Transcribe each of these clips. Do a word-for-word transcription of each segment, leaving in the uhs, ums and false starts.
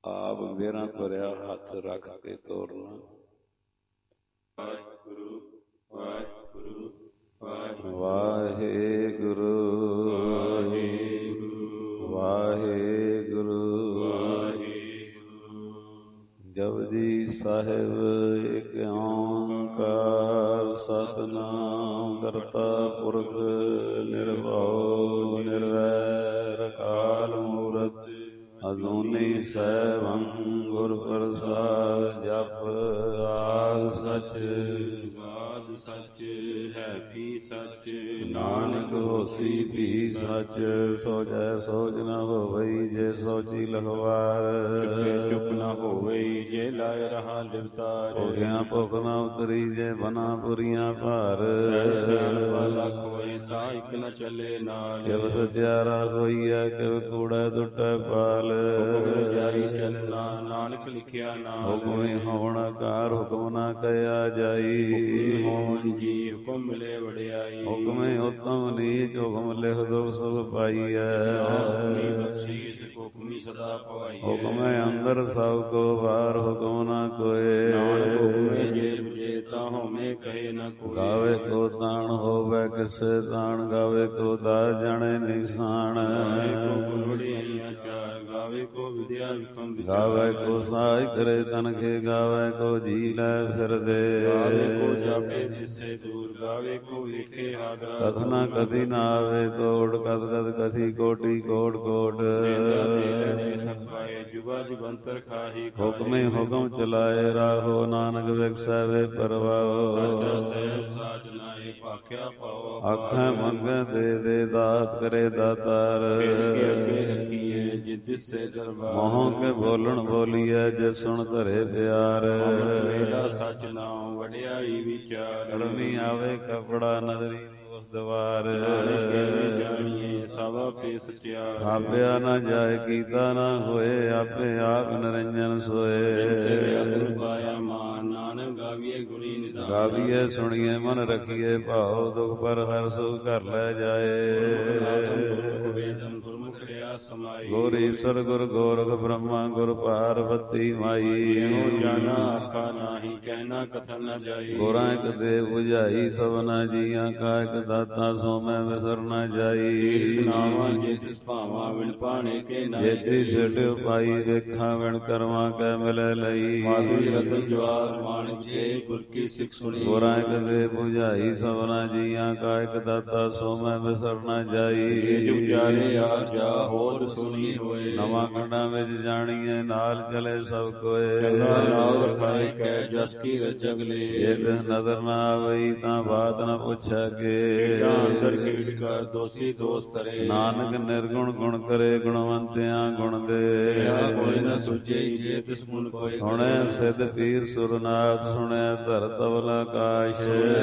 ਆਪ ਮੇਰਾ ਭਰਿਆ ਹੱਥ ਰੱਖ ਕੇ ਤੋਰਨਾ। ਵਾਹਿਗੁਰੂ ਵਾਹਿਗੁਰੂ ਵਾਹਿਗੁਰੂ ਵਾਹਿਗੁਰੂ ਵਾਹਿਗੁਰੂ ਜਪੁਜੀ ਸਾਹਿਬ ਏਕ ਓਂਕਾਰ ਸਤਿਨਾਮ ਕਰਤਾ ਪੁਰਖ ਨਿਰਭਉ ਨਿਰਵੈਰ ਅਕਾਲ ਮੂਰਤਿ ਅਜੂਨੀ ਸੈਭੰ ਗੁਰ ਪ੍ਰਸਾਦਿ। ਜਪ ਆਦਿ ਸਚ ਆਦਿ ਸਚ ਹੈ ਵੀ ਸਚ ਨਾਨਕ ਹੋਸੀ ਵੀ ਸਚ। ਸੋ ਜੈ ਸੋਚ ਨ ਹੋਵਈ ਜੇ ਸੋਚੀ ਲਖਵਾਰ। ਚੁੱਪ ਨ ਹੋਵਈ ਜੇ ਲਾਇ ਰਹਾ ਲਿਵਤਾਰ। ਭੁਖਿਆ ਭੁਖ ਨ ਉਤਰੀ ਜੇ ਬਨਾ ਪੁਰੀਆਂ ਭਾਰ। ਲੱਖ ਹੋਏ ਤਾਂ ਇੱਕ ਨ ਚੱਲੇ ਨਾਲ। ਕਿਵ ਸਚਿਆਰਾ ਹੋਈਐ ਕਿਵ ਕੂੜੈ ਟੁੱਟੈ ਪਾਲ। ਹੁਕਮ ਜਾਈ ਚੱਲਣਾ ਨਾਨਕ ਲਿਖਿਆ ਨਾਮ। ਹੁਕਮੇ ਹੋਣ ਆਕਾਰ ਹੁਕਮ ਨਾ ਕਹਿਆ ਜਾਈ। ਹੋਣ ਜੀ ਹੁਕਮ ਮਿਲੇ ਵਡਿਆਈ। ਹੁਕਮੇ ਉਤਮ ਨੀਚ ਹੁਕਮ ਲਿਖ ਦੁਖ ਸੁਖ ਪਾਈਐ। ਬਖਸ਼ੀਸ਼ ਹੁਕਮੀ ਸਦਾ ਪਵਾਈਐ। ਹੁਕਮੇ ਅੰਦਰ ਸਭ ਕੋ ਬਾਹਰ ਹੁਕਮ ਨਾ ਕੋਏ। ਨਾਨਕ ਹੁਕਮੇ ਜੇ ਬੁਝੇ ਤਾਂ ਹੋਮੇ ਕਹੇ ਨ ਕੋਈ। ਗਾਵੇ ਕੋ ਤਾਣ ਹੋਵੇ ਕਿਸੇ ਤਾਣ ਗਾਵੇ ਕੋ ਦਾ ਜਾਣੇ ਨਿਸ਼ਾਨ। ਗਾਵੇ ਕੋ ਗੁਣ ਵਡਿਆਈਆਂ ਚਾਰ ਗਾਵੇ ਕੋ ਵਿਦਿਆ ਵਿਕਮ ਵਿਚਾਰ। ਗਾਵੇ ਕੋ ਸਾਜ ਕਰੇ ਤਨ ਕੇ ਗਾਵੇ ਕੋ ਜੀ ਲੈ ਫਿਰਦੇ। ਗਾਵੇ ਕੋ ਜਾਪੇ ਜਿਸੇ ਦੂਰ ਗਾਵੇ ਕੋ ਵੇਖੇ ਆਗਾ। ਕਥਨਾ ਕਥੀ ਨਾ ਆਵੇ ਤੋੜ ਕਦ ਕਦ ਕਥੀ ਕੋਟੀ ਕੋਟ ਕੋਟ। ਜੁਗਾ ਜੁਗੰਤਰ ਖਾਹੀ ਹੁਕਮੇ ਹੁਕਮ ਚਲਾਏ ਰਾਹੋ ਨਾਨਕ ਵਿਖਸੈ ਵੇ ਪਰਵਾਓ। ਸਾਚਾ ਸਹਿਬ ਸਾਚ ਨਾਏ ਭਾਖਿਆ ਪਾਓ। ਆਖਾਂ ਮੰਗੈ ਦੇ ਦੇ ਦਾਤ ਕਰੇ ਦਾਤਾਰ। ਜਿਸੇ ਦਰਬਾਰ ਮੋਹ ਕੇ ਬੋਲਣ ਬੋਲੀਐ ਜੇ ਸੁਣ ਧਰੇ ਪਿਆਰ। ਮੇਰਾ ਸਚ ਨਾਮ ਵਡਿਆਈ ਵਿਚਾਰ। ਰਮੀ ਆਵੇ ਕਪੜਾ ਨਦਰੀ ਉਸ ਦਵਾਰ। ਜਾਣੀਏ ਸਭ ਆਪੇ ਸਚਿਆਰ। ਆਪਿਆ ਨਾ ਜਾਏ ਕੀਤਾ ਨਾ ਹੋਏ ਆਪੇ ਆਪ ਨਿਰੰਜਨ ਸੋਏ। ਪਾਇਆ ਮਾਨ ਨਾਨਕ ਗਾਵੀਏ ਗੁਣੀ ਨਿਧਾਨ। ਗਾਵੀਏ ਸੁਣੀਏ ਮਨ ਰਖੀਏ ਭਾਉ ਦੁਖ ਪਰ ਹਰ ਸੁਖ ਘਰ ਲੈ ਜਾਏ। ਗੁਰਮੁਖ ਰਿਆ ਸਮਾਈ। ਗੁਰ ਈਸਰ ਗੁਰ ਗੋਰਖ ਬ੍ਰਹਮਾ ਗੁਰ ਪਾਰਵਤੀ ਮਾਈ। ਜਾਣਾ ਆਖਾ ਨਾਹੀ ਕਹਿਣਾ ਕਥਨ ਨ ਜਾਈ। ਗੁਰਾਂ ਇਕ ਦੇ 부ਝਾਈ ਸਭਨਾ ਜੀਆਂ ਕਾ ਇਕ ਦਾਤਾ ਸੋ ਮੈਂ ਵਿਸਰ ਨ ਜਾਈ। ਨਾਵਾਂ ਜੇ ਤਿਸ ਭਾਵਾਂ ਵਿਣ ਪਾਣੇ ਕੇ ਨਾਈ। ਜੇਤੀ ਸਿਟ ਉਪਾਈ ਵੇਖਾਂ ਵਿਣ ਕਰਮਾਂ ਕੈ ਮਿਲੈ ਲਈ। ਮਾਧੁਰੀ ਰਤਨ ਜਵਾਰ ਮਾਣਿਕ ਜੇ ਗੁਰ ਕੀ ਸਿੱਖ ਸੁਣੀ। ਗੁਰਾਂ ਇਕ ਦੇ 부ਝਾਈ ਸਭਨਾ ਜੀਆਂ ਕਾ ਇਕ ਦਾਤਾ ਸੋ ਮੈਂ ਵਿਸਰ ਨ ਜਾਈ। ਜੁਗ ਜਾਰੇ ਆ ਜਾ ਹੋਰ ਸੁਣੀ ਹੋਏ। ਨਵਾਂ ਖੰਡਾਂ ਵਿੱਚ ਜਾਣੀਏ ਨਾਲ ਚਲੇ ਸਭ ਕੋਏ। ਚੰਗਾ ਨਾਮ ਰਖਾਏ ਕੈ ਜਸ ਕੀ ਰਜਗ ਲੇ। ਜੇ ਤਿਸ ਨਦਰ ਨਾ ਆਵਈ ਤਾਂ ਬਾਤ ਨ ਪੁੱਛੈ ਕੇ। ਅੰਦਰ ਕੀਟ ਕਰ ਦੋਸੀ ਦੋਸ ਤਰੇ। ਨਾਨਕ ਨਿਰਗੁਣ ਗੁਣ ਕਰੇ ਗੁਣਵੰਤਿਆਂ ਗੁਣ ਦੇ। ਕੋਈ ਨ ਸੁਝੇ ਜੇ ਤਿਸ ਗੁਣ ਕੋਈ। ਸੁਣਿਆ ਸਿੱਧ ਪੀਰ ਸੁਰਨਾਥ ਸੁਣਿਆ ਧਰ ਤਵਲ ਆਕਾਸ਼।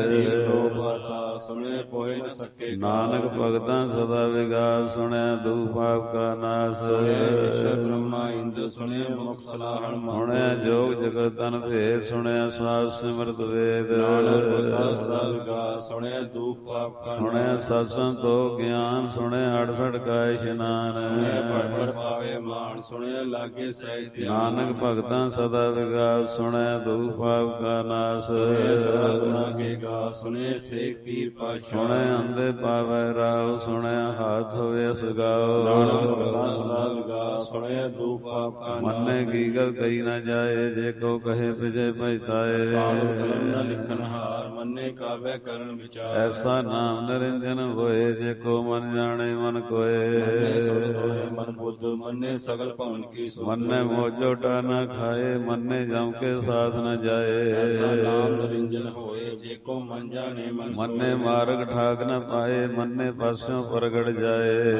ਸੁਣੇ ਕੋਈ ਨ ਸਕੇ। ਨਾਨਕ ਭਗਤਾਂ ਸਦਾ ਵਿਗਾਸ ਸੁਣਿਆ ਦੂ ਪਾਪ ਕਾ ਨਾਸ। ਬ੍ਰਹਮਾ ਇੰਦ ਸੁਣੇ ਮੁਖ ਸਲਾਹਣ। ਸੁਣਿਆ ਜੋਗ ਜਗਤ ਤਨ ਭੇਦ ਸੁਣਿਆ ਸਾਧ ਸਿਮਰਤ ਵੇਦ। ਸਦਾ ਵਿਗਾਸ ਸੁਣਿਆ ਦੂਖ ਪਾਪ ਕਾ। ਸੁਣਿਆ ਸਤਸੰਗ ਤੋ ਗਿਆਨ ਸੁਣਿਆ ਅੜਸਠ ਕਾ ਇਸ਼ਨਾਨ। ਪੜ ਪਾਵੇ ਮਾਨ ਸੁਣਿਆ ਲਾਗੇ ਸਹਿਜ ਧਿਆਨ। ਨਾਨਕ ਭਗਤਾਂ ਸਦਾ ਵਿਗਾਸ ਸੁਣਿਆ ਦੂ ਪਾਪ ਕਾ ਨਾਸ। ਸਤਿਗੁਰਾਂ ਕੇ ਗਾ ਸੁਣੇ ਸੇਖ ਪੀਰ ਪਾਤਸ਼ਾਹ। ਸੁਣਿਆ ਅੰਧੇ ਪਾਵੈ ਰਾਹ ਸੁਣਿਆ ਹਾਥ ਹੋਵੇ ਸੁਗਾਓ। ਨਾਨਕ ਭਗਤਾਂ ਸਦਾ ਵਿਗਾਸ ਸੁਣਿਆ ਦੂ ਪਾਪ ਕਾ। ਮੰਨੇ ਕੀ ਗਲ ਕਹੀ ਨਾ ਜਾਏ ਜੇ ਕੋ ਕਹੇ ਵਿਜੇ ਪਛਤਾਏ। ਲਿਖਨ ਹਾਰ ਮੰਨੇ ਕਾਵੈ ਕਰਨ ਵਿਚਾਰ। ਐਸਾ ਨਾਮ ਨਿਰੰਜਨ ਹੋਏ ਜੇ ਕੋ ਮਨ ਜਾਣੇ ਮਨ ਕੋਏ। ਮਨ ਬੁੱਧ ਮੰਨੇ ਸਗਲ ਭਵਨ ਕੀ ਸੁਖ। ਮੰਨੇ ਮੋਜੋ ਟਾ ਨਾ ਖਾਏ ਮੰਨੇ ਜਮ ਕੇ ਸਾਥ ਨ ਜਾਏ। ਐਸਾ ਨਾਮ ਨਿਰੰਜਨ ਹੋਏ ਜੇ ਕੋ ਮਨ ਜਾਣੇ ਮਨ। ਮੰਨੇ ਮਾਰਗ ਠਾਕ ਨ ਪਾਏ ਮੰਨੇ ਪਾਸਿਓਂ ਪ੍ਰਗਟ ਜਾਏ।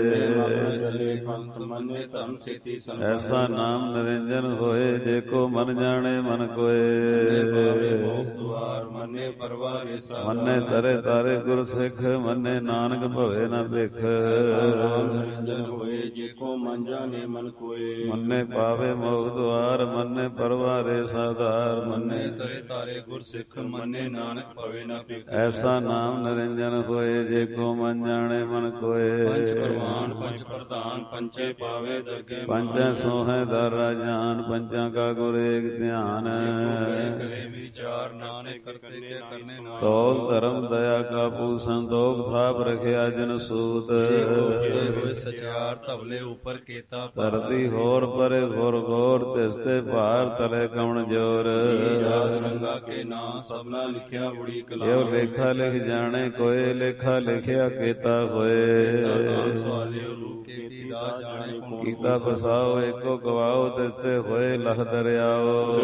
ਮੰਨੇ ਧਰਮ ਸੇਤੀ ਸੰਤ। ਐਸਾ ਨਾਮ ਨਿਰੰਜਨ ਹੋਏ ਜੇ ਕੋ ਮਨ ਜਾਣੇ ਮਨ ਕੋਏ। ਮੰਨੇ ਪਰਵਾਰੇ ਸਾਧਾਰ। ਮੰਨੇ ਤਰੇ ਤਾਰੇ ਗੁਰ ਸਿੱਖ ਮੰਨੇ ਨਾਨਕ ਭਵੇ ਨ ਭਿਖ। ਨਿਰੰਜਨ ਹੋਏ ਜੇ ਕੋ ਮਨ ਜਾਣੇ ਮਨ ਕੋਏ। ਮੰਨੇ ਪਾਵੇ ਮੋਖ ਦੁਆਰ ਮੰਨੇ ਪਰਵਾਰੇ ਸਾਧਾਰ। ਮੰਨੇ ਤਰੇ ਤਾਰੇ ਗੁਰ ਸਿੱਖ ਮੰਨੇ ਨਾਨਕ ਭਵੇ ਨ ਭਿਖ। ਐਸਾ ਨਾਮ ਨਿਰੰਜਨ ਹੋਏ, ਜੇ ਕੋ ਮਨ ਜਾਣੇ ਮਨ ਕੋਏ। ਪੰਚ ਪ੍ਰਮਾਣ ਪੰਚ ਪ੍ਰਧਾਨ, ਪੰਚੇ ਪਾਵੇ ਦਰਗੇ ਪੰਚੈ ਸੋਹੈ ਦਰ ਰਾਜਾਨ, ਪੰਚਾਂ ਕਾ ਗੁਰ ਏਕ ਧਿਆਨ। ਕਰੇ ਵਿਚਾਰ ਨਾਨਕ ਕਰਤੇ ਕੇ ਕਰਨੇ ਨਾ ਤੋਲ ਧਰਮ ਦਇਆ ਕਾ ਪੂਸਨ, ਤੋਖ ਥਾਪ ਰਖਿਆ ਜਨ ਸੂਤ। ਹੋਏ ਸਚਿਆਰ ਧਵਲੇ ਉਪਰ ਕੀਤਾ ਧਰਤੀ ਹੋਰ ਪਰੇ ਘੋਰ ਘੋਰ, ਤਿਸ ਤੇ ਭਾਰ ਤਲੇ ਕਵਣ ਜੋਰ। ਯਾਦ ਰੰਗਾ ਕੇ ਨਾਂ ਸਭਨਾ ਲਿਖਿਆ ਬੜੀ ਕਲਾ। ਇਹੋ ਲੇਖਾ ਲਿਖ ਜਾਣੇ ਕੋਏ, ਲੇਖਾ ਲਿਖਿਆ ਕੀਤਾ ਹੋਏ। ਸਵਾਲਿਓ ਲੂਕੇ ਕੀ ਰਾਹ ਜਾਣੇ ਕੌਣ। ਕੀਤਾ ਬਸਾਓ ਏਕੋ ਗਵਾਓ, ਤਿਸ ਤੇ ਹੋਏ ਲਖ ਦਰਿਆਓ।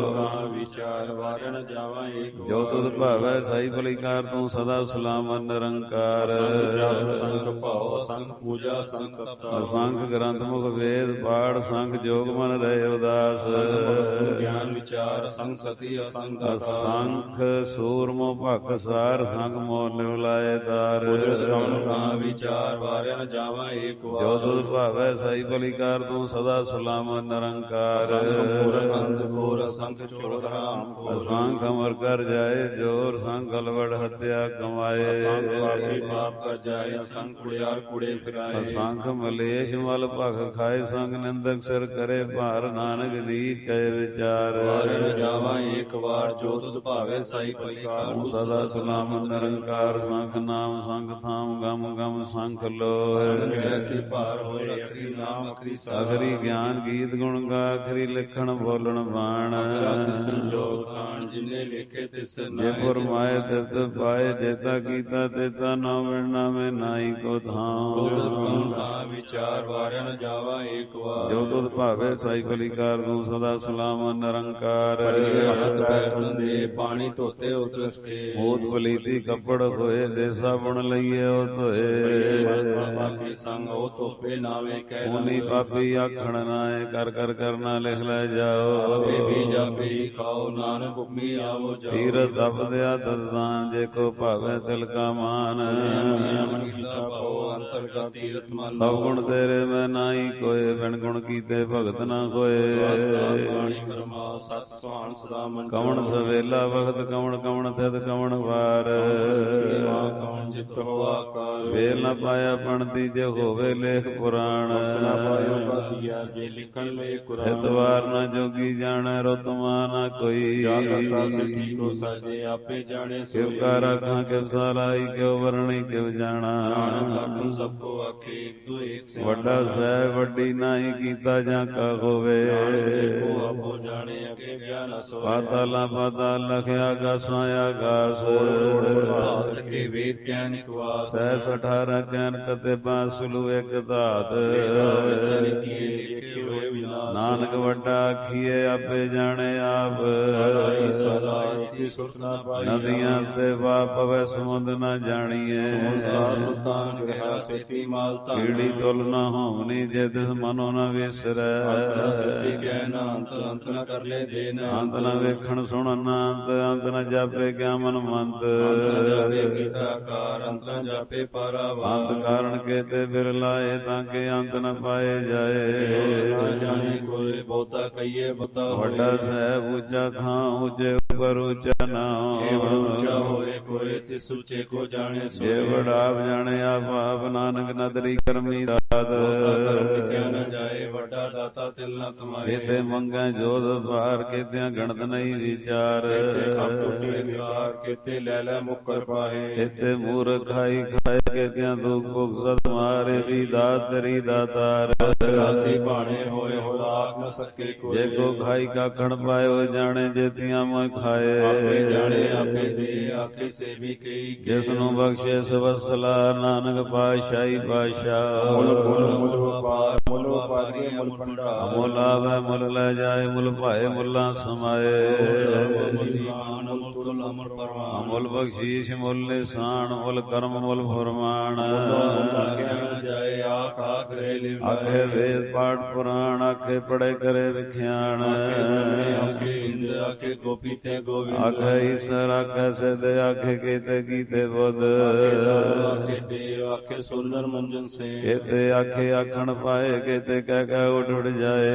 ਵਿਚਾਰ ਵਾਰਨ ਜਾਵਾਂ ਏਕ ਜੋ ਤੁਧ ਭਾਵੈ ਸਾਈ ਭਲੀਕਾਰ, ਤੂੰ ਸਦਾ ਸਲਾਮਤ ਨਿਰੰਕਾਰ। ਸੰਖ ਭਾਉ ਸੰਖ ਪੂਜਾ ਸੰਖ ਅਸੰਖ ਗ੍ਰੰਥ ਮੁਖ ਵੇਦ ਪਾੜ, ਸੰਖ ਜੋਗ ਮਨ ਰਹੇ ਉਦਾਸ। ਗਿਆਨ ਵਿਚਾਰ ਸੰਖ ਸਤੀ ਅਸੰਖ ਅਸੰਖ ਸੂਰਮੋ ਭਖ ਸਾਰ, ਸੰਖ ਮੋਹ ਨਿਵਲਾਏ ਦਾਰ। ਕਾ ਵਿਚਾਰ ਵਾਰਨ ਜਾਵਾਂ ਏਕ ਵਾਰ। ਜੋ ਤੁਧ ਭਾਵੈ ਸਾਈ ਭਲੀਕਾਰ, ਤੂੰ ਸਦਾ ਸਲਾਮਤ ਨਿਰੰਕਾਰ। ਅੰਧ ਘੋਰ ਸੰਖ ਚੋਰ ਰਾਮ ਅਸੰਖ ਅਮਰ ਕਰ ਜਾਏ ਜੋਰ, ਸੰਖ ਅਲਵੜ ਹੱਤਿਆ ਕਮਾਏ। ਪਾਪ ਕਰ ਜਾਏ ਸੰਖ ਕੁੜਿਆਰ ਕੁੜੇ ਫਿਰਾਏ। ਅਸੰਖ ਮਲੇਸ਼ ਮਲ ਭਖ ਖਾਏ, ਸੰਖ ਨਿੰਦਕ ਸਿਰ ਕਰੇ ਭਾਰ, ਨਾਨਕ ਨੀਚ ਕਹੇ ਵਿਚਾਰ। ਵਾਰਨ ਜਾਵਾਂ ਏਕ ਵਾਰ, ਜੋ ਤੁਧ ਭਾਵੇ ਸਾਈ ਭਲੀਕਾਰ। ਤੂੰ ਸਦਾ ਸਲਾਮਤ ਨਿਰੰਕਾਰ। ਸੰਖ ਨਾਮ ਸੰਖ ਥਾਮ, ਗਮ ਗਮ ਸੰਖ ਲੋਹ। ਐਸੀ ਭਾਰ ਹੋਏ ਅਖਰੀ ਨਾਮ ਅਖਰੀ ਸਦਾ। ਅਖਰੀ ਗਿਆਨ ਗੀਤ ਗੁਣ ਗਾ, ਅਖਰੀ ਲਿਖਣ ਬੋਲਣ ਬਾਣ। ਸੰਜੋਗ ਖਾਨ ਜਿਨੇ ਲਿਖੇ ਤਿਸ ਜੇ ਫਰਮਾਏ ਤਿਸ ਪਾਏ, ਜੇਤਾ ਕੀਤਾ ਤੇਤਾ ਨਾ ਮਿਲਣਾ ਮੈਂ ਨਾਹੀ ਕੋ ਥਾਂ। ਵਿਚਾਰ ਵਾਰਨ ਜਾਵਾ ਏਕ ਵਾਰ। ਜੋ ਤੁਧ ਭਾਵੇ ਸਾਈ ਭਲੀਕਾਰ, ਤੂੰ ਸਦਾ ਸਲਾਮਤ ਨਿਰੰਕਾਰ। ਹੱਥ ਪੈਰ ਧੰਦੇ ਪਾਣੀ ਧੋਤੇ ਉਤਰਸ ਕੇ। ਮੋਤ ਪਲੀਤੀ ਕੱਪੜ ਹੋਏ, ਦੇਸਾ ਬੁਣ ਲਈਏ ਉਹ ਧੋਏ। ਪਾਪੀ ਸੰਗ ਉਹ ਧੋਪੇ ਨਾਵੇਂ ਕਹਿ ਉਨੀ ਪਾਪੀ ਆਖਣ ਨਾਏ, ਕਰ ਕਰ ਕਰਨਾ ਲਿਖ ਲੈ ਜਾਓ। ਬੇਬੀ ਜਾਪੇ ਖਾਓ ਨਾਨਕ ਹੁਕਮੀ ਆਵੋ ਜਾਓ। ਤੀਰ ਦਬਦਿਆ ਦਦਾਨ, ਜੇ ਕੋ ਭਾਵੇ ਤਿਲ ਕਾ ਮਾਨ। ਅੰਤਰਗਤ ਤੀਰਥ ਮਨ ਸਭ ਗੁਣ ਤੇਰੇ ਮੈਂ ਨਾਹੀ ਕੋਏ, ਬਿਨ ਗੁਣ ਕੀਤੇ ਭਗਤ ਨਾ ਕੋਏ। ਸਤ ਸੁਹਾਣ ਸਦਾ ਮਨ ਕਵਣ ਸਵੇਲਾ ਵਖਤ, ਕਵਣ ਕਵਣ ਤਿਤ ਕਵਣ ਵਾਰ। ਕਵਣ ਜਿਤ ਹੋਆ ਕਾਲ। ਵੇਲ ਨਾ ਪਾਇਆ ਪਣਤੀ, ਜੇ ਹੋਵੇ ਲੇਖ ਪੁਰਾਣ। ਜੇ ਲਿਖਣ ਲੈ ਇਤਵਾਰ ਨਾ ਜੋਗੀ ਜਾਣੈ, ਰੁਤਮਾ ਨਾ ਕੋਈ। ਕੋ ਸਾਜੇ ਆਪੇ ਜਾਣੇ ਕਿਵ ਕਾ ਰਾਖਾਂ ਕਿਵ ਸਾਲਾਈ, ਕਿਉ ਵਰਣੀ ਕਿਵ ਜਾਣਾ। ਸਭ ਕੋ ਆਖੇ ਇੱਕ ਦੋ ਇੱਕ ਵੱਡਾ ਸਹਿ ਵੱਡੀ ਨਾਹੀ ਕੀਤਾ ਜਾਂ ਕਾ ਹੋਵੇ। ਆਪੋ ਜਾਣੇ ਅਗੇ ਗਿਆਨ ਅਸੋ। ਪਾਤਾਲਾ ਪਾਤਾਲ ਲਖਿਆ, ਆਕਾਸਾਂ ਆਕਾਸ। ਕੇ ਵੇਦ ਗਿਆਨ ਇਕ ਵਾਸ। ਸਹਿ ਸਠਾਰਾ ਗਿਆਨ ਕਤੇ ਬਾਸਲੂ ਇੱਕ ਧਾਤ। ਨਾਨਕ ਵੱਡਾ ਆਖੀਏ, ਆਪੇ ਜਾਣੇ ਆਪ। ਨਦੀਆਂ ਤੇ ਵਾ ਪਵੇ, ਸਮੁੰਦ ਨਾ ਜਾਣੀਏ। ਕੀੜੀ ਤੁਲ ਨਾ ਹੋਵਨੀ, ਜੇ ਤਿਸ ਮਨੋ ਨ ਵਿਸਰੈ। ਅੰਤ ਨ ਕਰ ਲੈ ਦੇਨ। ਅੰਤ ਨ ਵੇਖਣ ਸੁਣਨ ਅੰਤ, ਅੰਤ ਨ ਜਾਪੇ ਕਿਆ ਮਨ ਮੰਤ। ਅੰਤ ਨ ਜਾਪੇ ਪਾਰਾਵਾਰ। ਅੰਤ ਕਾਰਨ ਕੇਤੇ ਬਿਰਲਾਏ, ਤਾਂ ਕਿ ਅੰਤ ਨ ਪਾਏ ਜਾਏ। ਜਾਣੇ ਕੋਏ ਬਹੁਤਾ ਕਹੀਏ ਬਤਾ। ਵੱਡਾ ਸਹਿਬ ਉੱਚਾ ਥਾਂ, ਉੱਚੇ ਉੱਪਰ ਉੱਚਾ ਨਾਮ। ਉੱਚਾ ਹੋਏ ਕੋਏ ਤਿਸ ਉੱਚੇ ਕੋ ਜਾਣੇ ਸੋਏ। ਜੇ ਵਡਾਪ ਜਾਣੇ ਆਪ ਆਪ, ਨਾਨਕ ਨਦਰੀ ਕਰਮੀ ਦਾਤ। ਕਿਆ ਨ ਜਾਏ ਵੱਡਾ ਦਾਤਾ ਤਿਲ ਨ ਤਮਾਏ। ਕੇਤੇ ਮੰਗੈ ਜੋਧ ਭਾਰ, ਕੇਤਿਆਂ ਗਣਤ ਨਹੀਂ ਵਿਚਾਰ। ਕੇਤੇ ਲੈ ਲੈ ਮੁਕਰ ਪਾਏ। ਕੇਤੇ ਮੂਰਖ ਖਾਈ ਖਾਏ, ਕੇਤਿਆਂ ਦੁਖ ਭੁਖ ਸਦ ਮਾਰੇ। ਵੀ ਦਾਤ ਤੇਰੀ ਦਾਤਾਰ। ਰਾਸੀ ਭਾਣੇ ਹੋਏ ਹੋ ਆਖ ਨ ਸਕੇ ਕੋਈ। ਜੇ ਕੋ ਖਾਈ ਕਾਖਣ ਪਾਇਓ, ਜਾਣੇ ਜੇਤੀਆਂ ਮੈਂ ਖਾਏ। ਆਪੇ ਜਾਣੇ ਆਪੇ ਦੇ ਆਖੇ ਸੇਵੀ ਕਈ। ਜਿਸ ਨੂੰ ਬਖਸ਼ੇ ਸਵਸਲਾ, ਨਾਨਕ ਪਾਤਸ਼ਾਹੀ ਪਾਤਸ਼ਾਹ। ਮੁੱਲ ਮੁੱਲ ਮੁੱਲ ਵਪਾਰ ਮੁੱਲ ਵਪਾਰੀ ਮੁੱਲ ਭੰਡਾਰ। ਮੁੱਲ ਆਵੈ ਮੁੱਲ ਲੈ ਜਾਏ, ਮੁੱਲ ਭਾਏ ਮੁੱਲਾਂ ਸਮਾਏ। ਮੁੱਲ ਬਖਸ਼ੀਸ਼ ਮੁੱਲ ਨਿਸ਼ਾਨ, ਮੁੱਲ ਕਰਮ ਮੁੱਲ ਫਰਮਾਨ। ਜਾਏ ਆਖ ਆਖ ਰਹਿ ਆਖੇ ਲਿਵਾਏ ਵੇਦ ਪਾਠ ਪੁਰਾਣ ਆਖੇ ਪੜੇ ਕਰੇ ਵਿਖਿਆਣ ਆਖੇ ਇੰਦ ਆਖੇ ਗੋਪੀ ਤੇ ਗੋਵਿੰਦ ਆਖੇ ਈਸ਼ਰ ਆਖੇ ਸਿਧ ਆਖੇ ਕੀਤੇ ਕੀਤੇ ਬੁੱਧ ਆਖੇ ਦੇਵ ਆਖੇ ਸੁੰਦਰ ਮੰਜਨ ਸੇ ਕੀਤੇ ਆਖੇ ਆਖਣ ਪਾਏ ਕੀਤੇ ਕਹਿ ਕਹਿ ਉੱਠ ਉੱਠ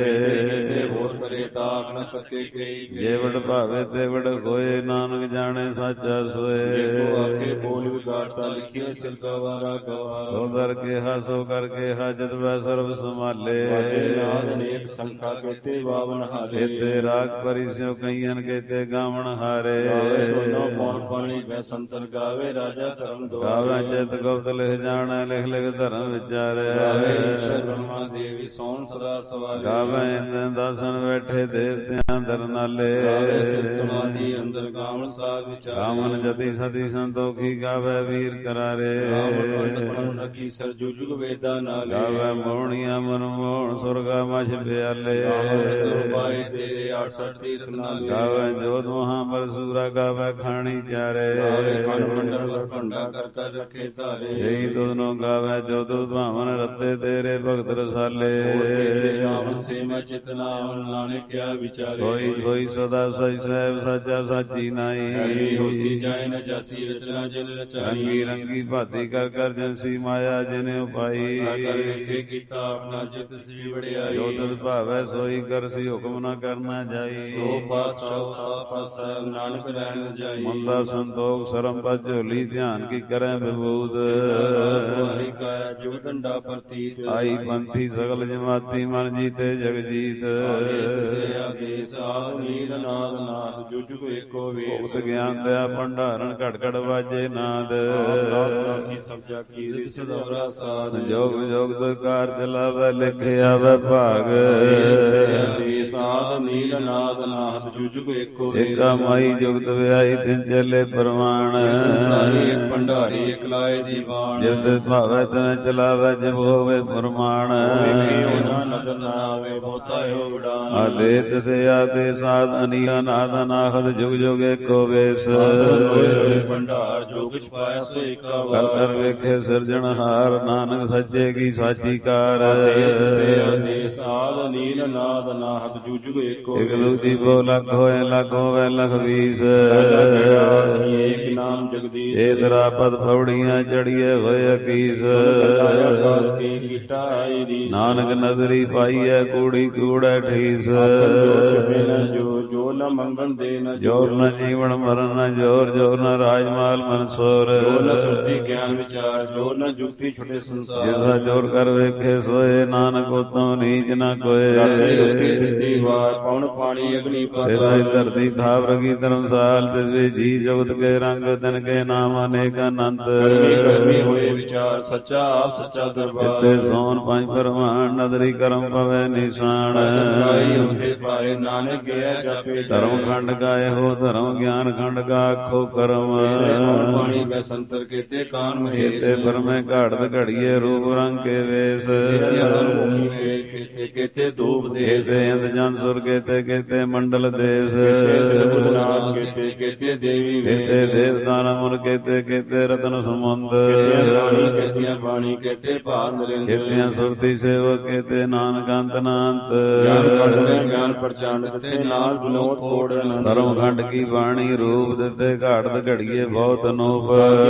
ਜਾਏ ਹੋਰ ਕਰੇ ਤਾਂ ਆਖ ਨ ਸਕੇ ਕਈ ਜੇ ਵਡ ਭਾਵੇ ਤੇ ਵਡ ਹੋਏ ਨਾਨਕ ਜਾਣੇ ਸਾਚਾ ਸੋਏ ਆਖੇ ਬੋਲ ਵਿਗਾੜਤਾ ਲਿਖਿਆ ਸਿਲਕਾ ਵਾਰਾ ਗਵਾ ਸੋ ਦਰ ਕੇ ਹਾਸੋ ਕਰਕੇ ਹਾਜਤ ਵੈ ਸਰਬ ਸੰਭਾਲੇ ਨਾਦ ਅਨੇਕ ਸੰਖਾ ਕੇਤੇ ਬਾਵਨ ਹਾਰੇ ਕੀਤੇ ਰਾਗ ਪਰੀ ਸਿਉ ਕਈਨ ਕੀਤੇ ਗਾਵਣ ਹਾਰੇ ਦੋਨੋਂ ਪੌਣ ਪਾਣੀ ਵੈ ਸੰਤਨ ਗਾਵੇ ਰਾਜਾ ਧਰਮ ਦੁਆਰੇ ਗਾਵੇ ਚਿਤ ਗੁਪਤ ਲਿਖ ਜਾਣੈ ਲਿਖ ਲਿਖ ਧਰਮ ਵਿਚਾਰੇ ਗਾਵੇ ਈਸ਼ਰ ਬ੍ਰਹਮਾ ਦੇਵੀ ਸੋਨ ਸਦਾ ਸਵਾਰੇ ਗਾਵੇ ਇੰਦਨ ਦਾਸਨ ਬੈਠੇ ਦੇਵਤਿਆਂ ਦਰਨਾਲੇ ਗਾਵੇ ਸਿਰ ਸਮਾਧੀ ਅੰਦਰ ਗਾਵਨ ਸਾਧ ਵਿਚਾਰੇ ਗਾਵਨ ਜਤੀ ਸਤੀ ਸੰਤੋਖੀ ਗਾਵੇ ਵੀਰ ਕਰਾਰੇ ਗਾਵਨ ਨਕੀ ਸਰ ਜੁਜੁਗ ਵੇਦਾ ਨਾਲੇ ਗਾਵੇ ਮੋਹਣੀਆਂ ਮਨ ਮੋਹਣ ਸੁਰਗਾ ਮਛ ਪਿਆਲੇ ਪਾਏ ਤੇਰੇ ਅਠਸਠ ਤੀਰਥ ਨਾਲੇ ਗਾਵੇ ਜੋਤ ਮਹਾਬਲ ਸੂਰਾ ਗਾਵੇ ਖਾਣੀ ਚਾਰੇ ਖੰਡ ਮੰਡਲ ਵਰ ਭੰਡਾ ਕਰ ਕਰ ਰੱਖੇ ਧਾਰੇ ਜਈ ਤੁਧਨੋ ਗਾਵੇ ਜੋ ਤੁਧ ਭਾਵਨ ਰੱਤੇ ਤੇਰੇ ਭਗਤ ਰਸਾਲੇ ਆਵਨ ਸੇ ਮੈਂ ਚਿਤਨਾ ਨਾਨਕ ਕਿਆ ਵਿਚਾਰੇ ਸੋਈ ਸੋਈ ਸਦਾ ਸਈ ਸਹਿਬ ਸਾਚਾ ਸਾਚੀ ਨਾਈ ਹੋਸੀ ਜਾਏ ਨ ਜਾਸੀ ਰਚਨਾ ਜਿਨ ਰਚਾਈ ਰੰਗੀ ਰੰਗੀ ਭਾਤੀ ਕਰ ਕਰ ਜਨਸੀ ਮਾਇਆ ਜਿਨੇ ਉਪਾਈ ਕਰ ਵੇਖੇ ਕੀਤਾ ਆਪਣਾ ਜਿਤ ਸੀ ਵੜਿਆਈ ਜੋ ਤਦ ਭਾਵੈ ਸੋਈ ਕਰਸੀ ਹੁਕਮ ਨਾ ਕਰਨਾ ਜਾਈ ਸੋ ਪਾਤਸ਼ਾਹ ਸਾ ਪਾਸਾ ਨਾਨਕ ਰਹਿਣ ਜਾਈ ਮੰਦਾ ਸੰਤੋਖ ਸਰਮ ਪਤ ਝੋਲੀ ਧਿਆਨ ਕੀ ਕਰੈ ਵਿਭੂਤ ਹਰਿ ਕਾ ਜੁਗ ਡੰਡਾ ਪ੍ਰਤੀਤ ਆਈ ਪੰਥੀ ਸਗਲ ਜਮਾਤੀ ਮਨ ਜੀਤੇ ਜਗ ਜੀਤ ਸੇ ਆਦੇਸ ਆਦ ਨੀਰ ਨਾਦ ਨਾਦ ਜੁਜੁਗ ਏਕੋ ਵੇਦ ਭੁਗਤ ਗਿਆਨ ਦਇਆ ਭੰਡਾਰਨ ਘਟ ਘਟ ਵਾਜੇ ਨਾਦ ਕੀ ਸਬਜਾ ਕੀ ਰਿਸ ਸਦਵਰਾ ਸਾਧ ਸੰਜੋਗ ਵਿਜੋਗ ਦੁਕਾਰ ਚਲਾਵੇ ਲਿਖੇ ਆਵੇ ਭਾਗ ਆਦੇਸ ਆਦ ਨੀਰ ਨਾਦ ਨਾਦ ਜੁਜੁਗ ਏਕੋ ਵੇਦ ਏਕਾ ਮਾਈ ਜੁਗਤ ਵਿਆਈ ਤਿਨ ਚੱਲੇ ਪ੍ਰਮਾਣ ਸੰਸਾਰੀ ਇੱਕ ਭੰਡਾਰੀ ਇੱਕ ਲਾਏ ਦੀਵਾਨ ਜਿਵ ਭਾਵੇ ਤਨ ਚਲਾਵੇ ਜਿਵ ਹੋਵੇ ਪ੍ਰਮਾਣ ਉਹਨਾਂ ਨਦਰ ਨਾ ਆਵੇ ਬਹੁਤਾ ਹੋ ਉਡਾਨ ਆਦੇ ਤਿਸੇ ਆਦੇ ਸਾਧ ਅਨੀਲਾ ਨਾਦ ਨਾਹਦ ਜੁਗ ਜੁਗ ਏਕੋ ਵੇਸ ਭੰਡਾਰ ਜੋ ਕੁਛ ਪਾਇਆ ਸੋ ਏਕਾ ਕਰ ਵਾਰ ਕਰ ਵੇਖੇ ਸਿਰਜਣਹਾਰ ਨਾਨਕ ਸੱਚੇ ਕੀ ਸਾਚੀ ਕਾਰ ਆਦੇਸ ਆਦ ਨੀਲ ਨਾਦ ਨਾਦ ਜੁਜੁਗ ਏਕੋ ਇਕ ਦੂਜੀ ਬੋ ਲੱਖ ਹੋਏ ਲੱਖ ਹੋਵੇ ਲੱਖ ਵੀਸ ਏਕ ਨਾਮ ਜਗਦੀਸ਼ ਏ ਤਰਾ ਪਦ ਫੌੜੀਆਂ ਚੜੀਏ ਹੋਏ ਅਕੀਸ ਆਕਾਸ ਕੀ ਕੀਟਾ ਆਈ ਰੀਸ ਨਾਨਕ ਨਦਰੀ ਪਾਈਐ ਕੂੜੀ ਕੂੜੈ ਠੀਸ ਜੋ ਜੋ ਨ ਮੰਗਣ ਦੇ ਨ ਜੋਰ ਨ ਜੀਵਨ ਮਰਨ ਨ ਜੋਰ ਜੋਰ ਨ ਰਾਜਮਾਲ ਮਨਸੋਰ ਜੋ ਨ ਸੁਰਤੀ ਗਿਆਨ ਵਿਚਾਰ ਜੋ ਨ ਜੁਗਤੀ ਛੁਟੇ ਸੰਸਾਰ ਜਿਸਾ ਜੋਰ ਕਰ ਵੇਖੇ ਸੋਏ ਨਾਨਕ ਉਤਮ ਨੀਚ ਨ ਕੋਏ ਸਿੱਧੀ ਵਾਰ ਪਉਣ ਪਾਣੀ ਅਗਨੀ ਤੇਰਾ ਪਾਤਾਲ ਧਰਤੀ ਥਾਪ ਰਗੀ ਧਰਮਸਾਲ ਤਿਸ ਵੇ ਜੀ ਜਗਤ ਕੇ ਰੰਗ ਤਨ ਕੇ ਨਾਮ ਅਨੇਕ ਅਨੰਤ ਕਰਮੀ ਹੋਏ ਵਿਚਾਰ ਸੱਚਾ ਆਪ ਸੱਚਾ ਦਰਬਾਰ ਤੇ ਸੋਨ ਪੰਜ ਪਰਮਾਨ ਨਦਰੀ ਕਰਮ ਪਵੇ ਨਿਸ਼ਾਨ ਪਾਈ ਉਠੇ ਪਾਏ ਨਾਨਕ ਗਿਆ ਜਾਪੇ ਧਰਮ ਖੰਡ ਗਾਏ ਹੋ ਧਰਮ ਗਿਆਨ ਖੰਡ ਗਾ ਆਖੋ ਕਰਮ ਪਾਣੀ ਬੈ ਸੰਤਰ ਕੇਤੇ ਕਾਨ ਮਹੇਸ਼ ਕੀਤੇ ਪਰਮੇ ਘਾੜਤ ਘੜੀਏ ਰੂਪ ਰੰਗ ਕੇ ਵੇਸ ਭੂਮੀ ਵੇਖ ਕੇਤੇ ਕੇਤੇ ਧੂਪ ਦੇਸ ਕੀਤੇ ਇੰਦ ਜਨ ਸੁਰ ਕੀਤੇ ਕੀਤੇ ਮੰਡਲ ਦੇਸ ਸਬੁਨਾਥ ਕੇਤੇ ਕੇਤੇ ਦੇਵੀ ਕੀਤੇ ਦੇਵਤਾ ਨਮਨ ਕੀਤੇ ਕੀਤੇ ਰਤਨ ਸਮੁੰਦ ਬਾਣੀ ਕੇਤੀਆਂ ਬਾਣੀ ਕੇਤੇ ਭਾਰ ਨਰਿੰਦ ਕੀਤਿਆਂ ਸੁਰਤੀ ਸੇਵਕ ਕੀਤੇ ਨਾਨਕ ਅੰਤ ਨਾਂਤ ਗਿਆਨ ਖੰਡ ਗਿਆਨ ਪ੍ਰਚੰਡ ਤੇ ਨਾਲ ਵਿਨੋਦ ਕੋੜ ਅਨੰਦ ਧਰਮ ਖੰਡ ਕੀ ਬਾਣੀ ਰੂਪ ਦਿੱਤੇ ਘਾੜਤ ਘੜੀਏ ਬਹੁਤ ਅਨੂਪ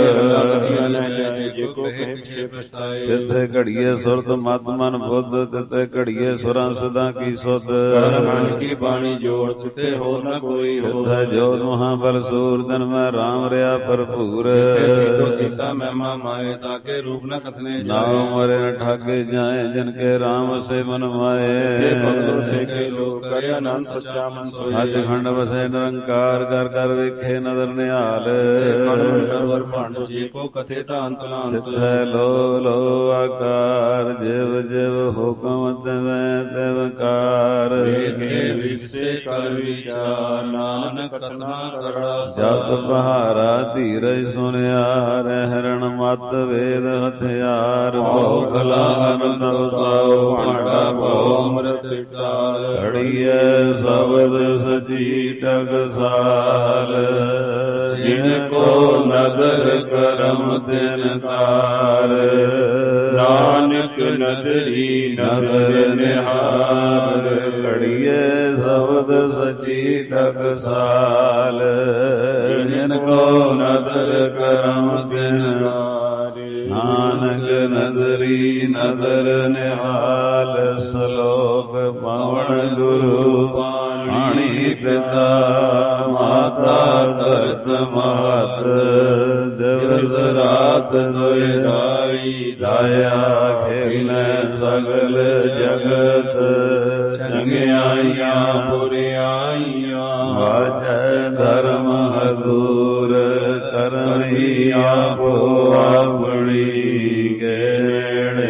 ਜੇ ਕੋ ਕਹੇ ਪਿਛੇ ਪਛਤਾਏ ਜਿੱਥੇ ਘੜੀਏ ਸੁਰਤ ਮਤ ਮਨ ਬੁੱਧ ਤਿੱਥੇ ਘੜੀਏ ਸੁਰਾਂ ਸਦਾ ਕੀ ਸੁਧ ਮਨ ਕੀ ਬਾਣੀ ਜੋੜ ਤੇ ਹੋਰ ਨਾ ਕੋਈ ਹੋ ਤਿੱਥੇ ਜੋਤ ਮਹਾਬਲ ਸੂਰਦਨ ਮੈਂ ਰਾਮ ਰਿਆ ਭਰਪੂਰ ਸੀਤੋ ਸੀਤਾ ਮਹਿਮਾ ਮਾਏ ਤਾਕੇ ਰੂਪ ਨਾ ਕਥਨੇ ਨਾਉ ਮਰੇ ਨ ਠਾਗੇ ਜਾਏ ਜਿਨ ਕੇ ਰਾਮ ਸੇ ਮਨ ਜੇ ਮਾਏ ਭਗਤੋ ਸੇ ਕੇ ਲੋਕ ਕਰੇ ਆਨੰਦ ਸੱਚਾ ਮਨ ਸੋਏ ਅੱਜ ਖੰਡ ਵਸੈ ਨਿਰੰਕਾਰ ਕਰ ਕਰ ਵੇਖੇ ਨਦਰ ਨਿਹਾਲ ਵਰ ਭੰਡ ਜੇ ਕੋ ਕਥੇ ਤਾਂ ਅੰਤ ਨਾ ਅੰਤ ਤਿੱਥੈ ਲੋ ਲੋ ਆਕਾਰ ਜਿਵ ਜਿਵ ਹੁਕਮ ਤਿਵੈ ਤਿਵਕਾਰ ਵੇਖੇ ਵਿਖਸੇ ਕਰ ਵਿਚਾਰ ਨਾਨਕ ਕਥਨਾ ਕਰੜਾ ਜਪ ਬਹਾਰਾ ਧੀਰਜ ਸੁਨਿਆ ਰਹਿਰਣ ਮਤ ਵੇਦ ਹਥਿਆਰ ਬਹੁ ਕਲਾ ਅਨੰਦ ਤਾਉ ਭਾਂਡਾ ਬਹੁ ਅੰਮ੍ਰਿਤ ਟਾਲ ਘੜੀਐ ਸ਼ਬਦ ਸਚੀ ਟਕਸਾਲ ਜਿਨ ਕੋ ਨਦਰ ਕਰਮ ਤਿਨ ਕਾਰ ਨਾਨਕ ਨਾਨਕ ਨਦਰੀ ਨਦਰ ਨਿਹਾਲ ਘੜੀਏ ਸ਼ਬਦ ਸਚੀ ਟਕਸਾਲ ਜਿਨ ਕੋ ਨਦਰ ਕਰਮ ਬਿਨ ਨਾਨਕ ਨਦਰੀ ਨਦਰ ਨਿਹਾਲ ਸਲੋਕ ਪਵਨ ਗੁਰੂ ਪਾਣੀ ਪਿਤਾ ਮਾਤਾ ਧਰਤ ਮਾਤ ਦਿਵਸ ਰਾਤ ਦੁਇ ਰਾਈ ਦਾਇਆ ਖੇਲੈ ਸਗਲ ਜਗਤ ਚੰਗਿਆਈਆਂ ਬੁਰਿਆਈਆਂ ਵਾਚੈ ਧਰਮ ਹਦੂਰ ਕਰਨੀ ਆਪੋ ਆਪਣੀ ਗੇੜੇ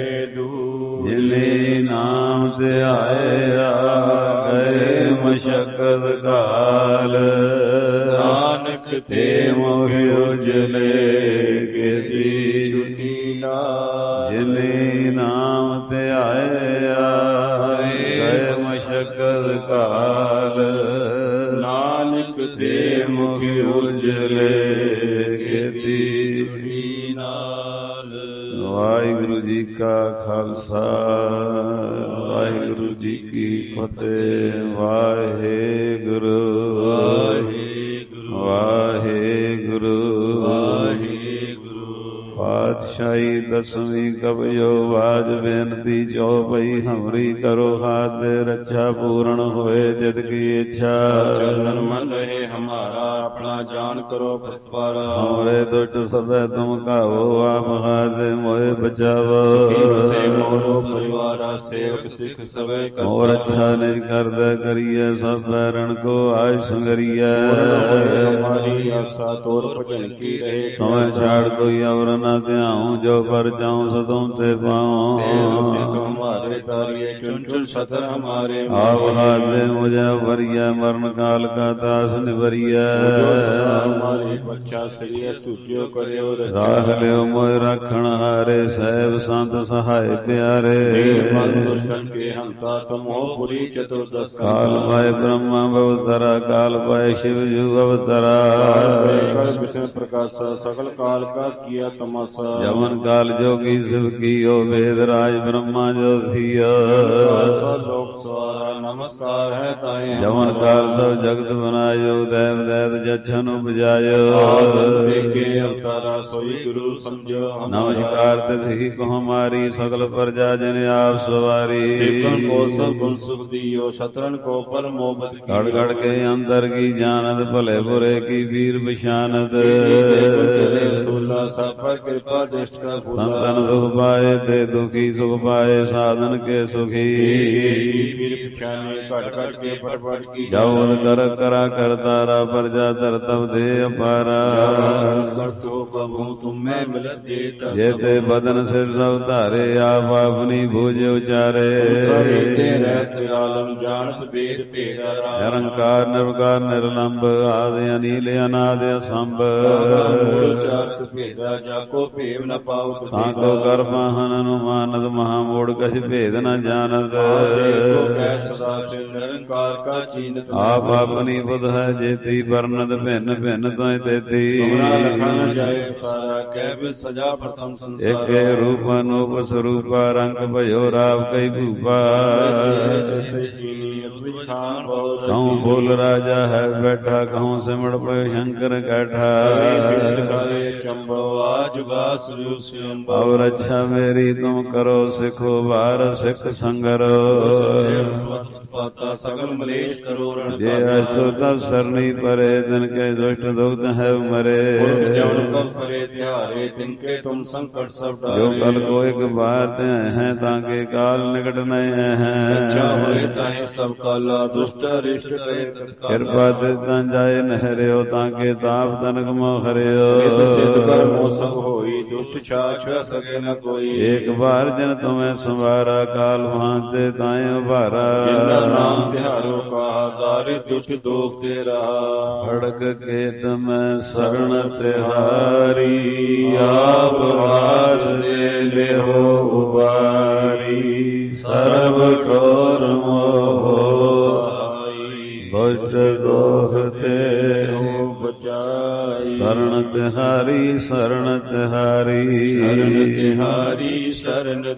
ਜਿਨੇ ਨਾਮ ਧਿਆਇਆ ਗਏ ਮਸ਼ਕਤ ਕਾਲ ਨਾਨਕ ਤੇ ਮੋਹ ਉਜਲੇ ਕੀਤੀ ਛੁਟੀ ਨਾਲ ਜਿਨੇ ਨਾਮ ਧਿਆਇਆ ਗਏ ਮਸ਼ਕਤ ਕਾਲ ਨਾਨਕ ਤੇ ਮੋਹ ਉਜਲੇ ਕੀਤੀ ਛੁਟੀ ਨਾਲ। ਵਾਹਿਗੁਰੂ ਜੀ ਕਾ ਖਾਲਸਾ ਵਾਹਿਗੁਰੂ ਜੀ ਕੀ ਫਤਿਹ। ਵਾਹਿਗੁਰੂ ਵਾਹਿਗੁਰੂ ਵਾਹਿਗੁਰੂ ਵਾਹਿਗੁਰੂ। ਪਾਤਸ਼ਾਹੀ ਦਸਵੀਂ ਕਬਿਓ ਬਾਜ ਬੇਨਤੀ ਚੌਪਈ ਹਮਰੀ ਕਰੋ ਹਾਥ ਦੇ ਰੱਛਾ ਪੂਰਨ ਹੋਏ ਜਿਤ ਕੀ ਇੱਛਾ ਚਰਨ ਮਨ ਰਹੇ ਹਮਾਰਾ ਆਪਣਾ ਜਾਨ ਕਰੋ ਪ੍ਰਤਪਾਰਾ ਹਮਰੇ ਦੁष्ट ਸਭੈ ਤੁਮ ਕਾਵੋ ਆਪ ਹਾਥ ਮੋਏ ਬਚਾਵੋ ਸੇ ਮੋਨੋ ਪਰਿਵਾਰਾ ਸੇਵਕ ਸਿੱਖ ਸਭੈ ਹੋਰ ਅੱਛਾ ਨਿਜ ਕਰਦਾ ਕਰੀਏ ਸਭ ਬੈਰਣ ਕੋ ਆਇ ਸੰਗਰੀਐ ਹਮਾਰੀ ਆਸਾ ਤੋਰ ਭਜਨ ਕੀ ਰਹੇ ਤੁਮੈ ਛਾੜ ਕੋਈ ਔਰ ਨਾ ਧਿਆਉ ਜੋ ਪਰ ਚਾਉ ਸੋ ਤੁਮ ਤੇ ਪਾਉ ਸਿੱਖ ਹਮਾਰੇ ਤਾਰੀਏ ਚੁਨ ਚੁਨ ਸਤਰ ਹਮਾਰੇ ਆਪ ਹਾਥ ਮੁਝੇ ਵਰੀਐ ਮਰਨ ਕਾਲ ਕਾ ਦਾਸ ਨਿਵਰੀਐ ਹਮਾਰੇ ਬੱਚਾ ਸਰੀਏ ਸੁਜਿਓ ਕਰਿਓ ਰਾਖ ਲਿਓ ਮੋਇ ਰਾਖਣ ਹਾਰੇ ਸਹਿਬ ਸੰਤ ਸਹਾਇ ਪਿਆਰੇ ਮਨ ਦੁਸ਼ਟਨ ਕੇ ਹੰਤਾ ਤੁਮੋ ਪੁਰੀ ਚਤੁਰਦਸ ਕਾਲ ਪਾਏ ਬ੍ਰਹਮਾ ਅਵਤਰਾ ਕਾਲ ਪਾਏ शिव जू अवतरा विष्णु प्रकाशा सकल काल का किया तमाशा जमन काल जोगी शिव कियो वेद राज ब्रह्मा जो थियो लोक सवारा नमस्कार है ताए जमन काल सब जगत बनायो देव दैत जछन उपजायो देखे अवतारा सोई गुरु समझो नमस्कार तिथि को हमारी सकल प्रजा जन आप सवारी को सब गुण सुख दियो शतरन को पर मोहब्बत कड़ कड़ के अंदर की जानत भले बुरे की वीर बिशानत कृपा दृष्ट का संतन दुख पाए ते दुखी सुख पाए साधन के सुखी जवन कर करा कर तारा प्रजा तर तब दे अपारा जेते बदन सिर सब धारे आप अपनी भुज उचारे निरंकार निर्विकार निर्लंब आदि अनिल अनाद असंभ ताको कर पाहन अनुमानत महामूढ़ कछ भेद न जानत आप अपनी बुध है जेती वर्णत भिन्न भिन्न तो तेती एक रूप अनूप स्वरूपा रंग भयो राव कई भूपा कहूँ बोल राजा है बैठा कहूँ सिमड़ पे शंकर कैठा और अच्छा मेरी तुम करो सिखो बार सिख संगरो सकल मलेश करो ये अस्तु तब सरनी परे दिन के दुष्ट दुग्ध है मरे परे त्यारे तिनके तुम संकट सब जो कल को एक बात हैं ताके काल निकट नहीं है सब काला दुष्ट रिष्ट कृपा तन जाए नहरे हो ताके ताप तनक मोहरे हो सब होई दुष्ट छाछ सके न कोई एक बार जन तुम्हें संवारा काल भांते ताए उभारा नाम तिहारो कहा दारे दुष्ट दोख तेरा खड़क के तम शरण तिहारी आप हाथ दे ले हो उबारी सर्व ठोर मोह दुष्ट दोहते हो बचाई शरण तिहारी शरण तिहारी शरण तिहारी शरण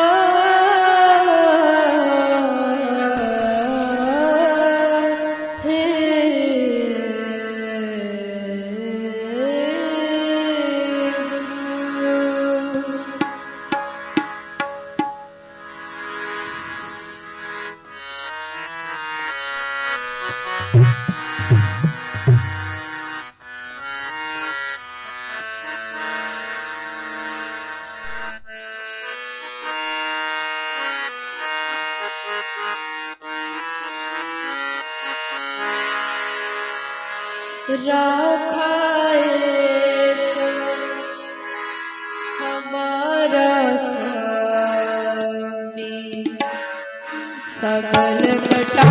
राखा एक हमारा स्वामी सकल घटा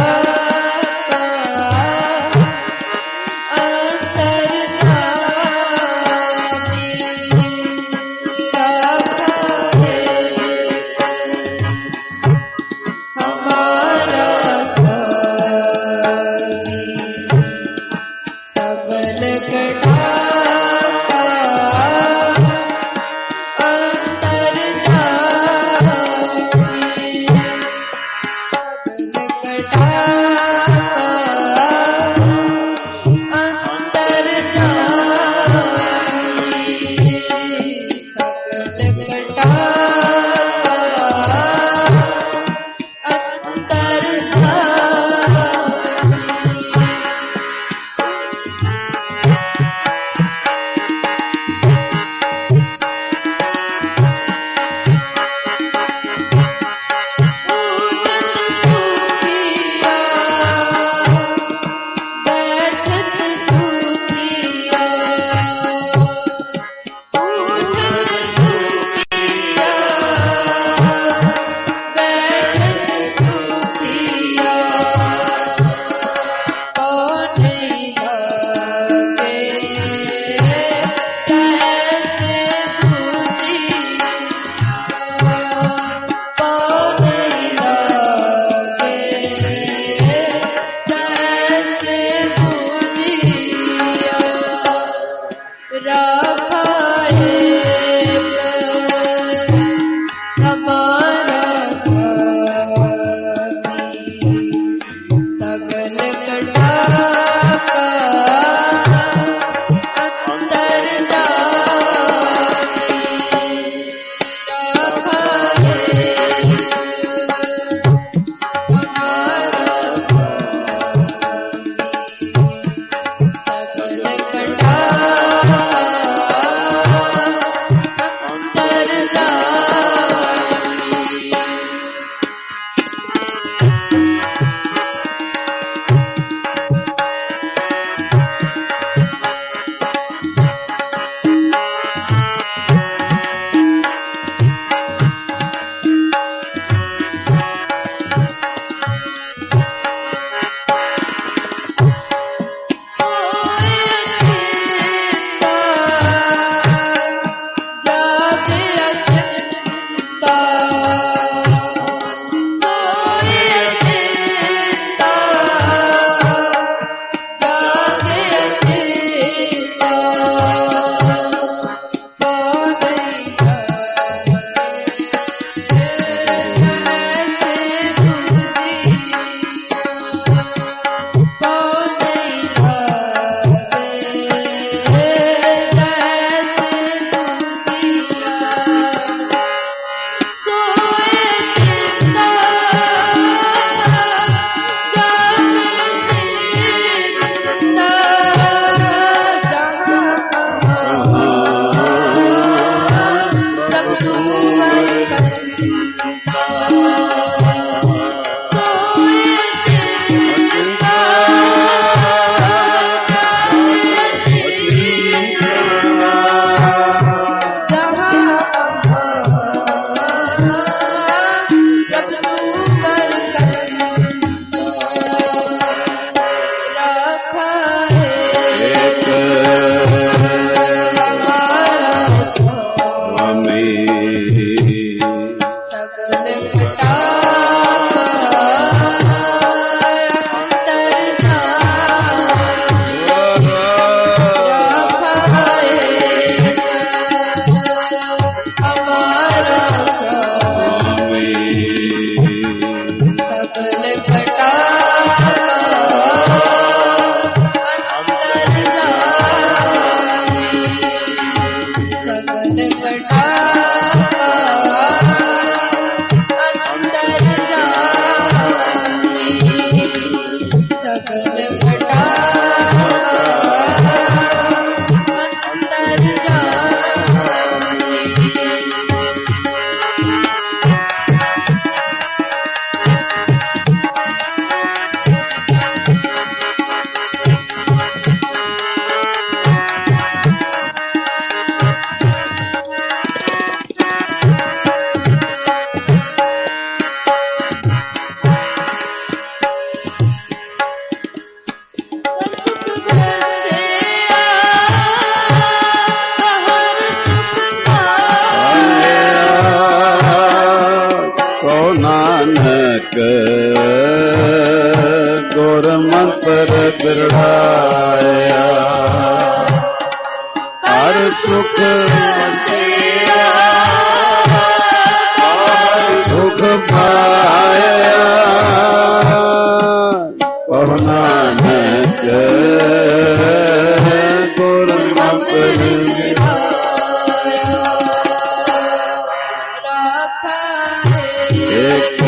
ਪਰ ਦ੍ਰਿੜਾਇਆ ਹਰ ਸੁਖ ਵੰਡਿਆ ਸੁਖ ਪਾਇਆ ਕਹੁ ਨਾਨਕ ਗੁਰ ਮੰਤਰ ਇੱਕ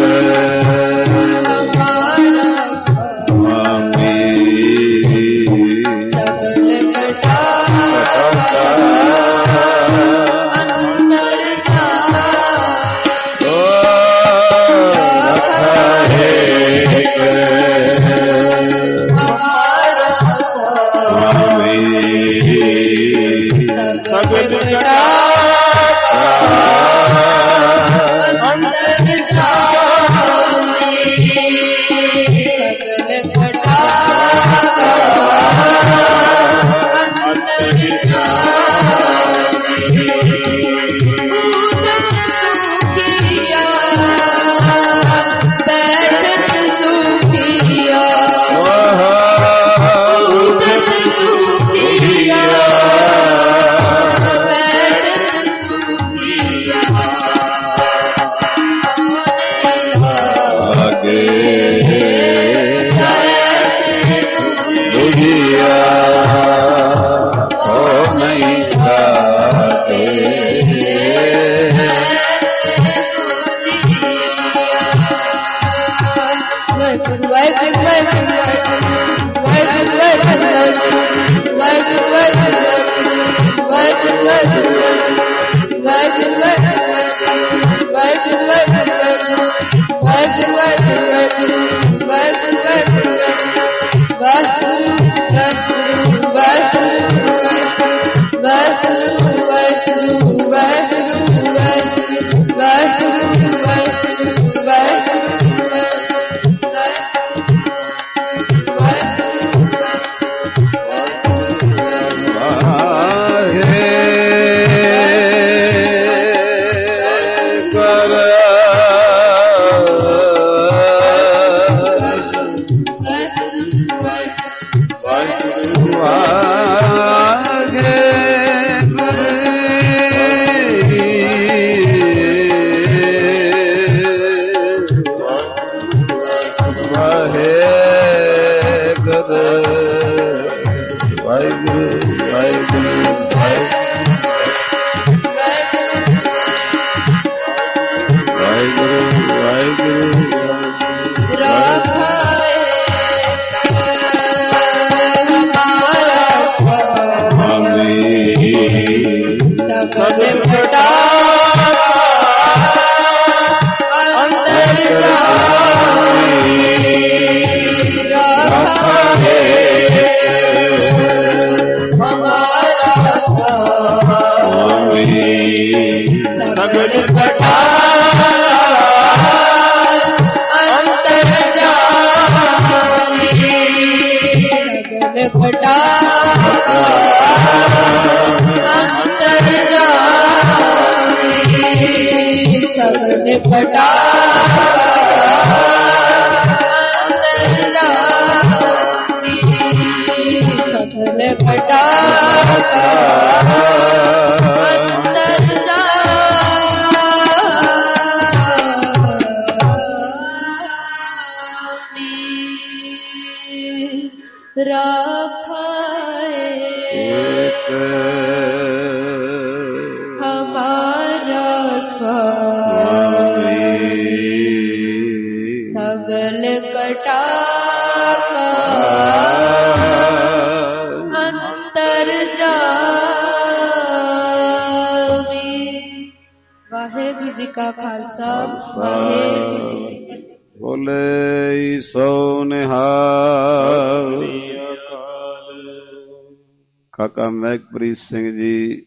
ਕਾਕਾ ਮਹਿਕਪ੍ਰੀਤ ਸਿੰਘ ਜੀ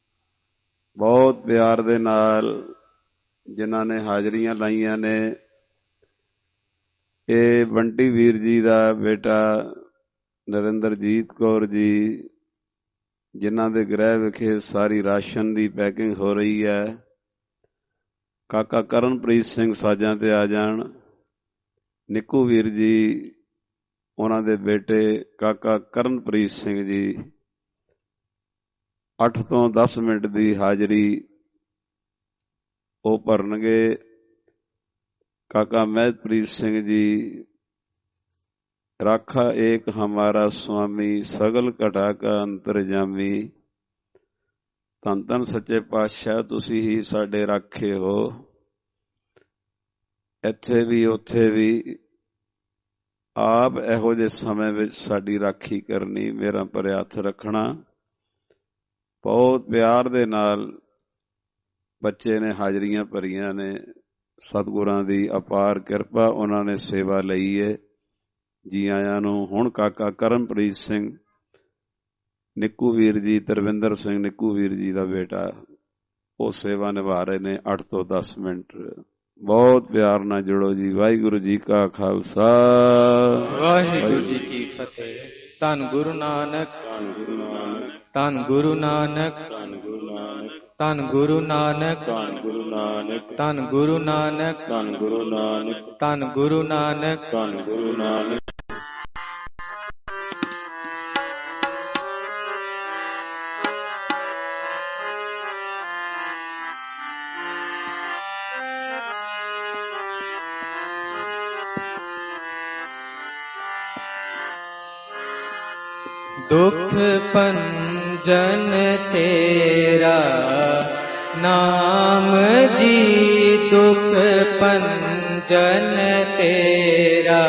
ਬਹੁਤ ਪਿਆਰ ਦੇ ਨਾਲ ਜਿਨ੍ਹਾਂ ਨੇ ਹਾਜ਼ਰੀਆਂ ਲਾਈਆਂ ਨੇ। ਇਹ ਬੰਟੀ ਵੀਰ ਜੀ ਦਾ ਬੇਟਾ ਨਰਿੰਦਰਜੀਤ ਕੌਰ ਜੀ ਜਿਨ੍ਹਾਂ ਦੇ ਗ੍ਰਹਿ ਵਿਖੇ ਸਾਰੀ ਰਾਸ਼ਨ ਦੀ ਪੈਕਿੰਗ ਹੋ ਰਹੀ ਹੈ। ਕਾਕਾ ਕਰਨਪ੍ਰੀਤ ਸਿੰਘ ਸਾਜਾਂ ਤੇ ਆ ਜਾਣ। ਨਿੱਕੂ ਵੀਰ ਜੀ ਉਹਨਾਂ ਦੇ ਬੇਟੇ ਕਾਕਾ ਕਰਨਪ੍ਰੀਤ ਸਿੰਘ ਜੀ ਅੱਠ ਤੋਂ ਦਸ ਮਿੰਟ ਦੀ ਹਾਜ਼ਰੀ ਉਹ ਭਰਨਗੇ। काका महतप्रीत सिंह जी, राखा एक हमारा स्वामी, सगल घटा का अंतरजामी। धन धन सच्चे पातशाह तुसी ही साडे राखे हो, इत्थे भी उत्थे भी आप इहो जे समय विच साडी राखी करनी, मेरा भरिया हथ रखना। बहुत प्यार दे नाल बच्चे ने हाजरियां भरियां ने। सतगुरां दी अपार किरपा, उन्हां ने सेवा लई है। जी आयां नूं। हुण काका करनप्रीत सिंह निक्कू वीर जी, तरविंदर सिंह निक्कू वीर जी दा बेटा, वो सेवा निभा रहे ने अठ तो दस मिनट। बहुत प्यार नाल जुड़ो जी। वाहिगुरू जी का खालसा, वाहिगुरू जी की फतेह। धन गुरु नानक, धन गुरु नानक, धन गुरु नानक, धन गुरु नानक, धन गुरु नानक, धन गुरु नानक, धन गुरु नानक, धन गुरु नानक, धन गुरु नानक, धन गुरु नानक। दुख पंजन तेरा नाम जी, दुख पंजन तेरा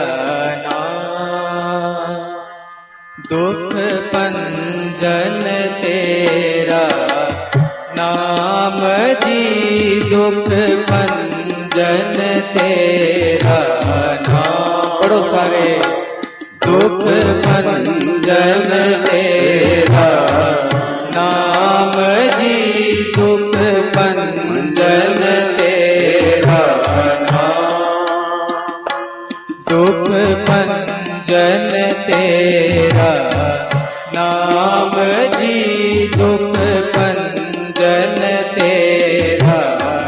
नाम, दुख पंजन तेरा नाम जी, दुख पंजन तेरा नाम। पढ़ो सारे। दुख पंजन तेरा नाम जी, दुख पंजन तेरा नाम, दुख पंजन तेरा नाम जी, दुख पंजन तेरा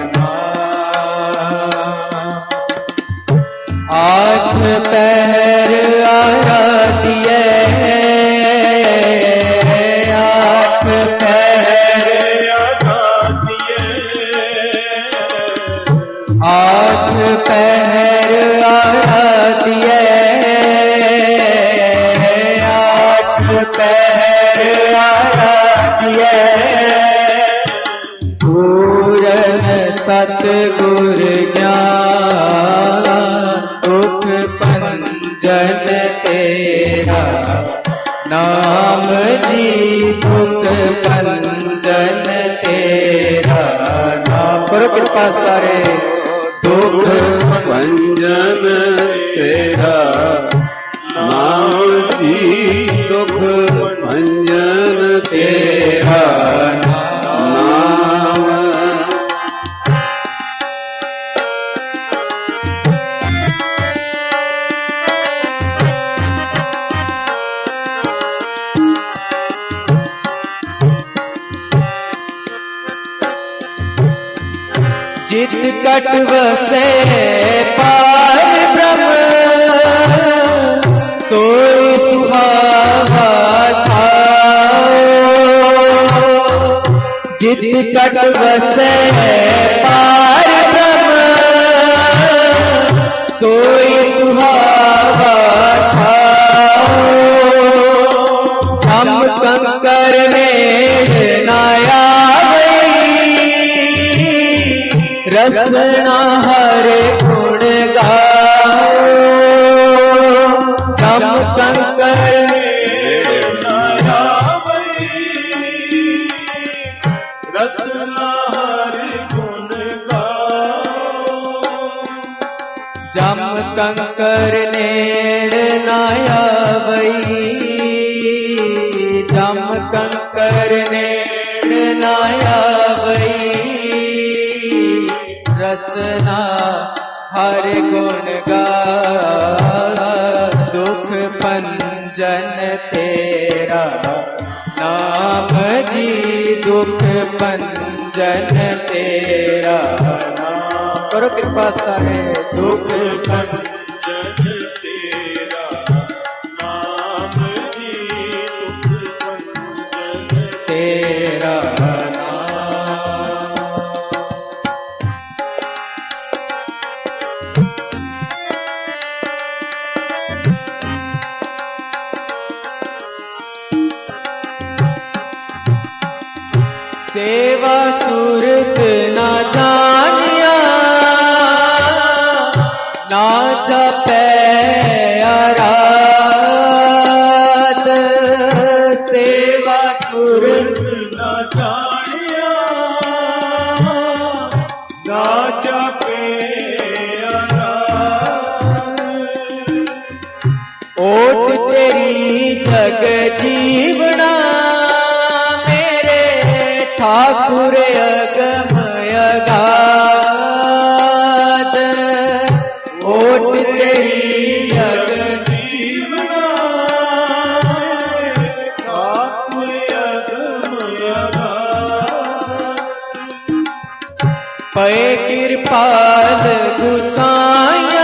नाम। आठ पहर आराधिए, आठ पहर आराधिए, आठ पहर आराधिए, आठ पहर आराधिए। पूरन सतगुर ज्ञान, दुख पंजन तेरा नाम जी, दुख पंजन तेरा नाम। करो कृपा सारे। दुख पंजन तेरा नाम जी, दुख पंजन तेरा नाम। जित कट बसे पार ब्रह्म, सोई सुहावा था। जित कट बसे पार ब्रह्म, सोई सुहावा था। झम कंकर में नाया रसना हर गुण गाओ। जम कंकर रसना हर गुण गाओ। जम कंकर नेड़ नाया बई, जम कंकर नेड़ नाया बई। रसना हर गुण गा, दुख पंजन तेरा नाम जी, दुख पंजन तेरा नाम। करो कृपा सारे। दुख पंजन तेरा जपै आराध सेवा सुर न जानिया ना जपे ओट तेरी जग जीवना मेरे ठाकुर अगम अगाध ओट तेरी जग जीवना ठाकुर अगम अगाध पै कृपाल गुसाया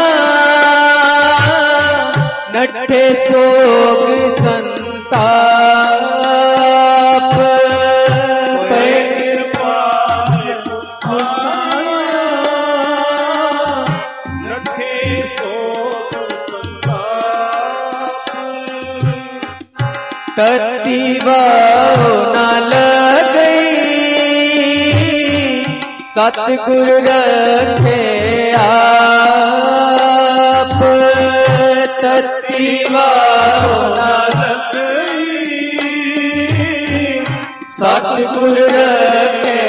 नठे सोग संताप पै कृपाल गुसाया नठे सोग संताप तत्तीवा न लगई सतगुर रखे आप तत्तीवा न सतगुर रखे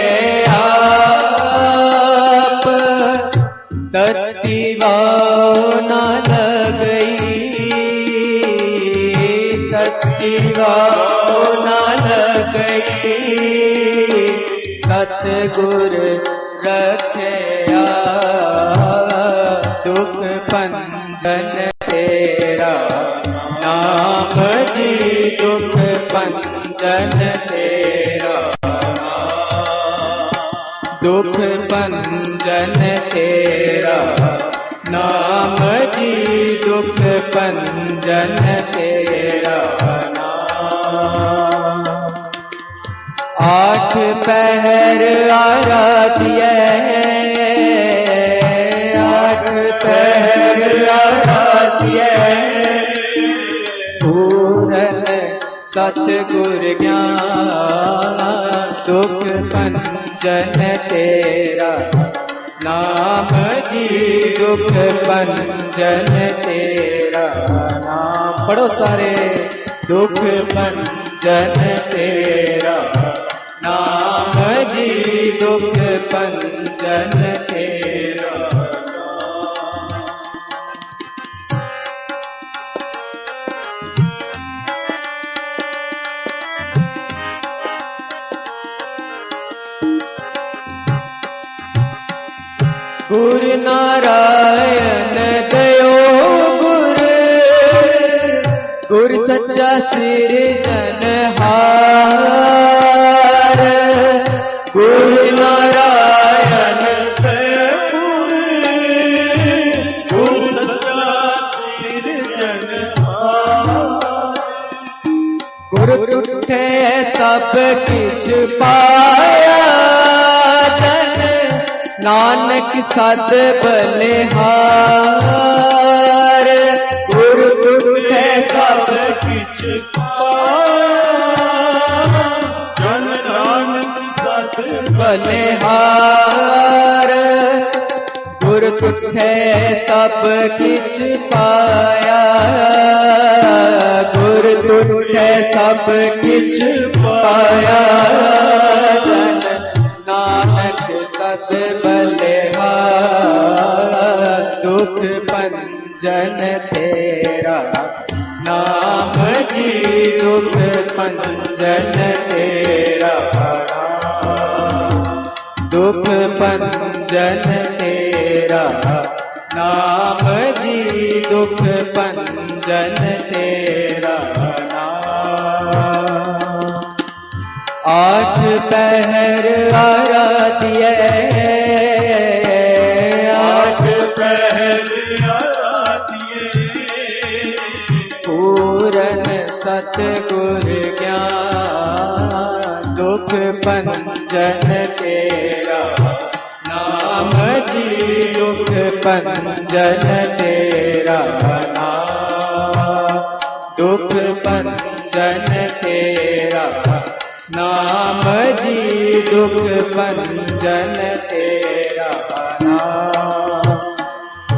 आप तत्तीवा न लगई तत्तीवा न लगई सतगुर रखे दुख पंजन तेरा नाम जी दुख पंजन तेरा दुख पंजन तेरा नाम जी दुख पंजन तेरा नाम आठ पहर आराधिए आठ पहर आराधिए पूरन सतगुर ज्ञान दुख पंजन तेरा नाम जी दुख पंजन तेरा नाम पढ़ो सारे दुख पंजन तेरा नाम जी दुख पंजन तेरा गुर नारायण दयो गुर गुर सच्चा सिरजनहार गुर नारायण गुर सच्चा सिरजनहार गुर उठे सब किछ पाया जन नानक सद बलिहार गुर उठे सब किछ पाया जन नानक सत बलिहार गुर तुठे सब किछ पाया गुर तुठे सब किछ पाया जन नानक सत बलिहार दुख पंजन तेरा नाम जी दुख पंजन तेरा दुख पंजन तेरा नाम जी दुख पंजन तेरा नाम आठ पहर आराधिए आठ पहर पूरन सतगुर ज्ञान दुख पंजन तेरा नाम जी दुख पंजन तेरा नाम दुख पंजन तेरा नाम जी दुख पंजन तेरा नाम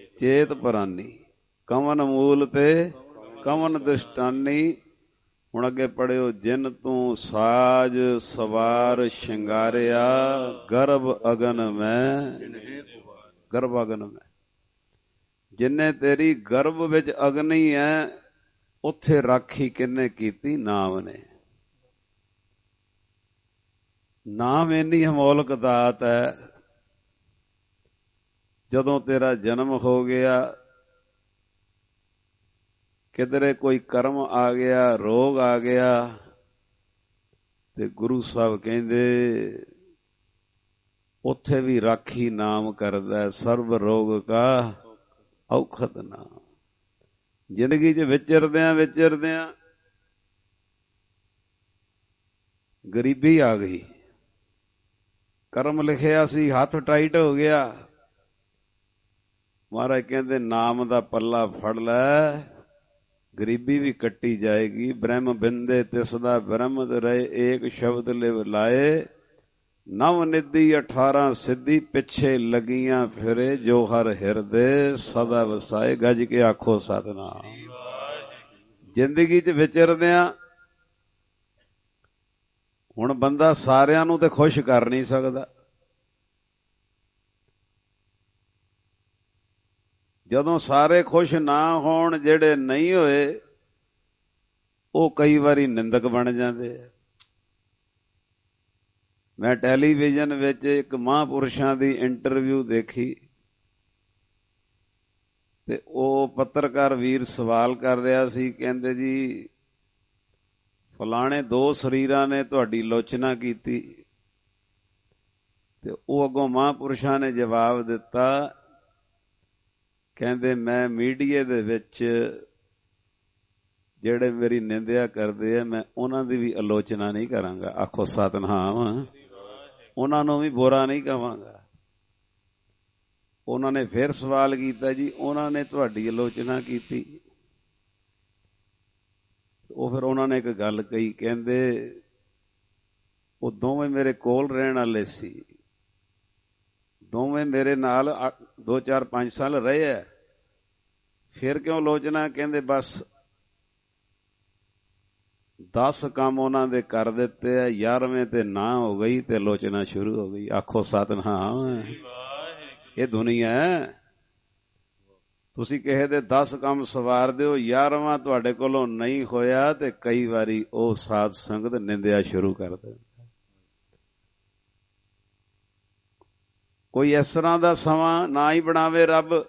ਚੇਤ ਪਰਾਨੀ ਕਵਨ ਮੂਲ ਤੇ ਕਵਨ ਦ੍ਰਿਸ਼ਟਾਨੀ। ਹੁਣ ਅੱਗੇ ਪੜਿਓ। ਜਿਨ ਤੂੰ ਸਾਜ ਸਵਾਰ ਸ਼ਿੰਗਾਰਿਆ ਗਰਭ ਅਗਨ ਮੈਂ। ਗਰਭ ਅਗਨ ਮੈਂ, ਜਿੰਨੇ ਤੇਰੀ ਗਰਭ ਵਿੱਚ ਅਗਨੀ ਹੈ ਉੱਥੇ ਰਾਖੀ ਕਿੰਨੇ ਕੀਤੀ? ਨਾਮ ਨੇ। ਨਾਮ ਇੰਨੀ ਅਮੋਲਕ ਦਾਤ ਹੈ। ਜਦੋਂ ਤੇਰਾ ਜਨਮ ਹੋ ਗਿਆ, ਕਿਧਰੇ ਕੋਈ ਕਰਮ ਆ ਗਿਆ, ਰੋਗ ਆ ਗਿਆ, ਤੇ ਗੁਰੂ ਸਾਹਿਬ ਕਹਿੰਦੇ ਉੱਥੇ ਵੀ ਰਾਖੀ ਨਾਮ ਕਰਦਾ। ਸਰਬ ਰੋਗ ਕਾ ਔਖਦ ਨਾਮ। ਜ਼ਿੰਦਗੀ 'ਚ ਵਿਚਰਦਿਆਂ ਵਿਚਰਦਿਆਂ ਗਰੀਬੀ ਆ ਗਈ। ਕਰਮ ਲਿਖਿਆ ਸੀ, ਹੱਥ ਟਾਈਟ ਹੋ ਗਿਆ। ਮਹਾਰਾਜ ਕਹਿੰਦੇ ਨਾਮ ਦਾ ਪੱਲਾ ਫੜ ਲੈ, ਗਰੀਬੀ ਵੀ ਕੱਟੀ ਜਾਏਗੀ। ਬ੍ਰਹਮ ਬਿੰਦੇ ਤਿਸਦਾ ਬ੍ਰਹਮਦ ਰਹੇ, ਏਕ ਸ਼ਬਦ ਲਿਵ ਲਾਏ। ਨਵ ਨਿਧੀ ਅਠਾਰਾਂ ਸਿੱਧੀ, ਪਿੱਛੇ ਲੱਗੀਆਂ ਫਿਰੇ ਜੋ ਹਰ ਹਿਰਦੇ ਸਦਾ ਵਸਾਏ। ਗੱਜ ਕੇ ਆਖੋ ਸਤਿਨਾਮ। ਜ਼ਿੰਦਗੀ 'ਚ ਵਿਚਰਦਿਆਂ ਹੁਣ ਬੰਦਾ ਸਾਰਿਆਂ ਨੂੰ ਤੇ ਖੁਸ਼ ਕਰ ਨਹੀਂ ਸਕਦਾ। ਜਦੋਂ ਸਾਰੇ ਖੁਸ਼ ਨਾ ਹੋਣ, ਜਿਹੜੇ ਨਹੀਂ ਹੋਏ ਉਹ ਕਈ ਵਾਰੀ ਨਿੰਦਕ ਬਣ ਜਾਂਦੇ ਆ। ਮੈਂ ਟੈਲੀਵਿਜ਼ਨ ਵਿੱਚ ਇੱਕ ਮਹਾਂਪੁਰਸ਼ਾਂ ਦੀ ਇੰਟਰਵਿਊ ਦੇਖੀ ਤੇ ਉਹ ਪੱਤਰਕਾਰ ਵੀਰ ਸਵਾਲ ਕਰ ਰਿਹਾ ਸੀ। ਕਹਿੰਦੇ ਜੀ ਫਲਾਣੇ ਦੋ ਸਰੀਰਾਂ ਨੇ ਤੁਹਾਡੀ ਲੋਚਨਾ ਕੀਤੀ, ਤੇ ਉਹ ਅੱਗੋਂ ਮਹਾਂਪੁਰਸ਼ਾਂ ਨੇ ਜਵਾਬ ਦਿੱਤਾ, ਕਹਿੰਦੇ ਮੈਂ ਮੀਡੀਆ ਦੇ ਵਿੱਚ ਜਿਹੜੇ ਮੇਰੀ ਨਿੰਦਿਆ ਕਰਦੇ ਆ, ਮੈਂ ਉਹਨਾਂ ਦੀ ਵੀ ਆਲੋਚਨਾ ਨਹੀਂ ਕਰਾਂਗਾ। ਆਖੋ ਸਤਿਨਾਮ। ਉਹਨਾਂ ਨੂੰ ਵੀ ਬੁਰਾ ਨਹੀਂ ਕਹਾਂਗਾ। ਉਹਨਾਂ ਨੇ ਫਿਰ ਸਵਾਲ ਕੀਤਾ, ਜੀ ਉਹਨਾਂ ਨੇ ਤੁਹਾਡੀ ਆਲੋਚਨਾ ਕੀਤੀ? ਉਹ ਫਿਰ ਉਹਨਾਂ ਨੇ ਇੱਕ ਗੱਲ ਕਹੀ, ਕਹਿੰਦੇ ਉਹ ਦੋਵੇਂ ਮੇਰੇ ਕੋਲ ਰਹਿਣ ਵਾਲੇ ਸੀ, ਦੋਵੇਂ ਮੇਰੇ ਨਾਲ ਦੋ ਚਾਰ ਪੰਜ ਸਾਲ ਰਹੇ ਆ, ਫਿਰ ਕਿਉਂ ਆਲੋਚਨਾ? ਕਹਿੰਦੇ ਬਸ ਦਸ ਕੰਮ ਉਹਨਾਂ ਦੇ ਕਰ ਦਿੱਤੇ ਆ, ਗਿਆਰਵੇਂ ਤੇ ਨਾ ਹੋ ਗਈ ਤੇ ਆਲੋਚਨਾ ਸ਼ੁਰੂ ਹੋ ਗਈ। ਆਖੋ ਸਤਿਨਾਮ। ਇਹ ਦੁਨੀਆ ਹੈ। ਤੁਸੀਂ ਕਿਸੇ ਦੇ ਦਸ ਕੰਮ ਸਵਾਰ ਦਿਓ, ਗਿਆਰਵਾਂ ਤੁਹਾਡੇ ਕੋਲੋਂ ਨਹੀਂ ਹੋਇਆ ਤੇ ਕਈ ਵਾਰੀ ਉਹ ਸਾਧ ਸੰਗਤ ਨਿੰਦਿਆ ਸ਼ੁਰੂ ਕਰ ਦਿੰਦਾ। ਕੋਈ ਇਸ ਤਰ੍ਹਾਂ ਦਾ ਸਮਾਂ ਨਾ ਹੀ ਬਣਾਵੇ ਰੱਬ।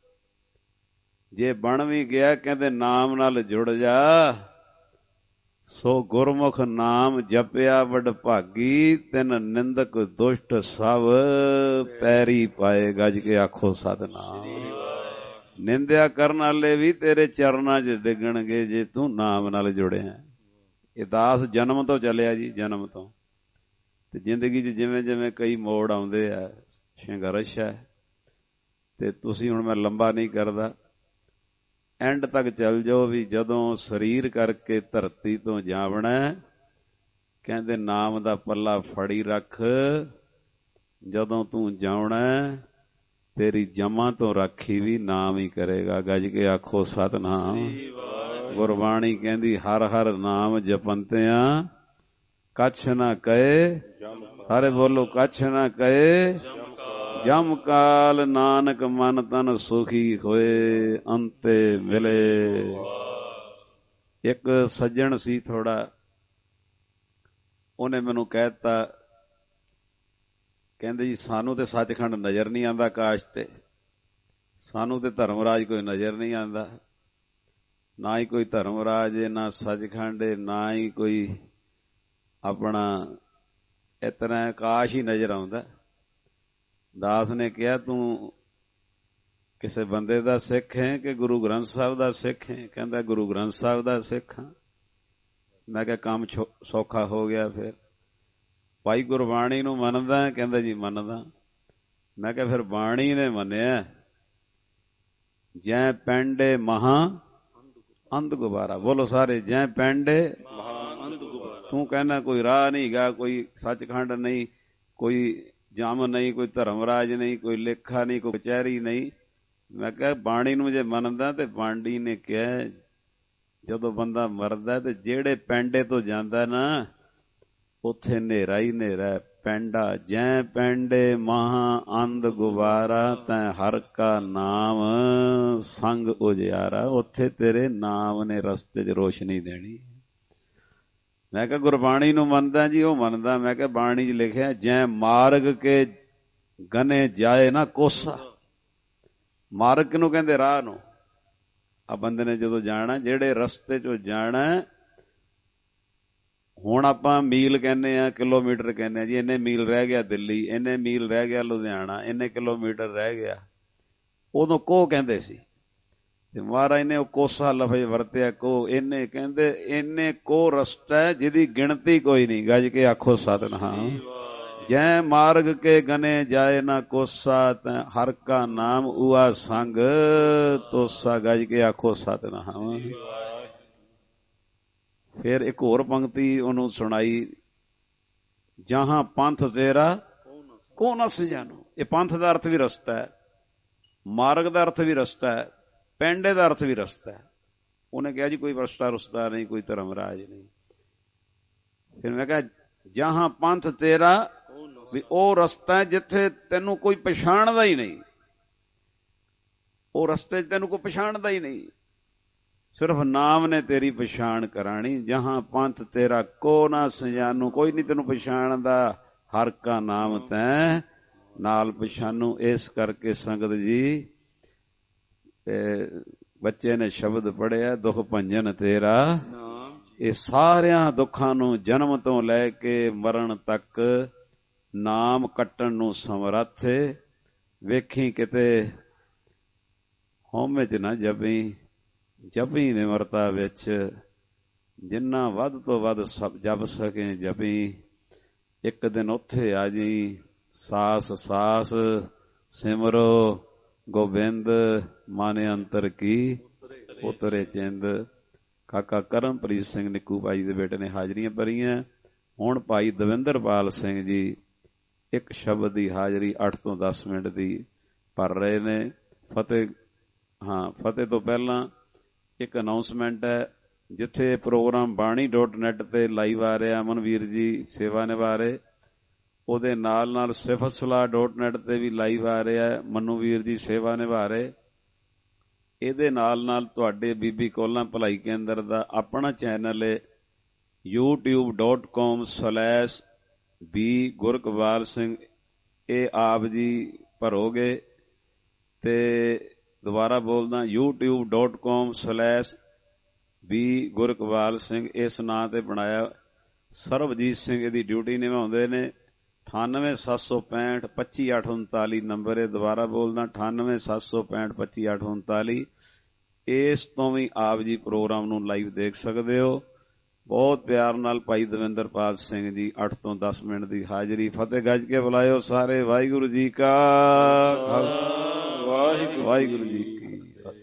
ਜੇ ਬਣ ਵੀ ਗਿਆ, ਕਹਿੰਦੇ ਨਾਮ ਨਾਲ ਜੁੜ ਜਾ, ਸੋ ਗੁਰਮੁਖ ਨਾਮ ਜਪਿਆ ਵਡ ਭਾਗੀ, ਤਿਨ ਨਿੰਦਕ ਦੁਸ਼ਟ ਸਭ ਪੈਰੀ ਪਾਏ। ਗੱਜ ਕੇ ਆਖੋ ਸਤਿਨਾਮ। ਨਿੰਦਿਆ ਕਰਨ ਵਾਲੇ ਵੀ ਤੇਰੇ ਚਰਨਾਂ 'ਚ ਡਿੱਗਣਗੇ ਜੇ ਤੂੰ ਨਾਮ ਨਾਲ ਜੁੜਿਆ। ਇਹ ਦਾਸ ਜਨਮ ਤੋਂ ਚੱਲਿਆ ਜੀ, ਜਨਮ ਤੋਂ। ਤੇ ਜ਼ਿੰਦਗੀ 'ਚ ਜਿਵੇਂ ਜਿਵੇਂ ਕਈ ਮੋੜ ਆਉਂਦੇ ਆ, ਸੰਘਰਸ਼ ਹੈ, ਤੇ ਤੁਸੀਂ ਹੁਣ ਮੈਂ ਲੰਬਾ ਨਹੀਂ ਕਰਦਾ, ਐਂਡ ਤੱਕ ਚੱਲ ਜਾਓ ਵੀ ਜਦੋਂ ਸਰੀਰ ਕਰਕੇ ਧਰਤੀ ਤੋਂ ਜਾਵਣਾ, ਕਹਿੰਦੇ ਨਾਮ ਦਾ ਪੱਲਾ ਫੜੀ ਰੱਖ। ਜਦੋਂ ਤੂੰ ਜਾਉਣਾ ਤੇਰੀ ਜਮਾਂ ਤੋਂ ਰਾਖੀ ਵੀ ਨਾਮ ਹੀ ਕਰੇਗਾ। ਗੱਜ ਕੇ ਆਖੋ ਸਤਿਨਾਮ। ਗੁਰਬਾਣੀ ਕਹਿੰਦੀ ਹਰ ਹਰ ਨਾਮ ਜਪੰਤਿਆਂ ਕੱਛ ਨਾ ਕਹੇ, ਸਾਰੇ ਬੋਲੋ ਕੱਛ ਨਾ ਕਹੇ, ਜਮ ਕਾਲ ਨਾਨਕ ਮਨ ਤਨ ਸੁਖੀ ਹੋਏ, ਅੰਤੇ ਮਿਲੇ। ਇੱਕ ਸੱਜਣ ਸੀ ਥੋੜਾ, ਉਹਨੇ ਮੈਨੂੰ ਕਹਿ ਦਿੱਤਾ, ਕਹਿੰਦੇ ਜੀ ਸਾਨੂੰ ਤੇ ਸੱਚਖੰਡ ਨਜ਼ਰ ਨਹੀਂ ਆਉਂਦਾ ਆਕਾਸ਼ ਤੇ, ਸਾਨੂੰ ਤੇ ਧਰਮਰਾਜ ਕੋਈ ਨਜ਼ਰ ਨਹੀਂ ਆਉਂਦਾ, ਨਾ ਹੀ ਕੋਈ ਧਰਮਰਾਜ ਹੈ, ਨਾ ਸੱਚਖੰਡ ਹੈ, ਨਾ ਹੀ ਕੋਈ ਆਪਣਾ ਇਸ ਤਰ੍ਹਾਂ ਆਕਾਸ਼ ਹੀ ਨਜ਼ਰ ਆਉਂਦਾ। ਦਾਸ ਨੇ ਕਿਹਾ ਤੂੰ ਕਿਸੇ ਬੰਦੇ ਦਾ ਸਿੱਖ ਹੈ ਕਿ ਗੁਰੂ ਗ੍ਰੰਥ ਸਾਹਿਬ ਦਾ ਸਿੱਖ ਹੈ? ਕਹਿੰਦਾ ਗੁਰੂ ਗ੍ਰੰਥ ਸਾਹਿਬ ਦਾ ਸਿੱਖ ਹਾਂ। ਮੈਂ ਕਿਹਾ ਕੰਮ ਸੌਖਾ ਹੋ ਗਿਆ ਫਿਰ। ਭਾਈ ਗੁਰਬਾਣੀ ਨੂੰ ਮੰਨਦਾ? ਕਹਿੰਦਾ ਜੀ ਮੰਨਦਾ। ਮੈਂ ਕਿਹਾ ਫਿਰ ਬਾਣੀ ਨੇ ਮੰਨਿਆ, ਜੈ ਪੈਂਡੇ ਮਹਾ ਅੰਧ ਗੁਬਾਰਾ। ਬੋਲੋ ਸਾਰੇ, ਜੈ ਪੈਂਡੇ ਮਹਾ ਅੰਧ ਗੁਬਾਰਾ। ਤੂੰ ਕਹਿੰਦਾ ਕੋਈ ਰਾਹ ਨਹੀਂ ਗਾ, ਕੋਈ ਸੱਚਖੰਡ ਨਹੀਂ, ਕੋਈ ਜਮ ਨਹੀਂ, ਕੋਈ ਧਰਮਰਾਜ ਨਹੀਂ, ਕੋਈ ਲੇਖਾ ਨਹੀਂ, ਕੋਈ ਕਚਹਿਰੀ ਨਹੀਂ। ਮੈਂ ਕਿਹਾ ਬਾਣੀ ਨੂੰ ਜੇ ਮੰਨਦਾ ਤੇ ਬਾਣੀ ਨੇ ਕਿਹਾ ਜਦੋਂ ਬੰਦਾ ਮਰਦਾ ਤੇ ਜਿਹੜੇ ਪੈਂਡੇ ਤੋਂ ਜਾਂਦਾ ਨਾ ਉੱਥੇ ਹਨੇਰਾ ਹੀ ਹਨੇਰਾ। ਪੈਂਡਾ ਜੈ ਪੈਂਡੇ ਮਹਾ ਅੰਧ ਗੁਬਾਰਾ ਤੈਂ ਹਰ ਕਾ ਨਾਮ ਸੰਗ ਉਜਿਆਰਾ। ਉੱਥੇ ਤੇਰੇ ਨਾਮ ਨੇ ਰਸਤੇ 'ਚ ਰੋਸ਼ਨੀ ਦੇਣੀ। ਮੈਂ ਕਿਹਾ ਗੁਰਬਾਣੀ ਨੂੰ ਮੰਨਦਾ ਜੀ? ਉਹ ਮੰਨਦਾ। ਮੈਂ ਕਿਹਾ ਬਾਣੀ 'ਚ ਲਿਖਿਆ ਜੈ ਮਾਰਗ ਕੇ ਗਨੇ ਜਾਏ ਨਾ ਕੋਸਾ। ਮਾਰਗ ਕਿਹਨੂੰ ਕਹਿੰਦੇ? ਰਾਹ ਨੂੰ। ਆ ਬੰਦੇ ਨੇ ਜਦੋਂ ਜਾਣਾ, ਜਿਹੜੇ ਰਸਤੇ 'ਚੋਂ ਜਾਣਾ, ਹੁਣ ਆਪਾਂ ਮੀਲ ਕਹਿੰਦੇ ਆ, ਕਿਲੋਮੀਟਰ ਕਹਿੰਦੇ ਆ ਜੀ। ਇੰਨੇ ਮੀਲ ਰਹਿ ਗਿਆ ਦਿੱਲੀ, ਇੰਨੇ ਮੀਲ ਰਹਿ ਗਿਆ ਲੁਧਿਆਣਾ, ਇੰਨੇ ਕਿਲੋਮੀਟਰ ਰਹਿ ਗਿਆ। ਉਦੋਂ ਕੋਹ ਕਹਿੰਦੇ ਸੀ ਤੇ ਮਹਾਰਾਜ ਨੇ ਉਹ ਕੋਸਾ ਲਫ਼ਜ਼ ਵਰਤਿਆ। ਕੋਹ ਇਹਨੇ ਕਹਿੰਦੇ ਇੰਨੇ ਕੋਹ ਰਸਤਾ ਜਿਹਦੀ ਗਿਣਤੀ ਕੋਈ ਨਹੀਂ। ਗੱਜ ਕੇ ਆਖੋ ਸਤਿਨਾਮ। ਜੈ ਮਾਰਗ ਕੇ ਗਨੇ ਜਾਏ ਨਾ ਕੋਸਾ ਤੈਂ ਹਰ ਕਾ ਨਾਮ ਉਆ ਸੰਗ ਤੋਸਾ। ਗੱਜ ਕੇ ਆਖੋ ਸਤਿਨਾਮ। ਫਿਰ ਇੱਕ ਹੋਰ ਪੰਕਤੀ ਉਹਨੂੰ ਸੁਣਾਈ, ਜਹਾਂ ਪੰਥ ਤੇਰਾ ਕੋ ਨਾ ਸਜਾਨੋ। ਇਹ ਪੰਥ ਦਾ ਅਰਥ ਵੀ ਰਸਤਾ ਹੈ, ਮਾਰਗ ਦਾ ਅਰਥ ਵੀ ਰਸਤਾ ਹੈ, ਪੈਂਡੇ ਦਾ ਅਰਥ ਵੀ ਰਸਤਾ ਹੈ। ਉਹਨੇ ਕਿਹਾ ਜੀ ਕੋਈ ਰਸਤਾ ਰੁਸਤਾ ਨਹੀਂ, ਕੋਈ ਧਰਮ ਰਾਜ ਨਹੀਂ। ਫਿਰ ਮੈਂ ਕਿਹਾ ਜਹਾਂ ਪੰਥ ਤੇਰਾ, ਵੀ ਉਹ ਰਸਤਾ ਜਿੱਥੇ ਤੈਨੂੰ ਕੋਈ ਪਛਾਣਦਾ ਹੀ ਨਹੀਂ। ਉਹ ਰਸਤੇ 'ਚ ਤੈਨੂੰ ਕੋਈ ਪਛਾਣਦਾ ਹੀ ਨਹੀਂ, ਸਿਰਫ ਨਾਮ ਨੇ ਤੇਰੀ ਪਛਾਣ ਕਰਾਣੀ। ਜਹਾਂ ਪੰਥ ਤੇਰਾ ਕੋ ਨਾ ਸਜਾਨੂ। ਕੋਈ ਨਹੀਂ ਤੈਨੂੰ ਪਛਾਣਦਾ, ਹਰ ਕਾ ਨਾਮ ਤੈਂ ਨਾਲ ਪਛਾਨੂ। ਇਸ ਕਰਕੇ ਸੰਗਤ ਜੀ, ਬੱਚੇ ਨੇ ਸ਼ਬਦ ਪੜ੍ਹਿਆ ਦੁੱਖ ਭੰਜਨ ਤੇਰਾ। ਇਹ ਸਾਰਿਆਂ ਦੁੱਖਾਂ ਨੂੰ ਜਨਮ ਤੋਂ ਲੈ ਕੇ ਮਰਨ ਤੱਕ ਨਾਮ ਕੱਟਣ ਨੂੰ ਸਮਰੱਥ ਏ। ਵੇਖੀ ਕਿਤੇ ਹਉਮੈ 'ਚ ਨਾ ਜਪੀ, ਜਪੀ ਨਿਮਰਤਾ ਵਿੱਚ। ਜਿੰਨਾ ਵੱਧ ਤੋਂ ਵੱਧ ਸਭ ਜਪ ਸਕੇ ਜਪੀ। ਇੱਕ ਦਿਨ ਉੱਥੇ ਆ ਜੀ, ਸਾਸ ਸਾਸ ਸਿਮਰੋ ਗੋਬਿੰਦ ਮਨ ਅੰਤਰ ਕੀ ਉਤਰੇ ਚਿੰਦ। ਕਾਕਾ ਕਰਮਪ੍ਰੀਤ ਸਿੰਘ ਨਿੱਕੂ ਭਾਈ ਦੇ ਬੇਟੇ ਨੇ ਹਾਜ਼ਰੀਆਂ ਭਰੀਆਂ। ਹੁਣ ਭਾਈ ਦਵਿੰਦਰਪਾਲ ਸਿੰਘ ਜੀ ਇੱਕ ਸ਼ਬਦ ਦੀ ਹਾਜ਼ਰੀ ਅੱਠ ਤੋਂ ਦਸ ਮਿੰਟ ਦੀ ਭਰ ਰਹੇ ਨੇ। ਫਤਿਹ ਹਾਂ ਫਤਿਹ ਤੋਂ ਪਹਿਲਾਂ ਇੱਕ ਅਨਾਊਂਸਮੈਂਟ ਹੈ। ਜਿੱਥੇ ਪ੍ਰੋਗਰਾਮ ਬਾਣੀ ਡੋਟ ਨੈੱਟ ਤੇ ਲਾਈਵ ਆ ਰਿਹਾ, ਅਮਨਵੀਰ ਜੀ ਸੇਵਾ ਨਿਭਾ ਰਹੇ, ਉਹਦੇ ਨਾਲ ਨਾਲ ਸਿਫਤ ਸਲਾਹ ਡੋਟ ਨੈੱਟ ਤੇ ਵੀ ਲਾਈਵ ਆ ਰਿਹਾ, ਮਨੂਵੀਰ ਜੀ ਸੇਵਾ ਨਿਭਾ ਰਹੇ। ਇਹਦੇ ਨਾਲ ਨਾਲ ਤੁਹਾਡੇ ਬੀਬੀ ਕੌਲਾਂ ਭਲਾਈ ਕੇਂਦਰ ਦਾ ਆਪਣਾ ਚੈਨਲ ਹੈ YouTube dot com slash B Gurkabal Singh. ਇਹ ਆਪ ਜੀ ਭਰੋਗੇ ਤੇ ਦੁਬਾਰਾ ਬੋਲਦਾ YouTube dot com slash B Gurkabal Singh. ਇਸ ਨਾਂ ਤੇ ਬਣਾਇਆ ਸਰਬਜੀਤ ਸਿੰਘ ਇਹਦੀ ਡਿਊਟੀ ਨਿਭਾਉਂਦੇ ਨੇ। ਅਠਾਨਵੇਂ ਸੱਤ ਸੌ ਪੈਂਹਠ ਪੱਚੀ ਅੱਠ ਉਨਤਾਲੀ ਨੰਬਰ ਹੈ। ਦੁਬਾਰਾ ਬੋਲਦਾ ਅਠਾਨਵੇਂ ਸੱਤ ਸੌ ਪੈਂਹਠ ਪੱਚੀ ਅੱਠ ਉਨਤਾਲੀ। ਇਸ ਤੋਂ ਵੀ ਆਪ ਜੀ ਪ੍ਰੋਗਰਾਮ ਨੂੰ ਲਾਈਵ ਦੇਖ ਸਕਦੇ ਹੋ। ਬਹੁਤ ਪਿਆਰ ਨਾਲ ਭਾਈ ਦਵਿੰਦਰਪਾਲ ਸਿੰਘ ਜੀ ਅੱਠ ਤੋਂ ਦਸ ਮਿੰਟ ਦੀ ਹਾਜ਼ਰੀ। ਫਤਿਹ ਗੱਜ ਕੇ ਬੁਲਾਇਓ ਸਾਰੇ। ਵਾਹਿਗੁਰੂ ਜੀ ਕਾ ਖਾਲਸਾ, ਵਾਹਿਗੁਰੂ ਜੀ ਕੀ ਫਤਿਹ।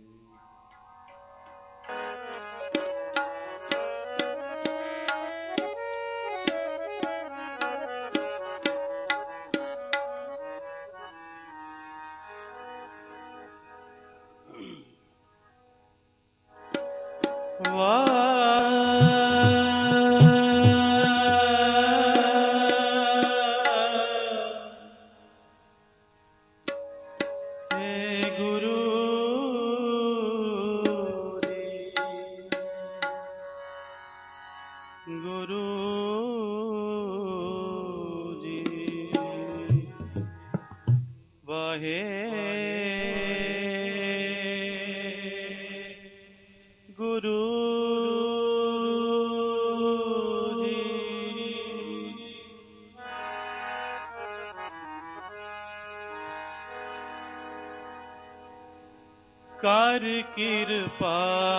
ਕਰ ਕਿਰਪਾ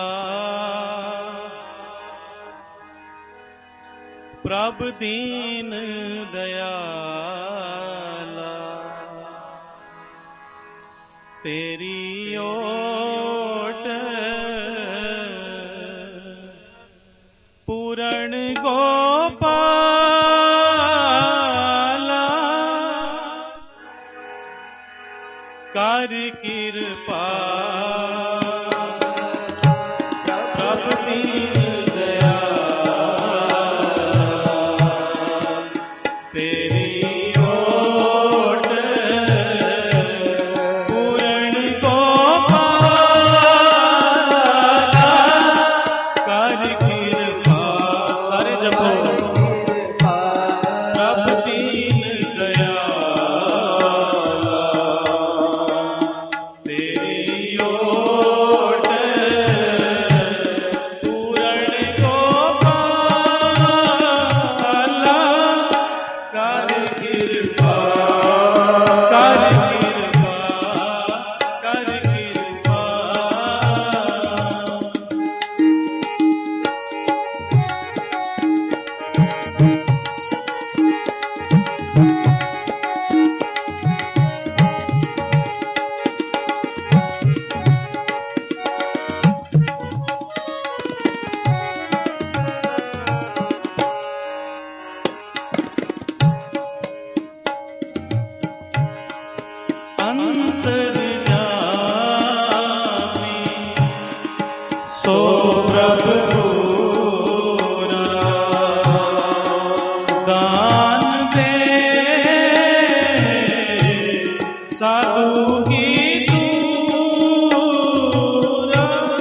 ਪ੍ਰਭ ਦੀਨ ਦਇਆਲਾ, ਤੇਰੀ ਓਟ ਪੂਰਨ ਗੋਪਾਲਾ। कर कृपा प्रभु दीन दयाल तेरी ओट पूर्ण को पाला कर कृपा सारे जपो प्रभु दीन दयाल तेरी ओट पूर्ण को पाला कर कृपा कर कृपा कर कृपा अंतर्यामी सो प्रभु पूरा दान दे साधु की दूरा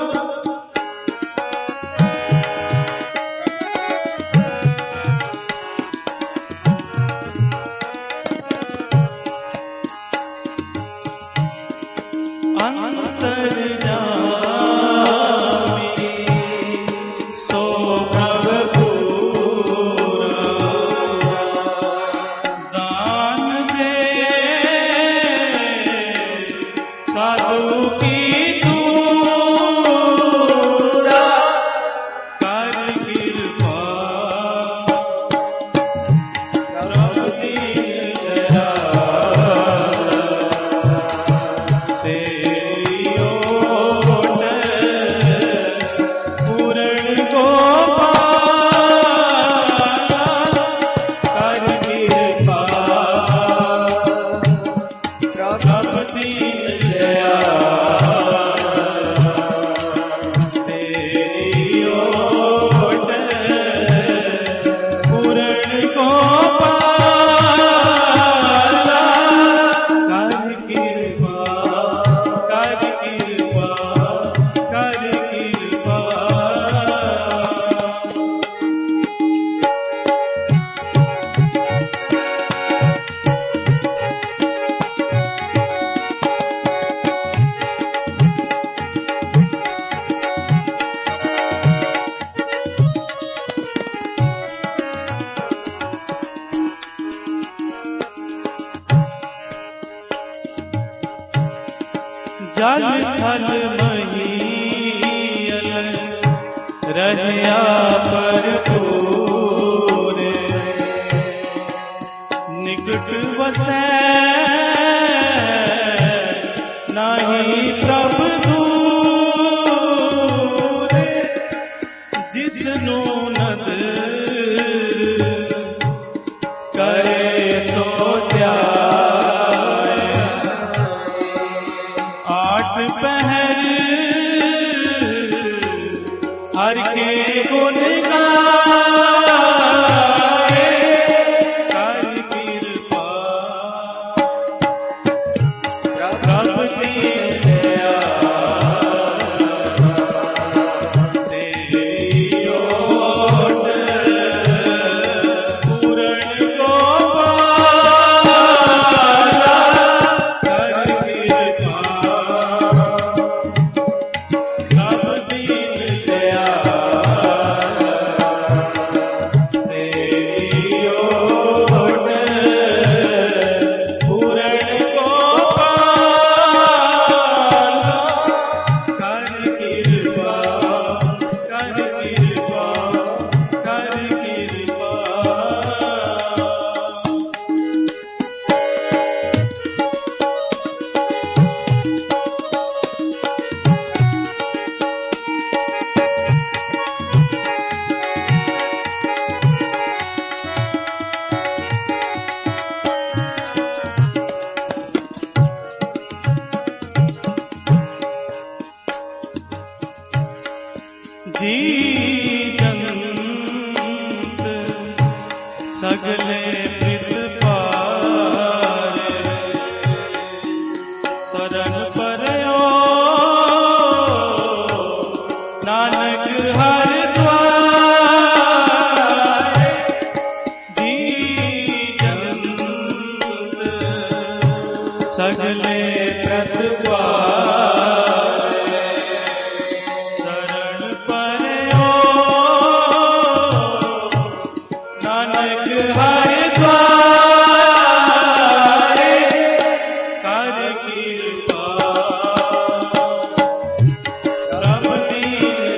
अंतर्यामी सो प्रभु पूरा दान दे साधु की दूरा कर कृपा प्रभु दीन दयाल तेरी ओट पूर्ण को पाला कर कृपा प्रभु दीन दयाल तेरी ओट पूर्ण को पाला कर कृपा कर कृपा कर कृपा जल थल महीयल रहया पर पूरे निकट वसै नहीं प्रभु दूरे जिसनु नदर करे सो त्याय आठ पहर सगले प्रतिपाले शरण परयो नानक हर द्वारे कर कृपा प्रभ दीन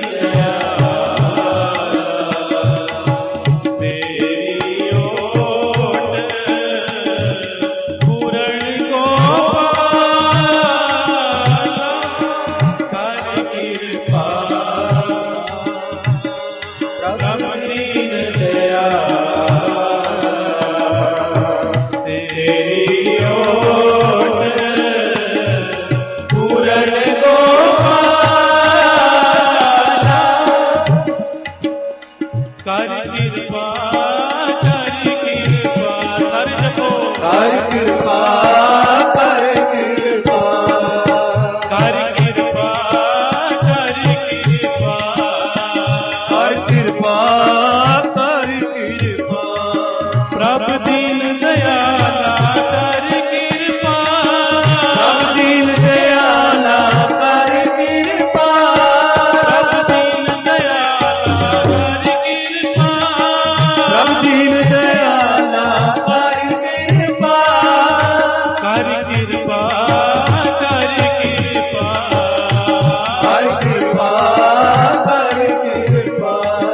दयाल तेरी ओट पूरण को कर कृपा प्रभ दीन दयाल तेरी ओट पूरण को कर कृपा कर कृपा सर जपो कर कृपा कर कृपा कर कृपा कर कृपा कर कृपा कर कृपा प्रभ दीन दयाला कर कृपा प्रभ दीन दयाला कर कृपा प्रभ दीन दयाला कर कृपा प्रभ दीन दयाला कर कृपा कर कृपा कर कृपा कर कृपा कर कृपा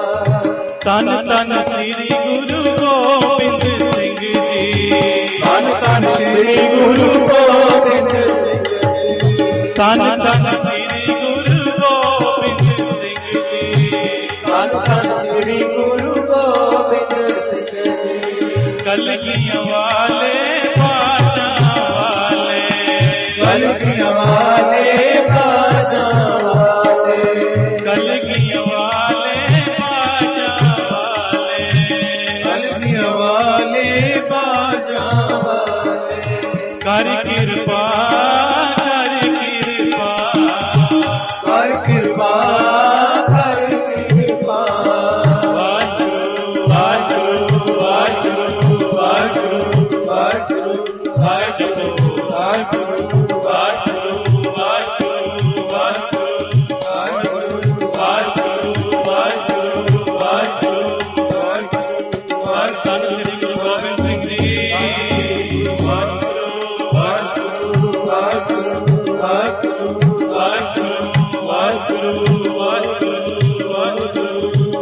तन तन श्री गुरु गोबिंद सिंह जी धन धन श्री गुरु गोबिंद सिंह जी तन तन श्री गुरु गोबिंद सिंह जी धन धन श्री गुरु गोबिंद सिंह जी कलगियां वाले बाजा वाले कलगियां वाले बाजा वाले कलगियां वाले बाजा वाले कलगियां वाले बाजा वाले कर कृपा कर कृपा कर कृपा कर कृपा वाहिगुरु वाहिगुरु वाहिगुरु वाहिगुरु वाहिगुरु साहिब जपो वाहिगुरु वाहिगुरु वाहिगुरु वाहिगुरु वाहिगुरु वाहिगुरु वाहिगुरु वाहिगुरु वाहिगुरु धन श्री गुरु गोबिंद सिंह जी वाहिगुरु वाहिगुरु वाहिगुरु वाहिगुरु वाहिगुरु वाहिगुरु वाहिगुरु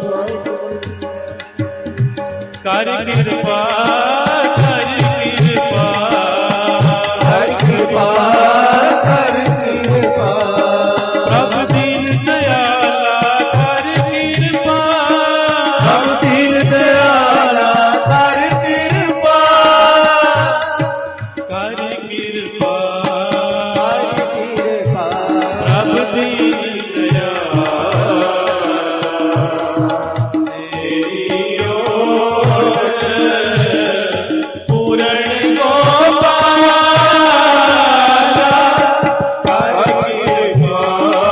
कर कृपा कर कृपा कर कृपा कर कृपा प्रभ दीन दयाला कर कृपा प्रभ दीन दयाला कर कृपा कर कृपा कर कृपा प्रभ दीन दयाल तेरी ओट पूरण को पाला कर कृपा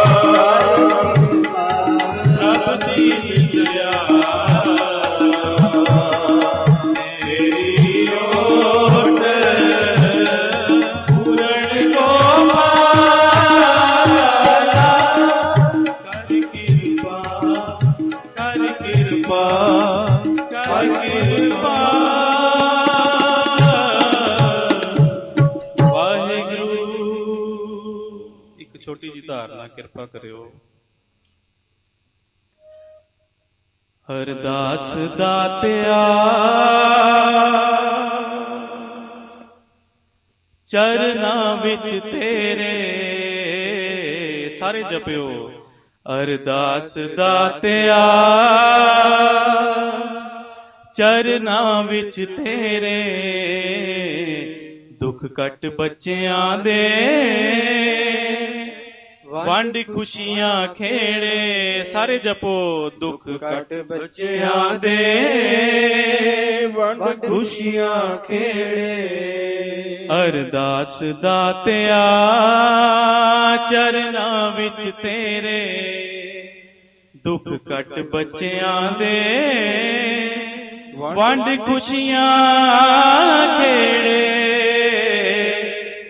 प्रभ दीन दयाल तेरी ओट पूरण को पाला कर कृपा कर कृपा कर कृपा ਵਾਹਿਗੁਰੂ ਇੱਕ ਛੋਟੀ ਜਿਹੀ ਧਾਰਨਾ ਕਿਰਪਾ ਕਰਿਓ। ਅਰਦਾਸ ਦਾਤਿਆ ਚਰਨਾਂ ਵਿੱਚ ਤੇਰੇ ਸਾਰੇ ਜਪਿਓ। ਅਰਦਾਸ ਦਾਤਿਆ ਚਰਨਾਂ ਵਿੱਚ ਤੇਰੇ ਦੁੱਖ ਕੱਟ ਬੱਚਿਆਂ ਦੇ ਵੰਡ ਖੁਸ਼ੀਆਂ ਖੇੜੇ ਸਾਰੇ ਜਪੋ। ਦੁੱਖ ਕੱਟ ਬੱਚਿਆਂ ਦੇ ਵੰਡ ਖੁਸ਼ੀਆਂ ਖੇੜੇ ਅਰਦਾਸ ਦਾਤਿਆ ਚਰਨਾਂ ਵਿੱਚ ਤੇਰੇ ਦੁੱਖ ਕੱਟ ਬੱਚਿਆਂ ਦੇ ਵੰਡ ਖੁਸ਼ੀਆਂ ਖੇੜੇ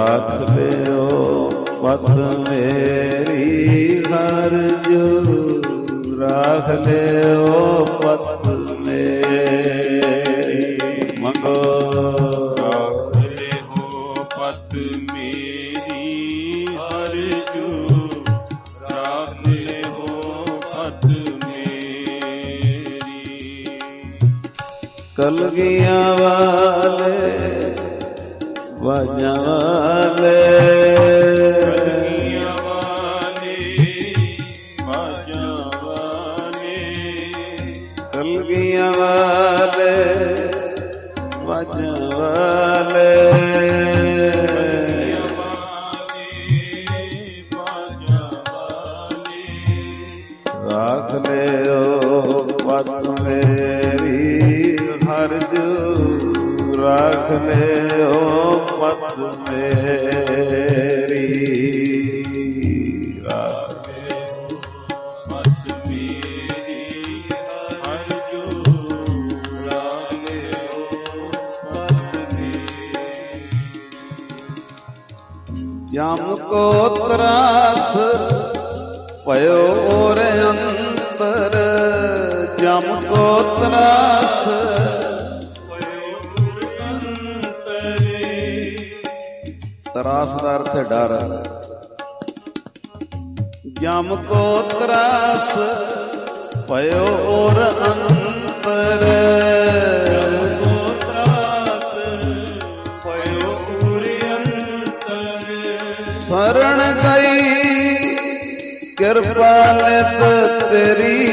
ਰਾਖ ਲਿਓ ਪਤ ਮੇਰੀ ਹਰ ਜੂ ਰਾਖ ਲਿਓ ਪਤ ਮੇਰੀ ਮੰਗੋ ਰਾਖ ਲਿਓ ਪਤ ਮੇਰੀ ਹਰ ਜੂ ਰਾਖ ਲਿਓ ਪਤ ਮੇਰੀ ਕਲਗੀਆਂ ਵਾਲੇ ਵਾਜਾਂ ਵਾਲੇ ਕਲਗੀਆਂ ਵਾਲੇ ਵਾਜਾਂ ਵਾਲੇ ਕਲਗੀਆਂ ਵਾਲੇ ਵਾਜਾਂ ਵਾਲੇ ਰਾਖ ਲਿਓ ਪਤ ਮੇਰੀ ਹਰ ਜੂ ਰਾਖ ਲਿਓ ਪਤ ਮੇਰੀ ਰਾਖ ਲਿਓ ਪਤ ਮੇਰੀ ਹਰ ਜੂ ਰਾਖ ਲਿਓ ਪਤ ਮੇਰੀ ਜਮ ਕੋ ਤਰਾਸ ਪਇਓ ਔਰ ਅੰਤਰ ਜਮ ਕੋ ਤਰਾਸ ਤਰਾਸ ਦਾ ਅਰਥ ਹੈ ਡਰ ਜਮ ਕੋ ਤਰਾਸ ਪਇਓ ਔਰ ਅੰਤਰ ਕੋ ਤਰਾਸ ਪਇਓ ਔਰ ਅੰਤਰ ਸ਼ਰਨ ਗਈ ਕਿਰਪਾ ਨਿਤ ਤੇਰੀ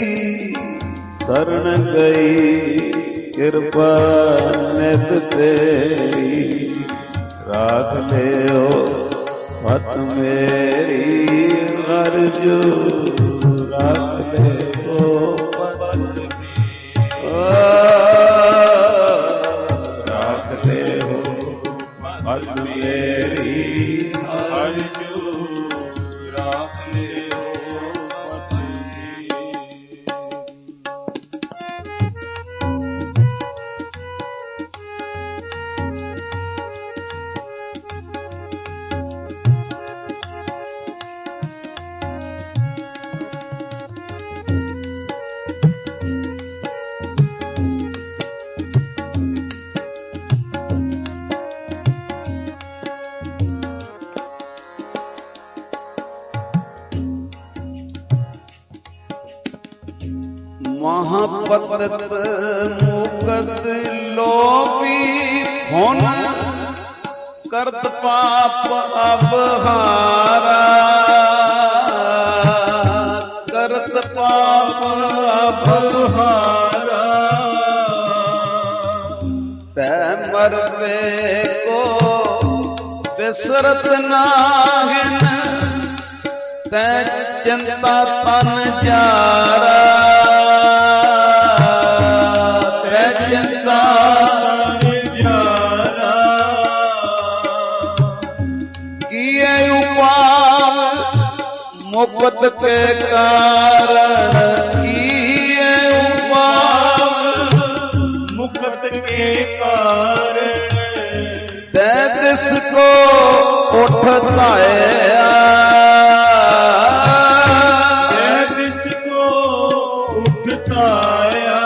ਸ਼ਰਨ ਗਈ ਕਿਰਪਾ ਨਿਤ ਤੇਰੀ ਰਾਖ ਲਿਓ ਪਤ ਮੇਰੀ ਹਰ ਜੂ ਰਾਖ ਲਿਓ ਪਤ ਰਾਖ ਲਿਓ ਪਤ ਮੇਰੀ ਹਰ ਜੂ ਰਾਖ ਲਿਓ ਪਤ ਮੇਰੀ ਮਹਾਪਤਿਤ ਮੁਕਤ ਲੋਭੀ ਹੁਣ ਕਰਤ ਪਾਪ ਅਬਹਾਰਾ ਕਰਤ ਪਾਪ ਅਬਹਾਰਾ ਤੈ ਮਰਵੇ ਕੋ ਬਿਸਰਤ ਨਾਹਿਨ ਤੈ ਚਿੰਤਾ ਤਨ ਜਾਰਾ ਚਿੰਤਾ ਜਾਰਾ ਕੀਏ ਉਪਾਵ ਮੁਕਤ ਕੇ ਕਾਰਨ ਕੀਏ ਉਪਾਵ ਮੁਕਤ ਕੇ ਕਾਰਨ ਤੈ ਤਿਸ ਕੋ ਉਠ ਧਾਇਆ ਤੈ ਤਿਸ ਕੋ ਉਠ ਧਾਇਆ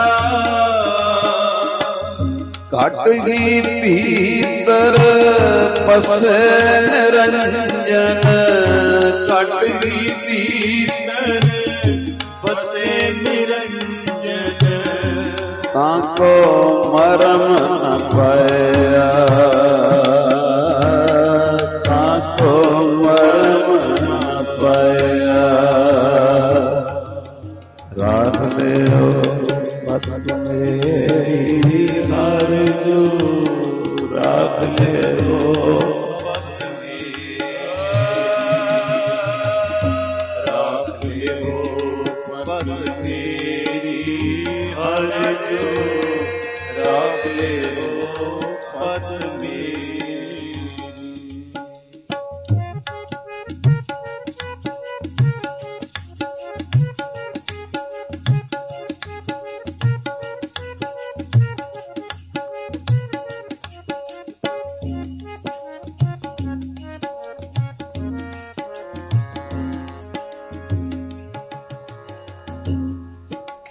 ਘਟ ਹੀ ਭੀਤਰ ਪਸੈ ਨਿਰੰਜਨ ਘਟ ਹੀ ਭੀਤਰ ਬਸੇ ਨਿਰੰਜਨ ਤਾਂ ਕੋ ਮਰਮ ਨ ਪਾਇਆ ਤਾਂ ਕੋ ਮਰਮ ਨ ਪਾਇਆ ਰਾਖ ਲਿਓ ਪਤ ਮੇਰੀ ਹਰ ਜੂ ਰਾਖ ਲਿਓ ਰਾਖ ਲਿਓ ਪਤ ਮੇਰੀ ਹਰ ਜੂ ਰਾਖ ਲਿਓ ਪਤ ਮੇਰੀ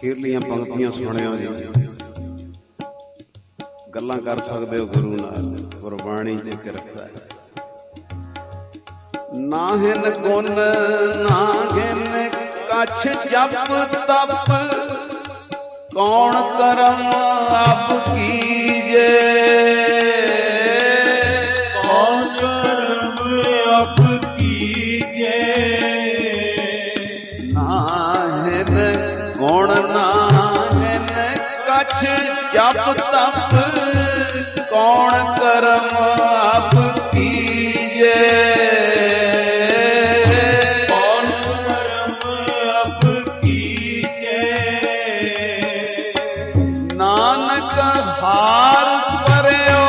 ਅਖੀਰਲੀਆਂ ਪੰਕਤੀਆਂ ਸੁਣਿਓ ਜੀ। ਗੱਲਾਂ ਕਰ ਸਕਦੇ ਹੋ ਗੁਰੂ ਨਾਲ, ਗੁਰਬਾਣੀ ਜੇ ਕਿਰਪਾ ਹੈ। ਨਾ ਹਿਨ ਗੁਣ ਨਾ ਗਿਨ ਕਛ ਜਪ ਤਪ, ਕੌਣ ਕਰਮ ਆਪ ਕੀਜੇ। ਕੌਣ ਕਰਮ ਆਪ ਕੀਜੇ। ਨਾ ਹਿਨ ਗੁਣ ਨਾ ਗਿਨ ਕਛ ਜਪ ਤਪ, ਕੌਣ ਕਰਮ ਆਪ ਕੀਜੇ। ਕੌਣ ਕਰਮ ਆਪ ਕੀਜੇ। ਨਾਨਕ ਹਾਰ ਪਰਿਓ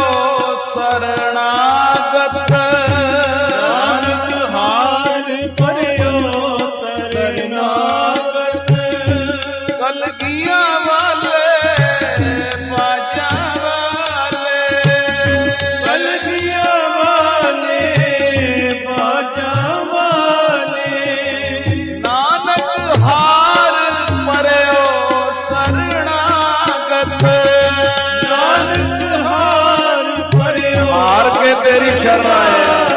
ਸਰਣਾਗਤ, ਨਾਨਕ ਹਾਰ ਪਰਿਓ ਸਰਨਾਗਤ। ਕਲਗੀਆਂ ਵਾਲੇ ਬਾਜਾਂ ਵਾਲੇ, ਕਲਗੀਆਂ ਵਾਲੇ ਬਾਜਾਂ ਵਾਲੇ। ਨਾਨਕ ਹਾਰ ਪਰਿਓ ਸਰਣਾਗਤ। ਨਾਨਕ ਹਾਰ ਪਰਿਓ ਹਾਰ ਕੇ ਤੇਰੀ ਸ਼ਰਨ ਆਏ,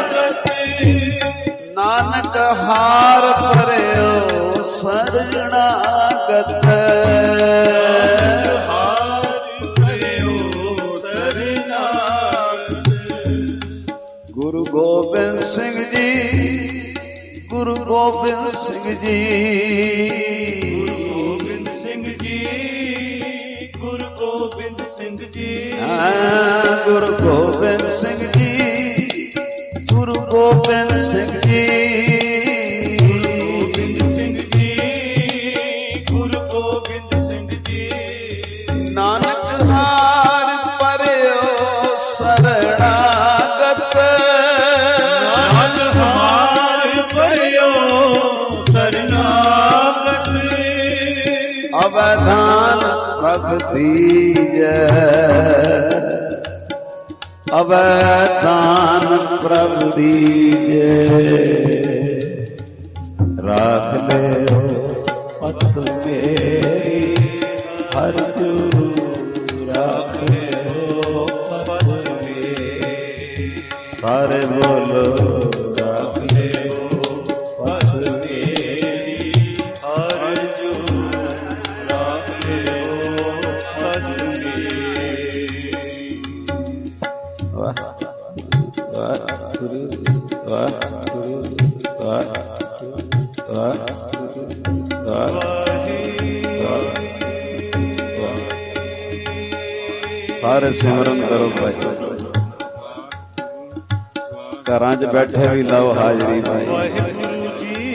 ਨਾਨਕ ਹਾਰ ਪਰਿਓ ਸਰਣਾਗਤ। ਹਾਰ ਪਰਿਓ ਸਰਨਾਗਤ। ਗੁਰੂ ਗੋਬਿੰਦ ਸਿੰਘ ਜੀ, ਗੁਰੂ ਗੋਬਿੰਦ ਸਿੰਘ ਜੀ, ਗੋਬਿੰਦ ਸਿੰਘ ਜੀ, ਗੁਰੂ ਗੋਬਿੰਦ ਸਿੰਘ ਜੀ। ਹਾਂ, ਗੁਰੂ ਗੋਬਿੰਦ ਸਿੰਘ ਜੀ, ਗੁਰੂ ਗੋਬਿੰਦ ਸਿੰਘ ਜੀ। ਗੋਬਿੰਦ ਸਿੰਘ ਜੀ, ਗੁਰੂ ਗੋਬਿੰਦ ਸਿੰਘ ਜੀ। ਨਾਨਕ ਹਾਰ ਪਰਿਓ ਸਰਣਾਗਤ। ਨਾਨਕ ਹਾਰ ਪਰਿਓ ਸਰਨਾਗਤ। ਅਵਧਾਨ ਪ੍ਰਭ ਦੀਜੈ, ਅਵਧਾਨ ਪ੍ਰਭ ਦੀਜੈ। ਰਾਖ ਲਿਓ ਪਤ ਮੇਰੀ ਹਰ ਜੂ, ਰਾਖ ਲਿਓ ਪਤ ਮੇਰੀ। ਸਾਰੇ ਬੋਲੋ ਰਾਖ ਲਿਓ ਪਤ ਮੇਰੀ ਹਰ ਜੂ, ਰਾਖ ਲਿਓ ਪਦ ਮੇਰੀ। ਵਾਹ ਵਾਹ ਗੁਰੂ, ਵਾਹ ਗੁਰੂ, ਵਾਹ ਵਾਹ ਵਾਹ ਵਾਹ। ਸਾਰੇ ਸਿਮਰਨ ਕਰੋ ਭਾਈ, ਘਰਾਂ 'ਚ ਬੈਠੇ ਵੀ ਲਓ ਹਾਜ਼ਰੀ ਭਾਈ। ਵਾਹਿਗੁਰੂ ਜੀ।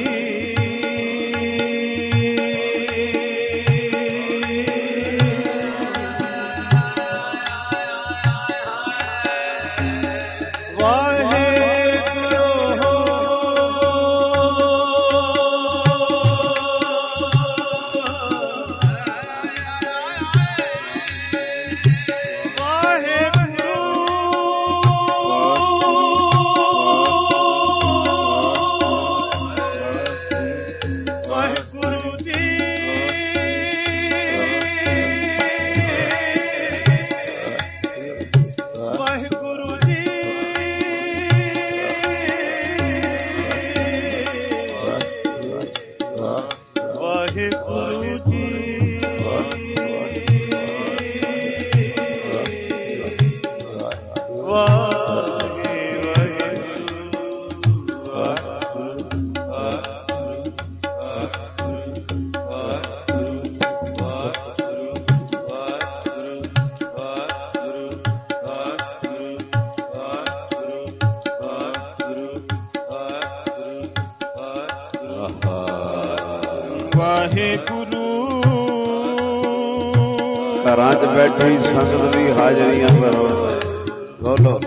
ਘਰਾਂ 'ਚ ਬੈਠੀ ਸੰਗਤ ਦੀ ਹਾਜ਼ਰੀਆਂ ਕਰੋ। ਬੋਲੋ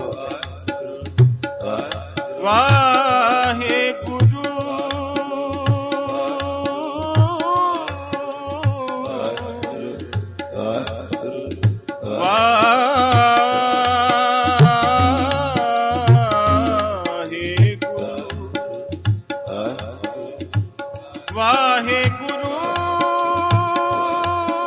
ਵਾਹਿਗੁਰੂ। ਵਾਹਿਗੁਰੂ।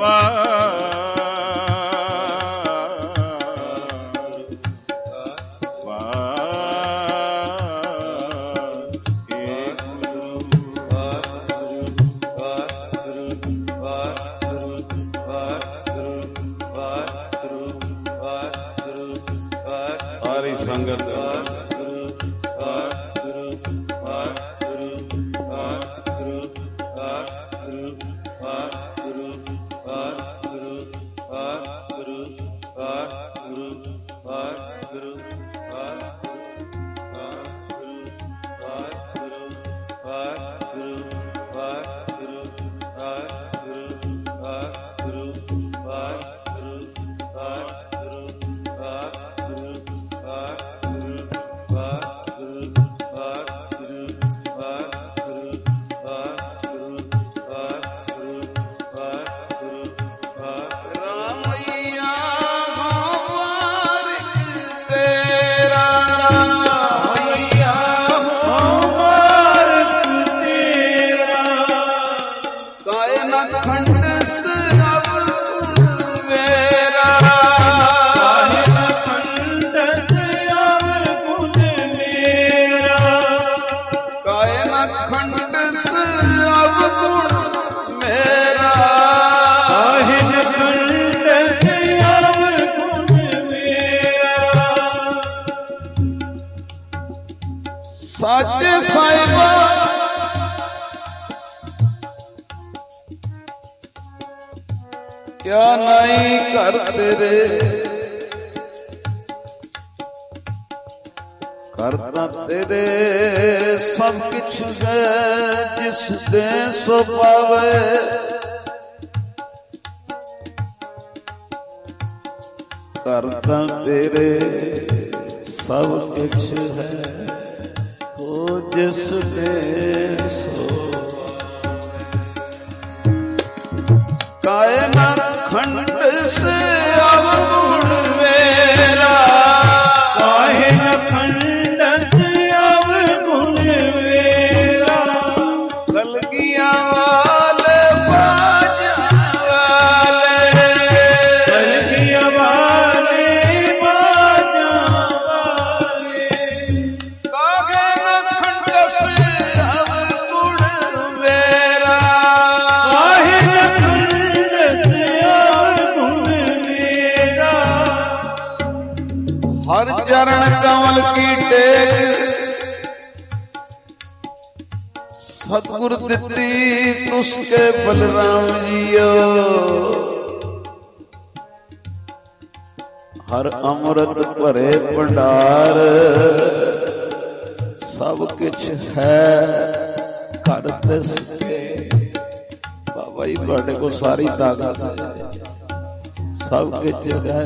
ਸਾਰੀ ਸੰਗਤ क्या नहीं कर तेरे करता तेरे सब कुछ है जिस दे सो पावे करता तेरे सब कुछ है तो जिस दे सो कायना खंड से अवगुण मेरा काहे न खंड से अवगुण मेरा कलगिया वाले बाजा वाले कलगिया वाले बाजा वाले काहे न खंड से अवगुण मेरा काहे न हर चरण कमल की टेक सतगुर दिती तुसके बलराम जियो हर अमृत भरे भंडार सब कुछ है कर दस के बाबा जी तुहाडे को सारी ताकत सब कुछ है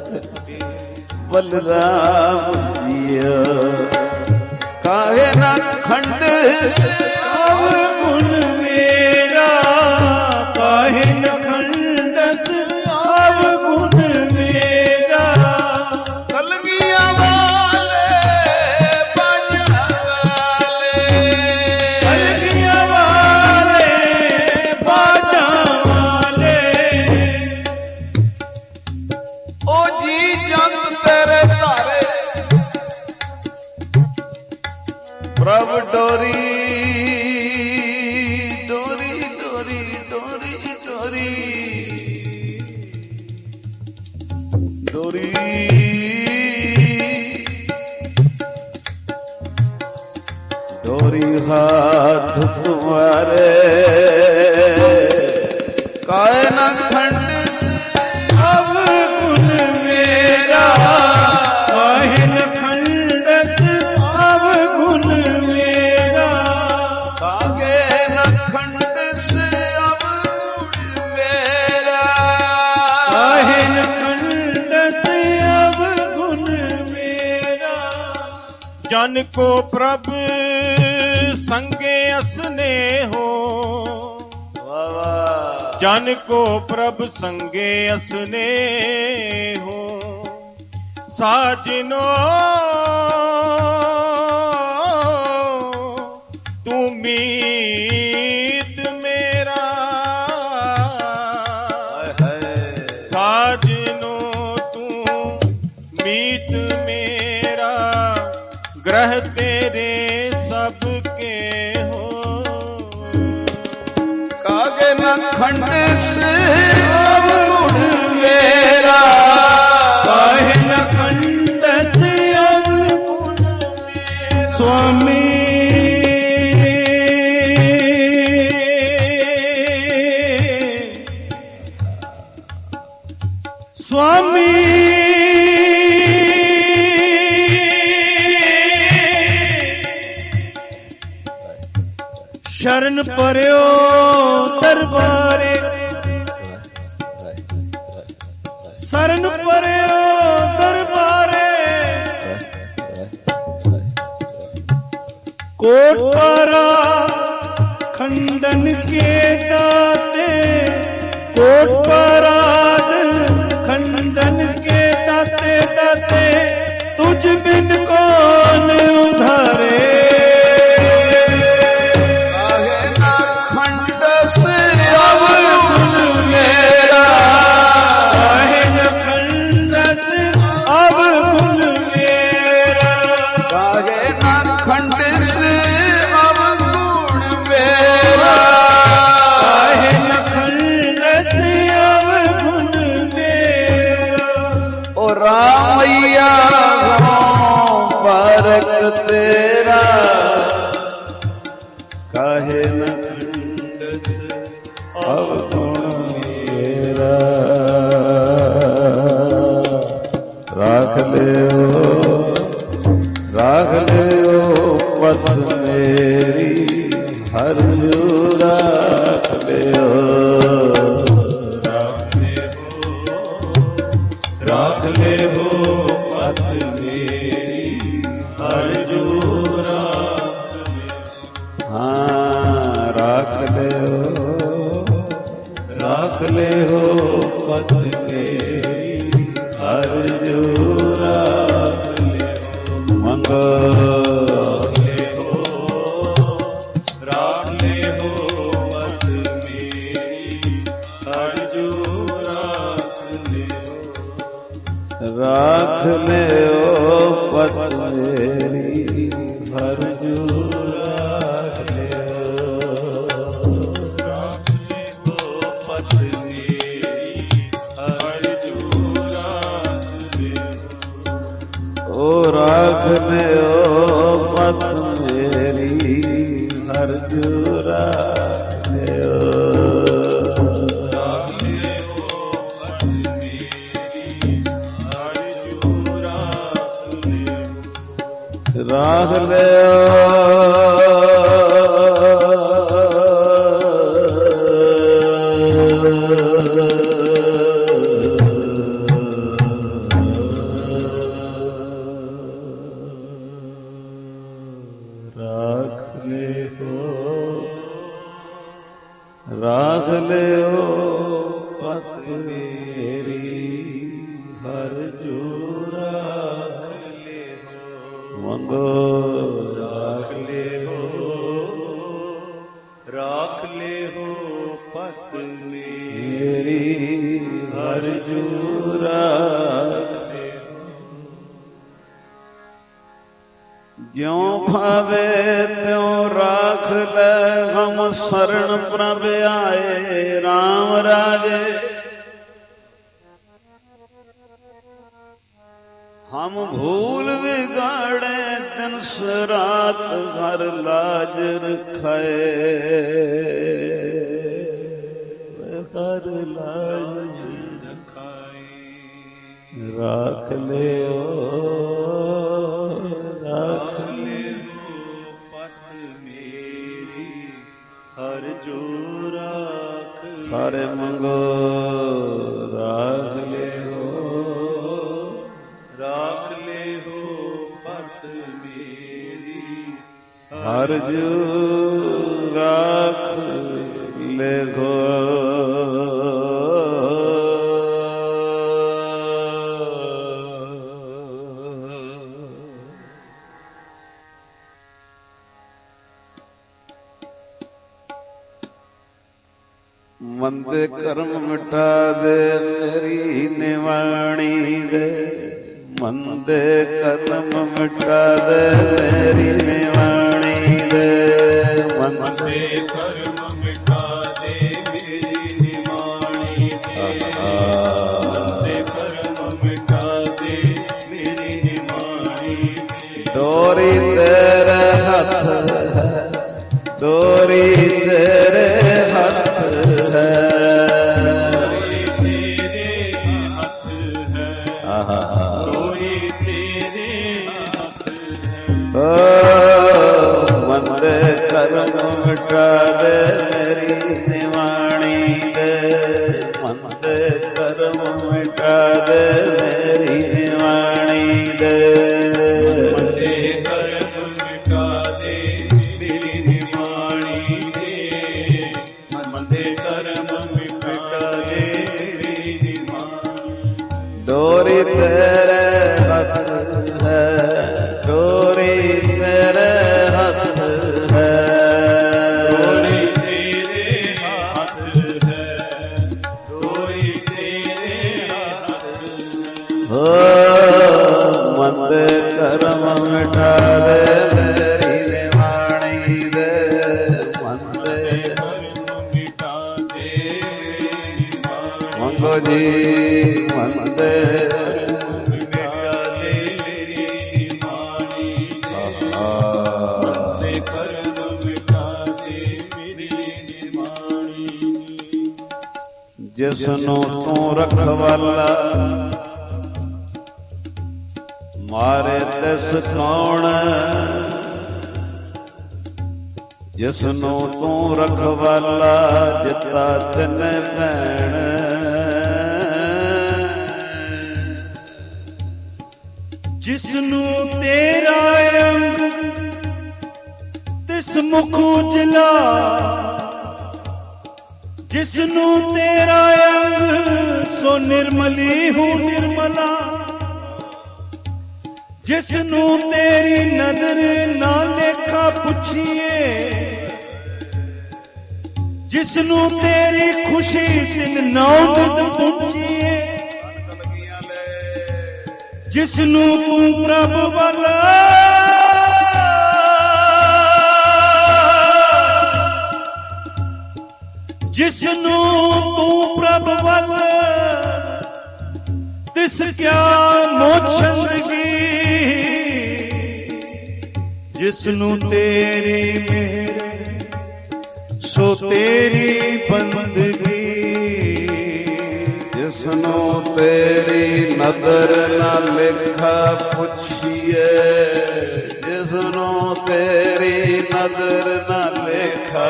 बलराम जियो काहे ना खंड से अवगुण मेरा काहे न खंड से अवगुण मेरा कलगिया वाले बाजा वाले कलगिया वाले बाजा वाले ओ जी जग तेरे तारे प्रभ डोरी डोरी डोरी डोरी डोरी डोरी डोरी हाथ तुम्हारे कायना खंड से अवगुण मेरा काहे न खंड से अवगुण मेरा काहे न खंड से अवगुण मेरा काहे न खंड से अवगुण मेरा जन को प्रभ संगे असने हो जन को प्रभ संगे असने हो साजनो तू मीत मेरा खंड से अवगुण मेरा, काहे न खंड से अवगुण मेरा। स्वामी स्वामी शरण पर्यो दरबारे, शरण पर्यो दरबारे, कोट पारा खंडन के दाते, कोट पराग खंडन के दाते दाते, तुझ बिन कौन उधारे। रामैया परक तेरा, काहे न अवगुण मेरा। राख ले राख ले पथ मेरी, हर राख ले राख ले हो पथ मेरी, हर जो राख ले। हाँ राख ले हो राख ले हो पथ मेरी, हर जो राख ले। मंगो ले हो राख ले हो पथ मेरी, हर जो राख ले ओ पथ मेरी, हर जो राख ले राख ले ओ पथ मेरी, हर जो राख ले। ओ राख ले ओ पथ मेरी, हर जो राख ले। राख ले राख ले हो राख ले ओ पथ मेरी, हर जो राख ले। मंगो राख ले हो राख ले हो पथ मेरी, हर जो राख ले। ज्यों भावे त्यों राख ले, हम शरण प्रभ आए राम राजे। हम भूल बिगाड़े दिन रात, हर लाज रखाए, हर लाज रखाए। राख ले ओ राख ले पथ मेरी, हर जो राख। सारे मंगो राख ले राख ले हो पथ मेरी, हर जो राख ले हो। मंदे कर्म मिटा दे मेरी निवाणी दे, मंदे कर्म मिटा दे मेरी निवाणी दे। मंदे कर्म मिटा दे मेरी ਕਰਮ ਮਿਟਾ ਦੇ ਮੇਰੀ ਨਿਵਾਣੀ ਦੇ। ਮੰਦੇ ਕਰਮ ਮਿਟਾ ਦੇ ਮੇਰੀ ਨਿਵਾਣੀ ਦੇ। ਮੰਦੇ ਕਰਮ ਮਿਟਾ ਦੇ ਮੇਰੀ ਨਿਵਾਣੀ। ਡੋਰੀ ਤੇਰੇ ਹੱਥ ਹੈ, ਡੋਰੀ ਤੇਰੇ ਹੱਥ ਹੈ, ਡੋਰੀ ਤੇਰੇ ਹੱਥ ਹੈ, ਡੋਰੀ ਤੇਰੇ ਹੱਥ ਹੋ ਮੰਦੇ ਕਰਮ ਮਿਟਾ ਦੇ ਮੇਰੀ ਨਿਵਾਣੀ ਦੇ। ਮੰਦੇ ਕਰਮ ਮਿਟਾ ਦੇ ਮੇਰੀ ਨਿਵਾਣੀ। ਮੰਗੋ ਜੀ ਮੰਦੇ ਮਿਟਾ ਦੇ ਮੇਰੀ ਨਿਵਾਣੀ। ਮੰਦੇ ਕਰਮ ਮਿਟਾ ਦੇ ਮੇਰੀ ਨਿਵਾਣੀ। ਜਿਸ ਨੂੰ ਤੂੰ ਰਖਵਾਲਾ ਮਾਰੇ ਤਿਸ ਕੌਣ। ਜਿਸ ਨੂੰ ਤੂੰ ਰਖਵਾਲਾ ਜਿੱਤਾ ਤਿੰਨੇ ਭੈਣ। ਜਿਸਨੂੰ ਤੇਰਾ ਅੰਗ ਤਿਸ ਮੁਖ ਉਜਲਾ। ਜਿਸਨੂੰ ਤੇਰਾ ਅੰਗ ਸੋ ਨਿਰਮਲੀ ਹੂੰ ਨਿਰਮਲਾ। ਜਿਸਨੂੰ ਤੇਰੀ ਨਦਰ ਨਾ ਲੇਖਾ ਪੁੱਛੀਏ। ਜਿਸਨੂੰ ਤੇਰੀ ਖੁਸ਼ੀ ਤਿਨ ਨੌ ਨਿਤ ਪੁੰਚੀਏ। ਜਿਸਨੂੰ ਤੂੰ ਪ੍ਰਭ ਵੱਲ ਜਿਸਨੂੰ ਤੂੰ ਪ੍ਰਭ ਵੱਲ ਤਿਸ ਕਿਆ ਮੋਛੰਦਗੀ। ਜਿਸਨੂੰ ਤੇਰੀ ਮਿਹਰ ਸੋ ਤੇਰੀ ਬੰਦਗੀ। ਜਿਸਨੂੰ ਤੇਰੀ ਨਦਰ ਨਾ ਲੇਖਾ ਪੁੱਛੀਏ। ਜਿਸਨੂੰ ਤੇਰੀ ਨਦਰ ਨਾ ਲੇਖਾ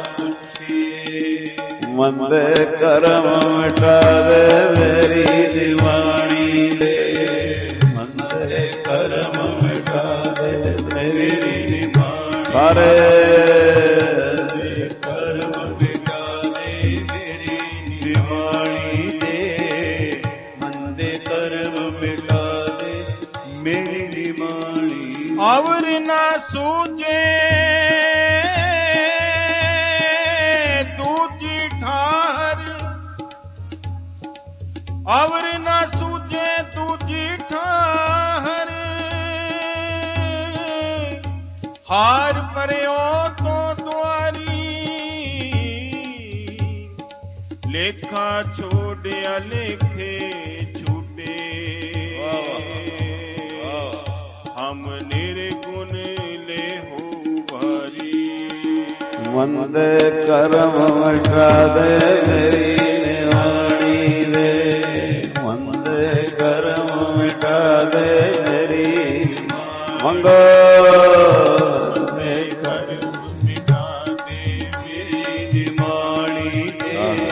ਮੰਦੇ ਕਰਮ ਮਿਟਾ ਦੇ ਮੇਰੀ ਨਿਵਾਣੀ ਦੇ। ਮੰਦੇ ਕਰਮ ਮਿਟਾ ਦੇ ਮੇਰੀ ਨਿਵਾਣੀ। ਸਾਰੇ ਕਰਮ ਮਿਟਾ ਦੇ ਮੇਰੀ ਨਿਵਾਣੀ ਦੇ। ਮੰਦੇ ਕਰਮ ਮਿਟਾ ਦੇ ਮੇਰੀ ਨਿਵਾਣੀ। ਅਵਰ ਨਾ ਸੂਝੇ ਦੂਜੀ ਠਾਹਰ। ਅਵਰ ਨਾ ਸੂਝੇ ਦੂਜੀ ਠਾਹਰ। ਹਾਰ ਪਰਿਓ ਤੋਂ ਦੁਆਰੀ। ਲੇਖਾ ਛੋੜਿਆ ਲੇਖੇ ਛੂਟੇ। ਹਮ ਨਿਰਗੁਣ ਲੇਹੋ ਭਾਰੀ। ਮੰਦੇ ਕਰਮ ਮਿਟਾ ਦੇ ਮੇਰੀ ਨਿਵਾਣੀ ਦੇ। ਮੰਦੇ ਕਰਮ ਮਿਟਾ ਦੇ ਮੇਰੀ ਮੰਗੋ। ਕਰਮ ਮਿਟਾ ਦੇ ਮੇਰੀ ਨਿਵਾਣੀ ਦੇ।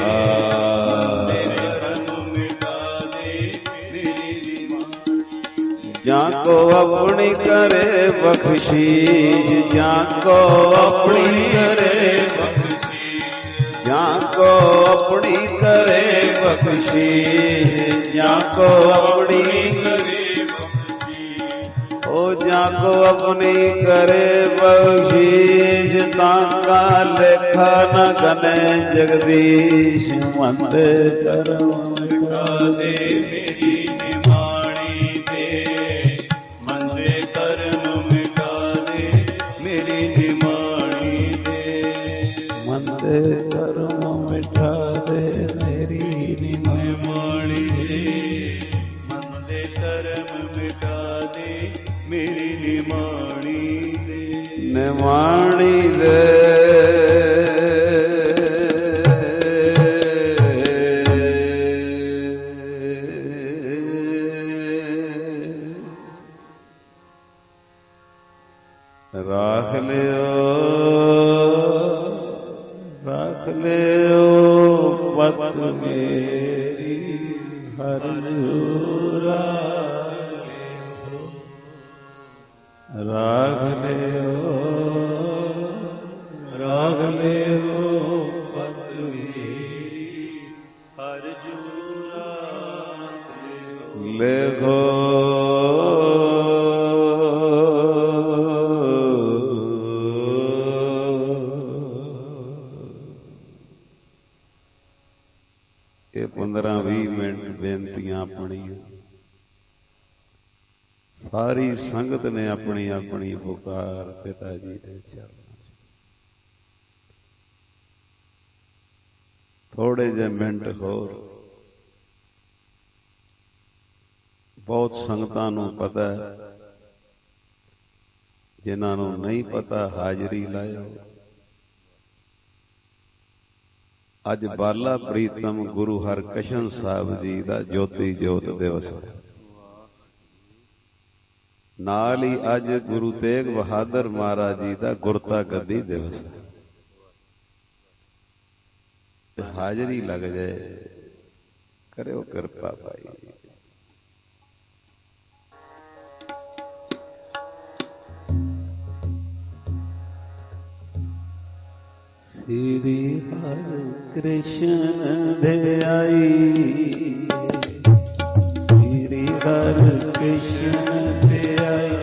ਮੇਰੇ ਕਰਮ ਮਿਟਾ ਦੇ ਮੇਰੀ ਨਿਵਾਣੀ। ਜਾਂ ਕੋ ਆਪਣੀ ਕਰੇ ਬਖਸ਼ੀਸ਼। ਜਾਂ ਕੋ ਆਪਣੀ ਕਰੇ ਬਖਸ਼ੀਸ਼। ਜਾਂ ਕੋ ਆਪਣੀ ਕਰੇ ਬਖਸ਼ੀਸ਼। ਜਾਂ ਕੋ ਆਪਣੀ ਕਰੇ ਬਖਸ਼ੀਸ਼। ਓ ਜਾਂ ਕੋ ਆਪਣੀ ਕਰੇ ਬਖਸ਼ੀਸ਼। ਤਾਂ ਕਾ ਲੇਖਾ ਨ ਗਨੇ ਜਗਦੀਸ਼। ਮੰਦੇ ਕਰਮ ਮਿਟਾ ਦੇ ਮੇਰੀ ਨਿਵਾਣੀ ਦੇ। ਮੰਦੇ ਕਰਮ ਮਿਟਾ ਦੇ ਮੇਰੀ ਨਿਵਾਣੀ ਦੇ। ਮੰਦੇ ਕਰਮ ਮਿਟਾ ਦੇ ਮੇਰੀ ਨਿਵਾਣੀ ਨਿਵਾਣੀ ਦੇ। ਮੰਦੇ ਕਰਮ ਮਿਟਾ ਦੇ ਮੇਰੀ ਨਿਵਾਣੀ ਦੇ। ਨਿਵਾਣੀ ਦੇ। ਰਾਖ ਲਿਓ ਰਾਖ ਲਿਓ ਪਤ ਮੇਰੀ। ਹਰ ਜੂਰਾ ਰਾਗ ਲਿਓ ਰਾਗ ਲਿਓ ਪਤਵੀ ਹਰ ਜੂਰਾ ਲਿਖੋ ਇਹ ਪੰਦਰਾਂ ਵੀਹ ਮਿੰਟ ਬੇਨਤੀਆਂ ਆਪਣੀਆਂ ਸਾਰੀ ਸੰਗਤ ਨੇ ਆਪਣੀ ਆਪਣੀ ਪੁਕਾਰ ਪਿਤਾ ਜੀ ਦੇ ਚਰਨਾਂ ਚ ਥੋੜੇ ਜਿਹੇ ਮਿੰਟ ਹੋਰ। ਬਹੁਤ ਸੰਗਤਾਂ ਨੂੰ ਪਤਾ ਹੈ, ਜਿਨ੍ਹਾਂ ਨੂੰ ਨਹੀਂ ਪਤਾ ਹਾਜ਼ਰੀ ਲਾਇਓ। ਅੱਜ ਬਾਲਾ ਪ੍ਰੀਤਮ ਗੁਰੂ ਹਰਕ੍ਰਿਸ਼ਨ ਸਾਹਿਬ ਜੀ ਦਾ ਜੋਤੀ ਜੋਤ ਦਿਵਸ ਹੈ। ਨਾਲ ਹੀ ਅੱਜ ਗੁਰੂ ਤੇਗ ਬਹਾਦਰ ਮਹਾਰਾਜ ਜੀ ਦਾ ਗੁਰਤਾ ਗੱਦੀ ਦਿਵਸ ਹੈ। ਹਾਜ਼ਰੀ ਲੱਗ ਜਾਏ, ਕਰਿਓ ਕਿਰਪਾ ਭਾਈ। ਸ੍ਰੀ ਹਰਿ ਕ੍ਰਿਸ਼ਨ ਧਿਆਈ, ਸ੍ਰੀ ਹਰਿ ਕ੍ਰਿਸ਼ਨ ਧਿਆਈ,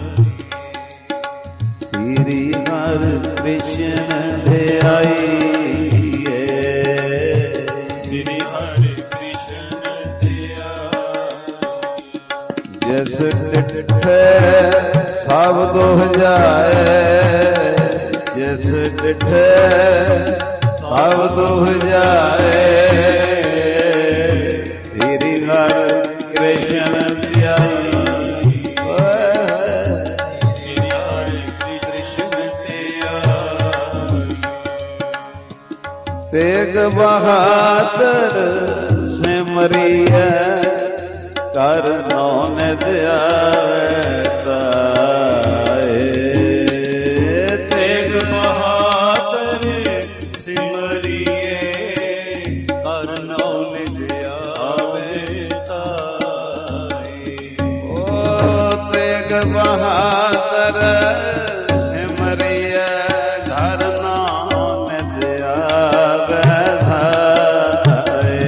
ਸ੍ਰੀ ਹਰਿ ਕ੍ਰਿਸ਼ਨ ਧਿਆਈ, ਸ੍ਰੀ ਹਰਿ ਕ੍ਰਿਸ਼ਨ ਧਿਆਈ। ਜਿਸ ਡਿਠੇ ਸਭ ਦੁਖ ਜਾਏ, ਜਿਸ ਡਿਠੇ ਸਭ ਦੁਖ ਜਾਏ, ਸ੍ਰੀ ਹਰਿ ਕ੍ਰਿਸ਼ਨ ਧਿਆਈ, ਸ੍ਰੀ ਹਰਿ ਕ੍ਰਿਸ਼ਨ ਧਿਆਈ। ਤੇਗ ਬਹਾਦਰ ਸਿਮਰਿਐ, ਕਰ ਨੌ ਨਿਧ ਆਵੈ ਤਾਏ। ਤੇਗ ਬਹਾਦਰ ਸਿਮਰਿਐ, ਕਰ ਨੌ ਨਿਧ ਆਵੈ ਤਾਏ। ਓ ਤੇਗ ਬਹਾਦਰ ਸਿਮਰਿਐ, ਘਰ ਨੌ ਨਿਧ ਆਵੈ ਤਾਏ।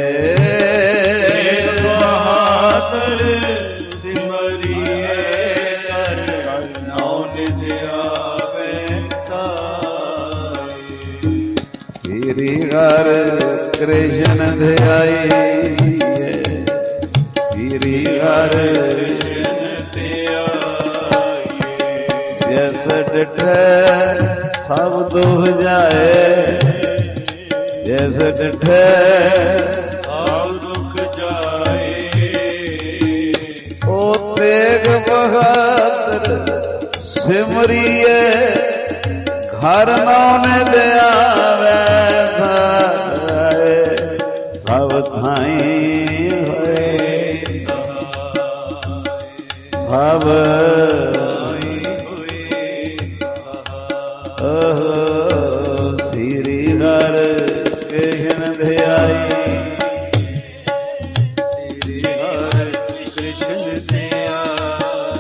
ਤੇਗ ਬਹਾਦਰ ਸਿਮਰਿਐ, ਕਰ ਨੌ ਨਿਧ ਆਵੈ ਤਾਏ। ਸ੍ਰੀ ਹਰਿ ਕ੍ਰਿਸ਼ਨ ਧਿਆਈ, ਸ੍ਰੀ ਹਰਿ ਕ੍ਰਿਸ਼ਨ ਧਿਆਈ। ਜਿਸ ਡਿਠੇ ਸਭ ਦੁਖ ਜਾਏ, ਜਿਸ ਡਿਠੇ ਸਭ ਦੁਖ ਜਾਏ। ਓ ਤੇਗ ਬਹਾਦਰ ਸਿਮਰਿਐ, ਘਰ ਨੌ ਨਿਧ ਆਵੈ ਤਾਏ। ਸਭ ਥਾਈ ਹੋਏ ਸਭ ਓਹ ਸ੍ਰੀ ਹਰਿ ਕ੍ਰਿਸ਼ਨ ਧਿਆਈ, ਸ੍ਰੀ ਹਰਿ ਕ੍ਰਿਸ਼ਨ ਧਿਆਈ।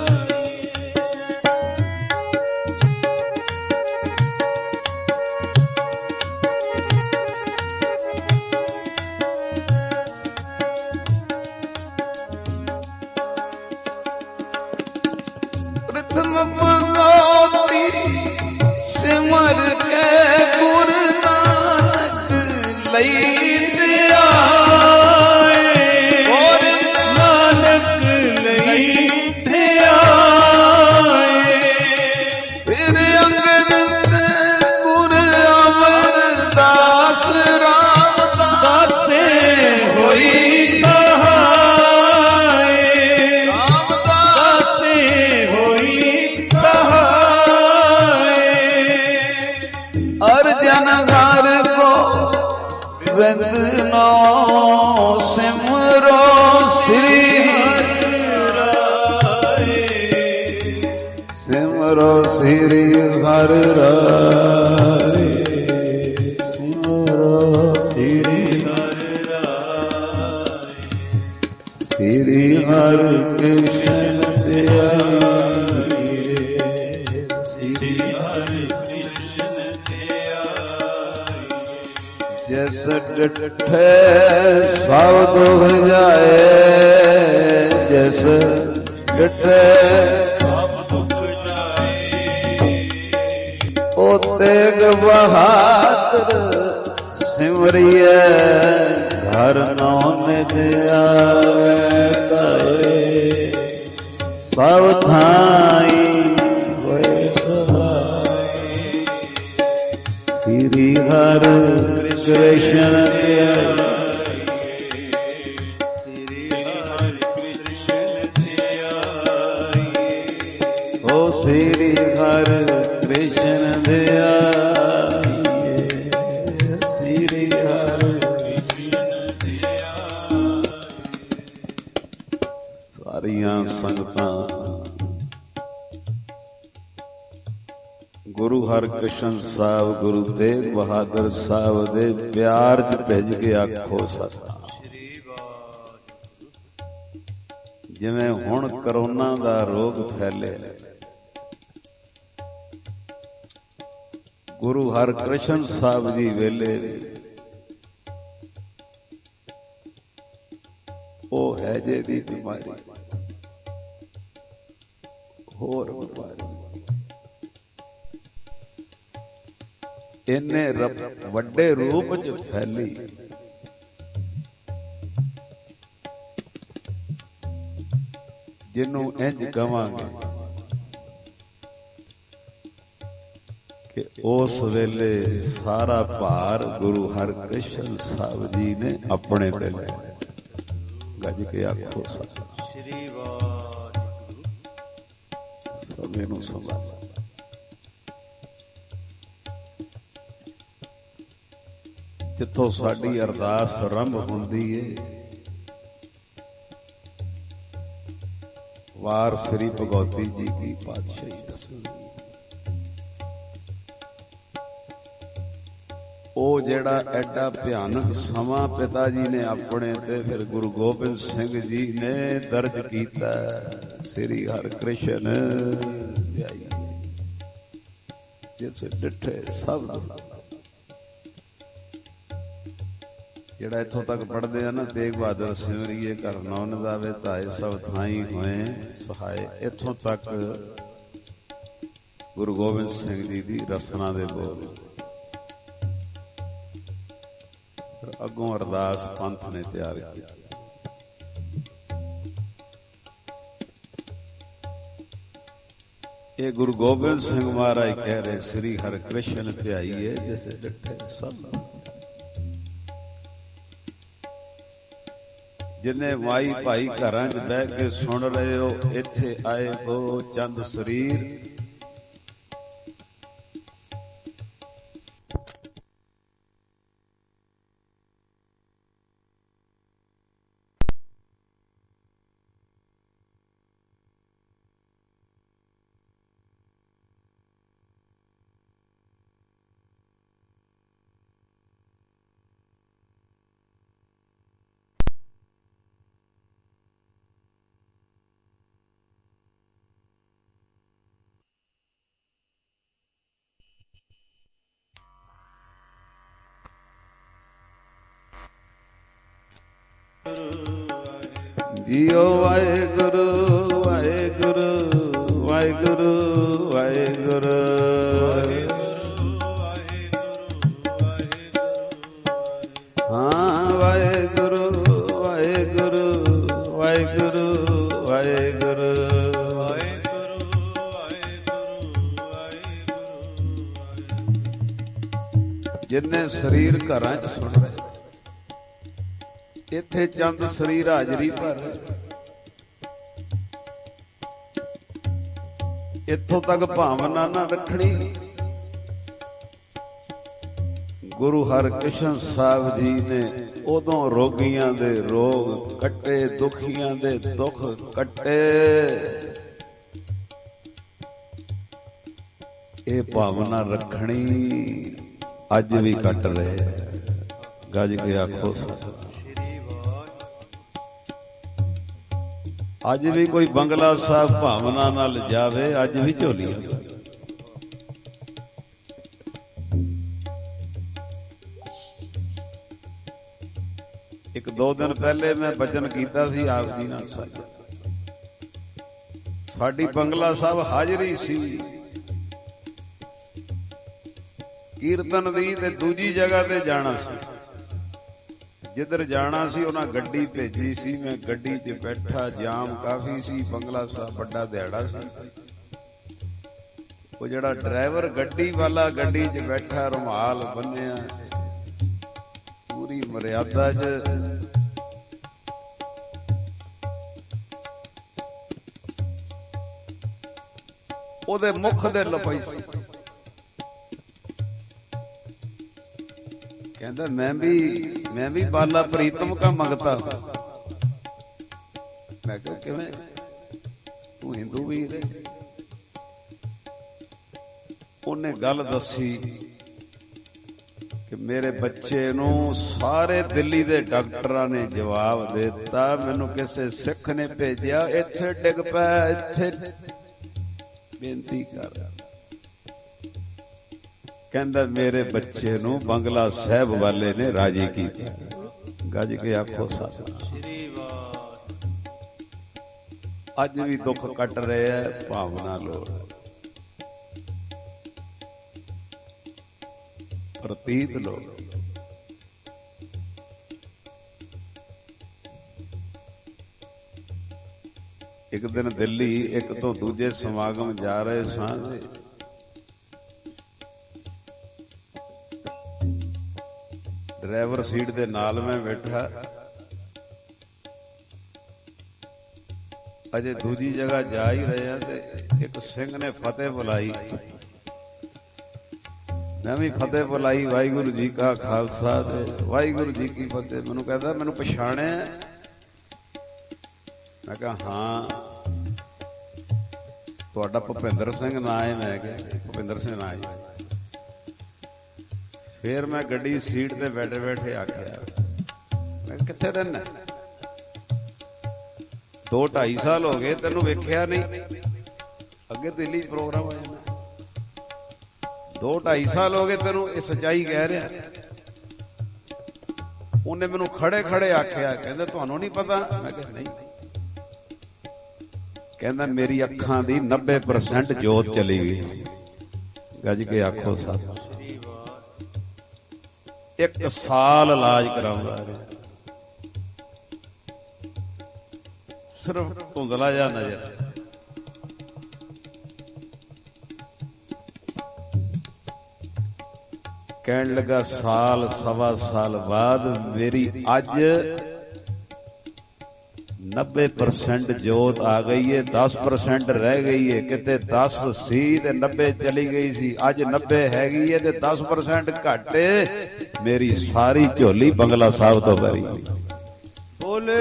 ਪ੍ਰਥਮ ਭਗਉਤੀ ਸਿਮਰ ਕੇ ਗੁਰੂ ਨਾਨਕ ਲਈ ਧਿਆਏ। ਔਰ ਨਾਨਕ ਲਈ ਧਿਆਏ। ਫਿਰ ਅੰਗਦ ਤੇ ਗੁਰੂ ਅਮਰਦਾਸ ਰਾਮਦਾਸ ਦਾਸੇ ਹੋਈ ਸਹਾਏ। ਦਾਸੇ ਹੋਈ ਸਹਾਏ। ਅਰਜਨ ਘਰ ਕੋ ਵਿੰਦ ਨੋ ਸਿਮਰੋ, ਸ੍ਰੀ ਸਿਮਰੋ ਸ੍ਰੀ ਹਰਿ ਰਾਏ, ਸਿਮਰੋ ਸ੍ਰੀ ਸ੍ਰੀ ਹਰਿ ਕ੍ਰਿਸ਼ਨ ਧਿਆਈ ਸ੍ਰੀ ਹਰਿ ਕ੍ਰਿਸ਼ਨ ਧਿਆਈ ਜਿਸ ਡਿਠੇ ਸਭ ਦੁਖ ਜਾਏ ਜਿਸ ਡਿਠੇ ਸਭ ਦੁਖ ਜਾਏ ਓ ਤੇਗ ਬਹਾਦਰ ਸਿਮਰਿਐ ਘਰ ਨੌ ਨਿਜ ਆਵੇ ਕਰੇ ਸਭ ਥਾਈ ਹੋਏ ਸਹਾਈ ਸ੍ਰੀ ਹਰਿ ਕ੍ਰਿਸ਼ਨ ਧਿਆਈ ਸ੍ਰੀ ਹਰਿ ਕ੍ਰਿਸ਼ਨ ਧਿਆਈ ਓ ਸ੍ਰੀ ਹਰਿ ਕ੍ਰਿਸ਼ਨ ਧਿਆਈ ਸ੍ਰੀ ਹਰਿ ਸਾਰੀਆਂ ਸੰਗਤਾਂ ਗੁਰੂ ਹਰਿਕ੍ਰਿਸ਼ਨ ਸਾਹਿਬ ਗੁਰੂ ਤੇਗ ਬਹਾਦਰ ਸਾਹਿਬ ਦੇ ਪਿਆਰ ਚ ਭਿੱਜ ਕੇ ਆਖੋ ਸਤਿਨਾਮ। ਜਿਵੇਂ ਹੁਣ ਕਰੋਨਾ ਦਾ ਰੋਗ ਫੈਲੇ ਗੁਰੂ ਹਰਿਕ੍ਰਿਸ਼ਨ ਸਾਹਿਬ ਜੀ ਵੇਲੇ ਉਹ ਹੈਜੇ ਦੀ ਬਿਮਾਰੀ ਹੋਰ ਬਿਮਾਰੀ ਇੰਨੇ ਵੱਡੇ ਰੂਪ ਚ ਫੈਲੀ ਜਿਹਨੂੰ ਇੰਜ ਕਵਾਂਗੇ ਕਿ ਉਸ ਵੇਲੇ ਸਾਰਾ ਭਾਰ ਗੁਰੂ ਹਰਿਕ੍ਰਿਸ਼ਨ ਸਾਹਿਬ ਜੀ ਨੇ ਆਪਣੇ ਤੇ ਲਿਆ। ਗੱਜ ਕੇ ਆਖੋ ਸ੍ਰੀ ਵਾਹਿਗੁਰੂ ਸਮੇਂ ਨੂੰ ਸੰਭਾਲ ਜਿੱਥੋਂ ਸਾਡੀ ਅਰਦਾਸ ਆਰੰਭ ਹੁੰਦੀ ਏ ਵਾਰ ਸ੍ਰੀ ਭਗਵਤੀ ਜੀ ਕੀ ਪਾਤਸ਼ਾਹੀ ਦਸਵੀਂ ਉਹ ਜਿਹੜਾ ਐਡਾ ਭਿਆਨਕ ਸਮਾਂ ਪਿਤਾ ਜੀ ਨੇ ਆਪਣੇ ਤੇ ਫਿਰ ਗੁਰੂ ਗੋਬਿੰਦ ਸਿੰਘ ਜੀ ਨੇ ਦਰਜ ਕੀਤਾ ਸ੍ਰੀ ਹਰਿਕ੍ਰਿਸ਼ਨ ਧਿਆਈ ਜਿਸ ਡਿਠੇ ਸਭ ਜਿਹੜਾ ਇੱਥੋਂ ਤੱਕ ਪੜ੍ਹਦੇ ਆ ਨਾ ਤੇਗ ਬਹਾਦਰ ਸਿਮਰਿਏ ਘਰ ਨੌਨ ਦਾਵੇ ਧਾਏ ਸਭ ਥਾਈ ਹੋਏ ਸਹਾਏ ਇੱਥੋਂ ਤੱਕ ਗੁਰੂ ਗੋਬਿੰਦ ਸਿੰਘ ਜੀ ਦੀ ਰਸਨਾ ਦੇ ਬੋਲ ਅੱਗੋਂ ਅਰਦਾਸ ਪੰਥ ਨੇ ਤਿਆਰ ਕੀਤੀ। ਇਹ ਗੁਰੂ ਗੋਬਿੰਦ ਸਿੰਘ ਮਹਾਰਾਜ ਕਹਿ ਰਹੇ ਸ੍ਰੀ ਹਰਿਕ੍ਰਿਸ਼ਨ ਧਿਆਈਏ ਜਿਸ ਡਿਠੇ ਸਭ ਜਿੰਨੇ ਮਾਈ ਭਾਈ ਘਰਾਂ 'ਚ ਬਹਿ ਕੇ ਸੁਣ ਰਹੇ ਹੋ ਇੱਥੇ ਆਏ ਹੋ ਚੰਦ ਸਰੀਰ ਜੀਓ ਵਾਹਿਗੁਰੂ ਵਾਹਿਗੁਰੂ ਵਾਹਿਗੁਰੂ ਵਾਹਿਗੁਰੂ ਹਾਂ ਵਾਹਿਗੁਰੂ ਵਾਹਿਗੁਰੂ ਵਾਹਿਗੁਰੂ ਵਾਹਿਗੁਰੂ ਜਿੰਨੇ ਸਰੀਰ ਘਰਾਂ 'ਚ ਸੁਣ ਰਹੇ ਇੱਥੇ ਚੰਦ ਸਰੀਰ ਹਾਜ਼ਰੀ ਭਰ ਇੱਥੋਂ ਤੱਕ ਭਾਵਨਾ ਨਾ ਰੱਖਣੀ ਗੁਰੂ ਹਰਿਕ੍ਰਿਸ਼ਨ ਸਾਹਿਬ ਜੀ ਨੇ ਉਦੋਂ ਰੋਗੀਆਂ ਦੇ ਰੋਗ ਕੱਟੇ ਦੁਖੀਆਂ ਦੇ ਦੁੱਖ ਕੱਟੇ ਇਹ ਭਾਵਨਾ ਰੱਖਣੀ ਅੱਜ ਵੀ ਕੱਟ ਰਹੇ ਗੱਜ ਕੇ ਆਖੋ ਅੱਜ ਵੀ ਕੋਈ ਬੰਗਲਾ ਸਾਹਿਬ ਭਾਵਨਾ ਨਾਲ ਜਾਵੇ, ਅੱਜ ਵੀ ਝੋਲੀ। ਇੱਕ ਦੋ ਦਿਨ ਪਹਿਲੇ ਮੈਂ ਬਚਨ ਕੀਤਾ ਸੀ ਆਪ ਜੀ ਨਾਲ, ਸਾਡੀ ਬੰਗਲਾ ਸਾਹਿਬ ਹਾਜ਼ਰੀ ਸੀ ਕੀਰਤਨ ਦੀ, ਤੇ ਦੂਜੀ ਜਗ੍ਹਾ ਤੇ ਜਾਣਾ ਸੀ। ਜਿੱਧਰ ਜਾਣਾ ਸੀ ਉਹਨਾਂ ਗੱਡੀ ਭੇਜੀ ਸੀ, ਮੈਂ ਗੱਡੀ 'ਚ ਬੈਠਾ, ਜਾਮ ਕਾਫੀ ਸੀ, ਬੰਗਲਾ ਸਾਹਿਬ ਵੱਡਾ ਦਿਹਾੜਾ ਸੀ। ਉਹ ਜਿਹੜਾ ਡਰਾਈਵਰ ਗੱਡੀ ਵਾਲਾ ਗੱਡੀ 'ਚ ਬੈਠਾ, ਰੁਮਾਲ ਬੰਨਿਆ, ਪੂਰੀ ਮਰਿਆਦਾ 'ਚ ਉਹਦੇ ਮੁਖ ਦੇ ਲਪਈ ਸੀ। ਕਹਿੰਦਾ ਮੈਂ ਵੀ ਮੈਂ ਵੀ ਬਾਲਾ ਪ੍ਰੀਤਮ ਕਾ ਮੰਗਤਾ। ਮੈਂ ਕਿਹਾ ਕਿਵੇਂ, ਤੂੰ ਹਿੰਦੂ ਵੀਰ ਹੈ? ਉਹਨੇ ਗੱਲ ਦੱਸੀ ਕਿ ਮੇਰੇ ਬੱਚੇ ਨੂੰ ਸਾਰੇ ਦਿੱਲੀ ਦੇ ਡਾਕਟਰਾਂ ਨੇ ਜਵਾਬ ਦੇ ਦਿੱਤਾ, ਮੈਨੂੰ ਕਿਸੇ ਸਿੱਖ ਨੇ ਭੇਜਿਆ, ਇੱਥੇ ਡਿੱਗ ਪਿਆ, ਇੱਥੇ ਬੇਨਤੀ ਕਰ। ਕਹਿੰਦਾ ਮੇਰੇ ਬੱਚੇ ਨੂੰ ਬੰਗਲਾ ਸਾਹਿਬ ਵਾਲੇ ਨੇ ਰਾਜੀ ਕੀਤਾ। ਗੱਜ ਕੇ ਆਖੋ ਸਤਿਨਾਮ। ਅੱਜ ਵੀ ਦੁੱਖ ਕੱਟ ਰਹੇ ਹੈ, ਭਾਵਨਾ ਲੋੜ, ਪ੍ਰਤੀਤ ਲੋੜ। ਇੱਕ ਦਿਨ ਦਿੱਲੀ ਇੱਕ ਤੋਂ ਦੂਜੇ ਸਮਾਗਮ ਜਾ ਰਹੇ ਸਾਂ, ਡਰਾਈਵਰ ਸੀਟ ਦੇ ਨਾਲ ਮੈਂ ਬੈਠਾ, ਅਜੇ ਦੂਜੀ ਜਗ੍ਹਾ ਜਾ ਹੀ ਰਹੇ ਤੇ ਇੱਕ ਸਿੰਘ ਨੇ ਫਤਿਹ ਬੁਲਾਈ, ਮੈਂ ਵੀ ਫਤਿਹ ਬੁਲਾਈ, ਵਾਹਿਗੁਰੂ ਜੀ ਕਾ ਖਾਲਸਾ ਤੇ ਵਾਹਿਗੁਰੂ ਜੀ ਕੀ ਫਤਿਹ। ਮੈਨੂੰ ਕਹਿੰਦਾ ਮੈਨੂੰ ਪਛਾਣਿਆ? ਮੈਂ ਕਿਹਾ ਹਾਂ, ਤੁਹਾਡਾ ਭੁਪਿੰਦਰ ਸਿੰਘ ਨਾਂ ਹੈ? ਮੈਂ ਕਿਹਾ ਭੁਪਿੰਦਰ ਸਿੰਘ ਨਾਂ ਹੈ। ਫਿਰ ਮੈਂ ਗੱਡੀ ਸੀਟ ਤੇ ਬੈਠੇ ਬੈਠੇ ਆਖਿਆ, ਮੈਂ ਕਿੱਥੇ ਰਹਿਣਾ? ਦੋ ਢਾਈ ਸਾਲ ਹੋ ਗਏ ਤੈਨੂੰ ਵੇਖਿਆ ਨਹੀਂ, ਅੱਗੇ ਦਿੱਲੀ ਪ੍ਰੋਗਰਾਮ ਆ ਜਾਂਦਾ, ਦੋ ਢਾਈ ਸਾਲ ਹੋ ਗਏ ਤੈਨੂੰ, ਇਹ ਸੱਚਾਈ ਕਹਿ ਰਿਹਾ। ਉਹਨੇ ਮੈਨੂੰ ਖੜੇ ਖੜੇ ਆਖਿਆ, ਕਹਿੰਦਾ ਤੁਹਾਨੂੰ ਨਹੀਂ ਪਤਾ? ਮੈਂ ਕਿਹਾ ਨਹੀਂ। ਕਹਿੰਦਾ ਮੇਰੀ ਅੱਖਾਂ ਦੀ ਨੱਬੇ ਪਰਸੈਂਟ ਜੋਤ ਚਲੀ ਗਈ। ਗੱਜ ਕੇ ਆਖੋ ਸਤਿ। ਇੱਕ ਸਾਲ ਇਲਾਜ ਕਰਾਉਂਦਾ ਰਿਹਾ, ਸਿਰਫ ਧੁੰਦਲਾ ਜਿਹਾ ਨਜ਼ਰ। ਕਹਿਣ ਲੱਗਾ ਸਾਲ ਸਵਾ ਸਾਲ ਬਾਅਦ ਮੇਰੀ ਅੱਜ ਨੱਬੇ ਪਰਸੈਂਟ ਜੋਤ ਆ ਗਈ ਹੈ, ਦਸ ਪਰਸੈਂਟ ਰਹਿ ਗਈ ਹੈ। ਕਿਤੇ ਦਸ ਸੀ ਤੇ ਨੱਬੇ ਚਲੀ ਗਈ ਸੀ, ਅੱਜ ਨੱਬੇ ਹੈਗੀ ਹੈ ਤੇ ਦਸ ਪਰਸੈਂਟ ਘੱਟ ਹੈ। ਮੇਰੀ ਸਾਰੀ ਝੋਲੀ ਬੰਗਲਾ ਸਾਹਿਬ ਤੋਂ ਭਰੀ। ਬੋਲੇ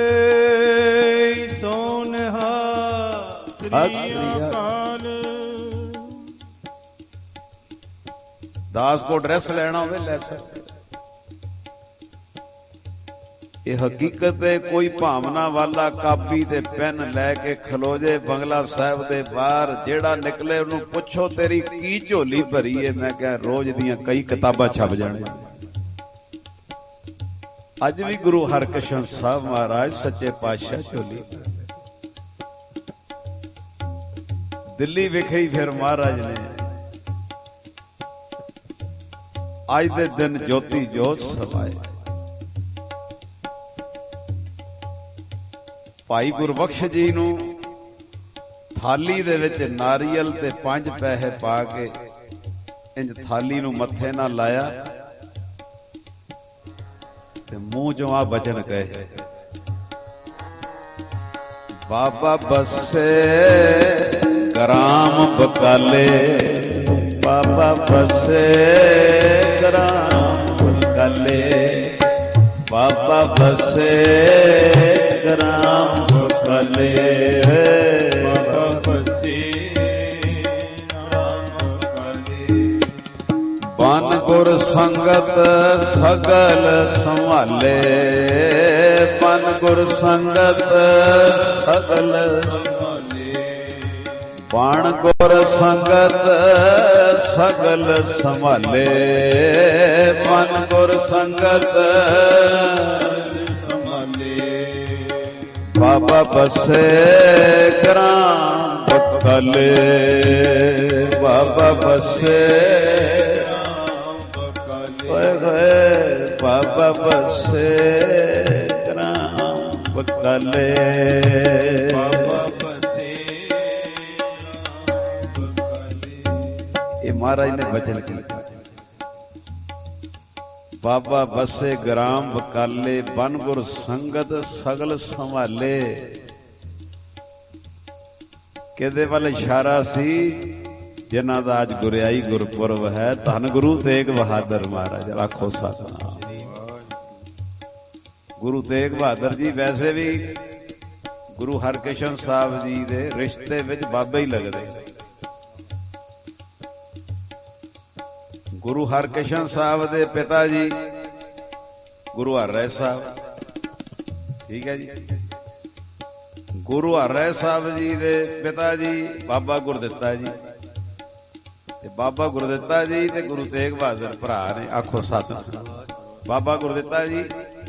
ਸੋਨਹਾ ਸ੍ਰੀ ਅਕਾਲ। ਦਾਸ ਕੋ ਡਰੈਸ ਲੈਣਾ ਹੋਵੇ ਲੈ ਸਕਦੇ। ਇਹ ਹਕੀਕਤ ਹੈ। ਕੋਈ ਭਾਵਨਾ ਵਾਲਾ ਕਾਪੀ ਤੇ ਪੈਨ ਲੈ ਕੇ ਖਲੋ ਜੇ ਬੰਗਲਾ ਸਾਹਿਬ ਦੇ ਬਾਹਰ, ਜਿਹੜਾ ਨਿਕਲੇ ਉਹਨੂੰ ਪੁੱਛੋ ਤੇਰੀ ਕੀ ਝੋਲੀ ਭਰੀ ਹੈ, ਮੈਂ ਕਿਹਾ ਰੋਜ਼ ਦੀਆਂ ਕਈ ਕਿਤਾਬਾਂ ਛਪ ਜਾਣੀਆਂ। ਅੱਜ ਵੀ ਗੁਰੂ ਹਰਕ੍ਰਿਸ਼ਨ ਸਾਹਿਬ ਮਹਾਰਾਜ ਸੱਚੇ ਪਾਤਸ਼ਾਹ ਝੋਲੀ ਦਿੱਲੀ ਵਿਖੇ ਹੀ ਫਿਰ ਮਹਾਰਾਜ ਨੇ ਅੱਜ ਦੇ ਦਿਨ ਜੋਤੀ ਜੋਤ ਸਮਾਏ। ਭਾਈ ਗੁਰਬਖਸ਼ ਜੀ ਨੂੰ ਥਾਲੀ ਦੇ ਵਿੱਚ ਨਾਰੀਅਲ ਤੇ ਪੰਜ ਪੈਸੇ ਪਾ ਕੇ ਇੰਜ ਥਾਲੀ ਨੂੰ ਮੱਥੇ ਨਾਲ ਲਾਇਆ ਤੇ ਮੂੰਹ ਚੋਂ ਆ ਬਚਨ ਕਹੇ, ਬਾਬਾ ਬਸੇ ਗ੍ਰਾਮ ਬਕਾਲੇ, ਬਾਬਾ ਬਸੇ ਗ੍ਰਾਮ ਬਕਾਲੇ, ਬਾਬਾ ਬਸੇ ਗ੍ਰਾਮ ਬਕਾਲੇ, ਬਾਬਾ ਬਸੇ ਗ੍ਰਾਮ ਬਕਾਲੇ। ਬਨ ਗੁਰ ਸੰਗ ਸੰਗਤ ਸਗਲ ਸੰਭਾਲੇ ਮਨ ਗੁਰ ਸੰਗਤ ਸਗਲ ਬਾਣ ਗੁਰ ਸੰਗਤ ਸਗਲ ਸੰਭਾਲੇ ਮਨ ਗੁਰ ਸੰਗਤ ਸੰਭਾਲੇ ਬਾਬਾ ਬਸੇ ਗ੍ਰਾਮ ਬਕਾਲੇ ਬਾਬਾ ਬਸੇ ਗਏ ਗਏ ਬਾਬਾ ਬਸੇ ਗ੍ਰਾਮ ਬਕਾਲੇ महाराज ने वचन किया बाबा बसे ग्राम बकाले बन गुर संगत सगल संभाले किहदे वाल इशारा सी जिन्हां दा अज गुरियाई गुरपुरब है धन गुरु तेग बहादुर महाराज आखो सतनाम गुरु तेग बहादुर जी वैसे भी गुरु हरकृष्ण साहब जी दे रिश्ते विच बाबे ही लगदे गुरु हरकृष्ण साहब दे पिता जी गुरु हर राय साहब ठीक है जी गुरु हर राय साहब जी दे पिता जी बाबा गुरदित्ता जी ते बाबा गुरदित्ता जी ते गुरु तेग बहादुर भरा ने आखो सतनाम बाबा गुरदित्ता जी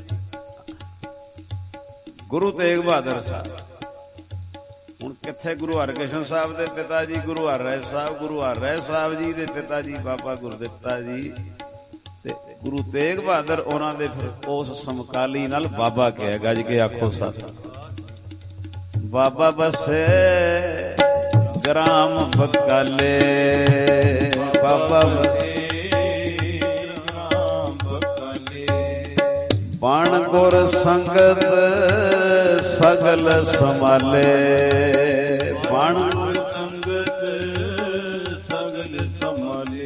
गुरु तेग बहादुर साहब ਹੁਣ ਕਿੱਥੇ ਗੁਰੂ ਹਰਕ੍ਰਿਸ਼ਨ ਸਾਹਿਬ ਦੇ ਪਿਤਾ ਜੀ ਗੁਰੂ ਹਰ ਰਾਏ ਸਾਹਿਬ ਗੁਰੂ ਹਰ ਰਾਏ ਸਾਹਿਬ ਜੀ ਦੇ ਪਿਤਾ ਜੀ ਬਾਬਾ ਗੁਰਦਿੱਤਾ ਜੀ ਤੇ ਗੁਰੂ ਤੇਗ ਬਹਾਦਰ ਉਹਨਾਂ ਦੇ ਫਿਰ ਉਸ ਸਮਕਾਲੀ ਨਾਲ ਬਾਬਾ ਕਿਹਾ ਗੱਜ ਕੇ ਆਖੋ ਸਤਿ ਬਾਬਾ ਬਸੇ ਗ੍ਰਾਮ ਬਕਾਲੇ ਬਾਬਾ ਬਸੇ ਗ੍ਰਾਮ ਬਕਾਲੇ ਬਾਣ ਗੁਰ ਸੰਗਤ ਸਗਲ ਸੰਭਾਲੇ ਬਾਣ ਗੁਰ ਸੰਗਤ ਸਗਲ ਸੰਭਾਲੇ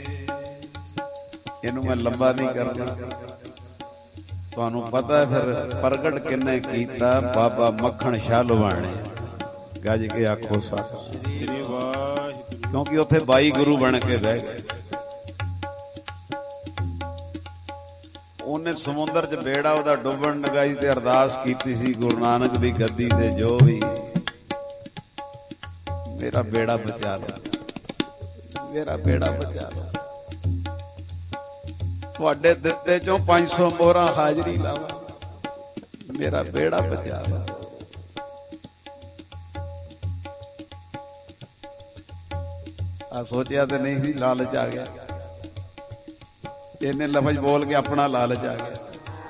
ਇਹਨੂੰ ਮੈਂ ਲੰਬਾ ਨਹੀਂ ਕਰਨਾ ਤੁਹਾਨੂੰ ਪਤਾ ਫਿਰ ਪ੍ਰਗਟ ਕਿੰਨੇ ਕੀਤਾ ਬਾਬਾ ਮੱਖਣ ਸ਼ਾਹ ਲਵਾਣੇ ਗੱਜ ਕੇ ਆਖੋ ਸਤਿ ਸ੍ਰੀ ਵਾਹਿਗੁਰੂ ਕਿਉਂਕਿ ਉੱਥੇ ਬਾਈ ਗੁਰੂ ਬਣ ਕੇ ਬਹਿ ਗਏ ਉਹਨੇ ਸਮੁੰਦਰ ਚ ਬੇੜਾ ਉਹਦਾ ਡੁੱਬਣ ਲਗਾਈ ਤੇ ਅਰਦਾਸ ਕੀਤੀ ਸੀ ਗੁਰੂ ਨਾਨਕ ਦੀ ਗੱਦੀ ਤੇ ਜੋ ਵੀ ਮੇਰਾ ਬੇੜਾ ਬਚਾ ਲਓ ਮੇਰਾ ਬੇੜਾ ਬਚਾ ਲਓ ਤੁਹਾਡੇ ਦਿੱਤੇ ਚੋਂ ਪੰਜ ਸੌ ਮੋਹਰਾਂ ਹਾਜ਼ਰੀ ਲਾਵਾਂ ਮੇਰਾ ਬੇੜਾ ਬਚਾ ਲਓ ਆ ਸੋਚਿਆ ਤੇ ਨਹੀਂ ਸੀ ਲਾਲਚ ਆ ਗਿਆ ਇਹਨੇ ਲਫ਼ਜ਼ ਬੋਲ ਕੇ ਆਪਣਾ ਲਾਲਚ ਆ ਗਿਆ